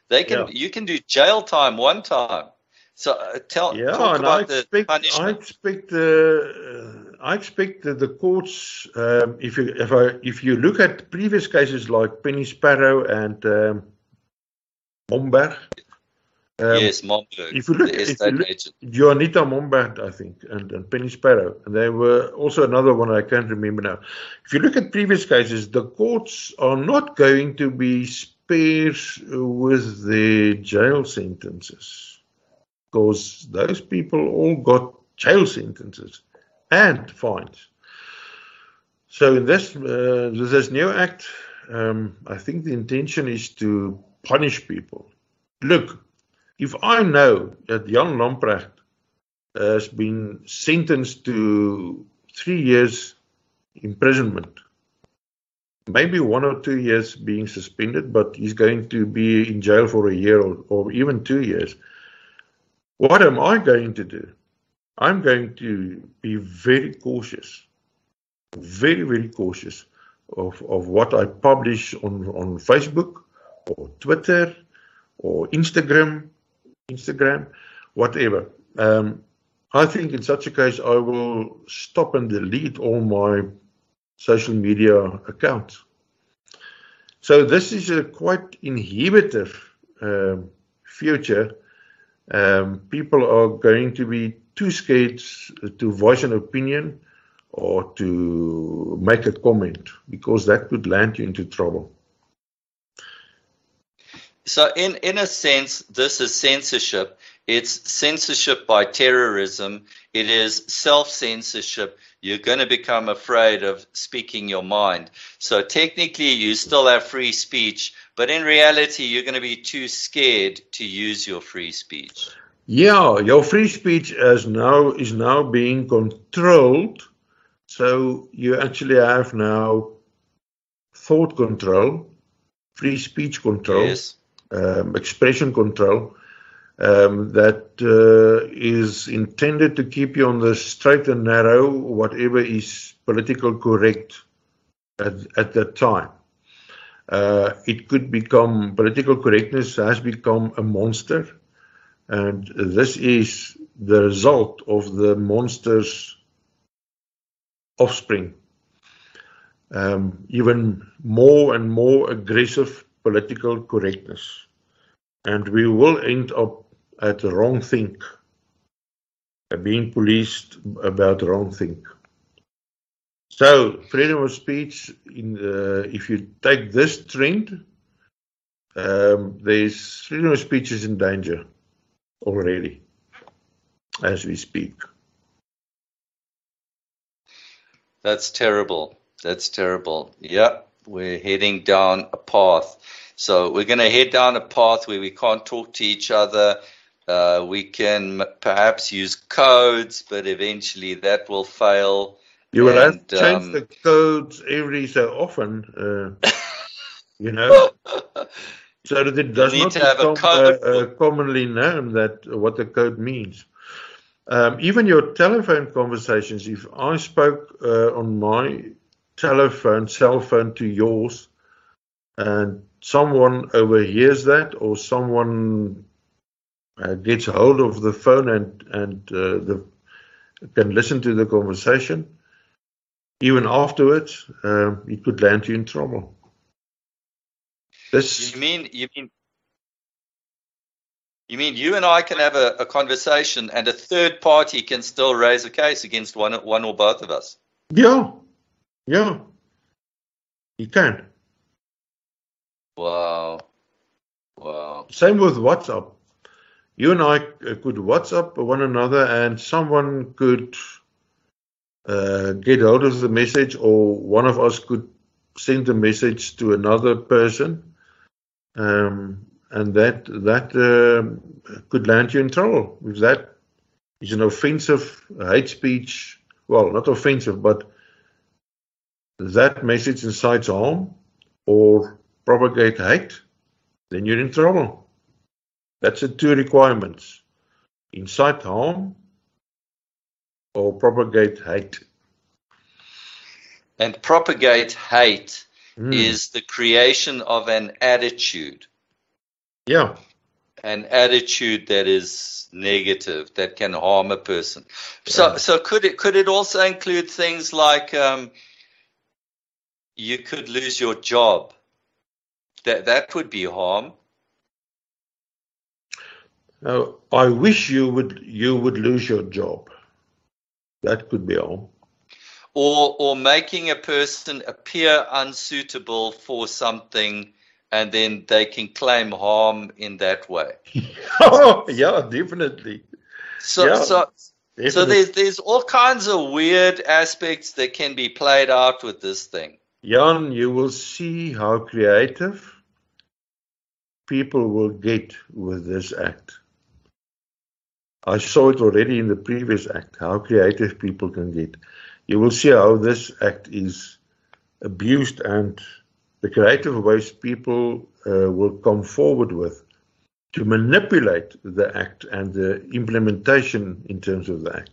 They can, Yeah. you can do jail time one time. So uh, tell, Yeah, talk and I about the expect, I punishment. expect, uh, uh, I expect that the courts, um, if you, if I, if you look at previous cases like Penny Sparrow and um, Momberg, um, Yes, Momberg, if you look, the if you estate look, agent. Juanita Momberg, I think, and, and Penny Sparrow, and there were also another one I can't remember now. If you look at previous cases, the courts are not going to be spares with their jail sentences, because those people all got jail sentences and fines. So in this, uh, with this new act, um, I think the intention is to punish people. Look, if I know that Jan Lamprecht has been sentenced to three years imprisonment, maybe one or two years being suspended, but he's going to be in jail for a year or, or even two years, what am I going to do? I'm going to be very cautious, very, very cautious of, of what I publish on, on Facebook or Twitter or Instagram, Instagram, whatever. Um, I think in such a case, I will stop and delete all my social media accounts. So this is a quite inhibitive um, future. Um, people are going to be too scared to voice an opinion or to make a comment, because that could land you into trouble. So in, in a sense, this is censorship. It's censorship by terrorism. It is self-censorship. You're going to become afraid of speaking your mind. So technically, you still have free speech, but in reality, you're going to be too scared to use your free speech. Yeah, your free speech is now is now being controlled. So you actually have now thought control, free speech control, Yes. um, expression control, um, that uh, is intended to keep you on the straight and narrow, whatever is political correct at, at that time. Uh, it could become, political correctness has become a monster, and this is the result of the monster's offspring. Um, even more and more aggressive political correctness. And we will end up at the wrong think, uh, being policed about the wrong think. So, freedom of speech, in, uh, if you take this trend, um, there's freedom of speech is in danger already, as we speak. That's terrible. That's terrible. Yeah, we're heading down a path. So we're going to head down a path where we can't talk to each other. Uh, we can perhaps use codes, but eventually that will fail. You will and, have to change um, the codes every so often, uh, you know, so that it does need not to have a become code. uh, uh, commonly known that what the code means. Um, even your telephone conversations, if I spoke uh, on my telephone, cell phone to yours, and someone overhears that, or someone uh, gets hold of the phone and, and uh, the, can listen to the conversation, even afterwards, uh, it could land you in trouble. This, You mean you mean you mean you and I can have a, a conversation, and a third party can still raise a case against one one or both of us? yeah, yeah, you can. Wow, wow. Same with WhatsApp. You and I could WhatsApp one another, and someone could uh, get hold of the message, or one of us could send the message to another person, um, and that that uh, could land you in trouble. If that is an offensive hate speech, well, not offensive, but that message incites harm or propagate hate, then you're in trouble. That's the two requirements: incite harm or propagate hate. And propagate hate Mm. is the creation of an attitude. Yeah. an attitude that is negative, that can harm a person. So, Yeah. so could it could it also include things like um, you could lose your job? That that would be harm. Now, I wish you would you would lose your job. That could be all. Or or making a person appear unsuitable for something, and then they can claim harm in that way. Oh, yeah, definitely. So Yeah, so definitely. so there's there's all kinds of weird aspects that can be played out with this thing. Jan, you will see how creative people will get with this act. I saw it already in the previous act, how creative people can get. You will see how this act is abused and the creative ways people uh, will come forward with to manipulate the act and the implementation in terms of the act.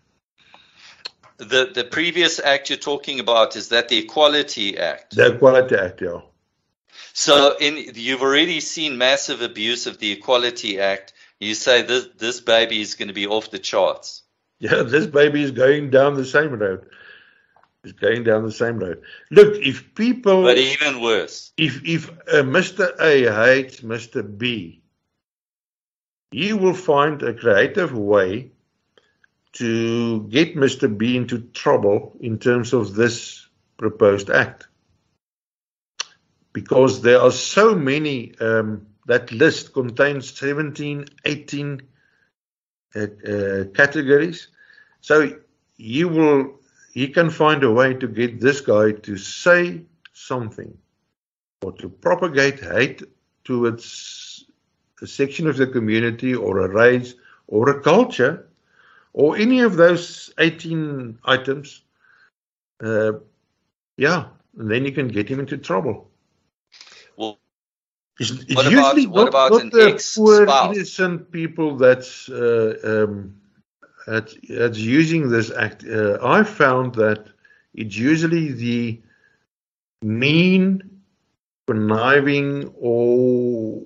The the previous act you're talking about, is that the Equality Act? The Equality Act, yeah. So in you've already seen massive abuse of the Equality Act. You say this this baby is going to be off the charts. Yeah, this baby is going down the same road. It's going down the same road. Look, if people... But even worse. If, if uh, Mister A hates Mister B, he will find a creative way to get Mister B into trouble in terms of this proposed act. Because there are so many, um, that list contains seventeen, eighteen uh, uh, categories. So he will, he can find a way to get this guy to say something or to propagate hate towards a section of the community or a race or a culture or any of those eighteen items. Uh, yeah, and then you can get him into trouble. Well, It's, it's what usually about, what not, about not an the poor, ex-spouse? innocent people that's, uh, um, that's, that's using this act. Uh, I found that it's usually the mean, conniving, or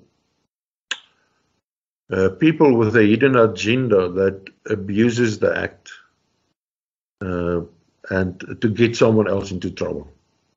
uh, people with a hidden agenda that abuses the act uh, and to get someone else into trouble.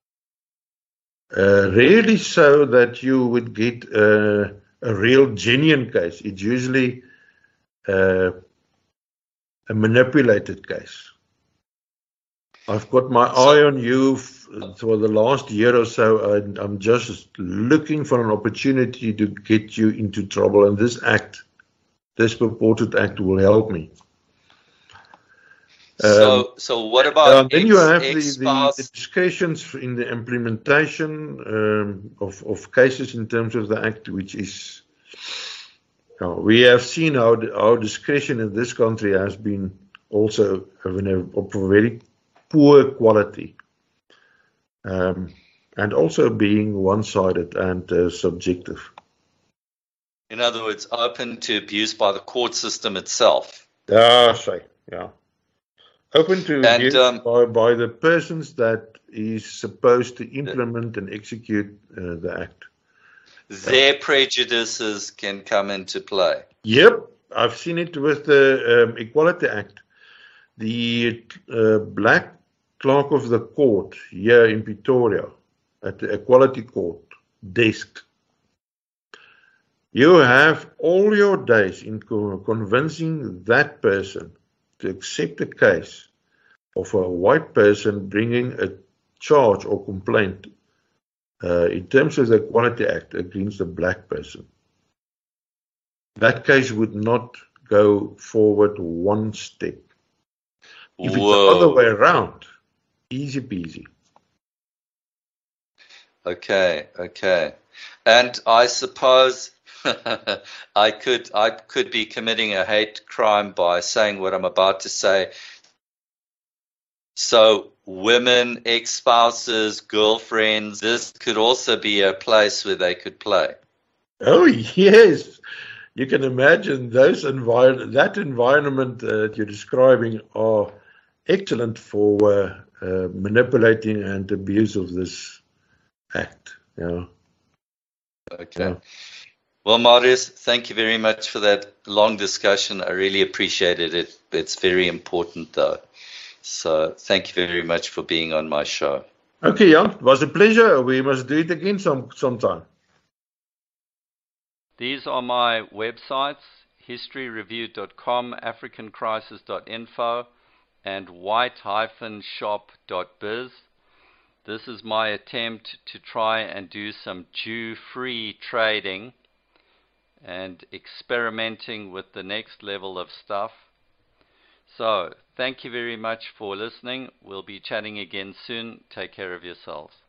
Uh, rarely so that you would get uh, a real genuine case. It's usually uh, a manipulated case. I've got my So- eye on you f- for the last year or so, and I'm just looking for an opportunity to get you into trouble, and this act, this purported act, will help me. So, so what about Uh, then ex, you have the, the, ex-spouse? the discussions in the implementation um, of, of cases in terms of the act, which is, uh, we have seen how the, our discretion in this country has been also of, an, of a very poor quality, um, and also being one-sided and uh, subjective. In other words, open to abuse by the court system itself. Yeah, say, yeah. Open to And, abuse um, by, by the persons that is supposed to implement and execute uh, the act. Their prejudices can come into play. Yep, I've seen it with the um, Equality Act. The uh, black clerk of the court here in Pretoria at the Equality Court desk. You have all your days in co- convincing that person to accept a case of a white person bringing a charge or complaint uh, in terms of the Equality Act against a black person. That case would not go forward one step. If it's the other Whoa. way around, easy peasy. Okay, okay. And I suppose I could I could be committing a hate crime by saying what I'm about to say. So women, ex-spouses, girlfriends, this could also be a place where they could play. Oh yes, you can imagine those envir- that environment uh, that you're describing are excellent for uh, uh, manipulating and abuse of this act. Yeah. Okay. Yeah. Well, Marius, thank you very much for that long discussion. I really appreciated it. It's very important, though. So thank you very much for being on my show. Okay, Jan, it was a pleasure. We must do it again some sometime. These are my websites, history review dot com, african crisis dot info, and white dash shop dot biz. This is my attempt to try and do some Jew-free trading and experimenting with the next level of stuff. So, thank you very much for listening. We'll be chatting again soon. Take care of yourselves.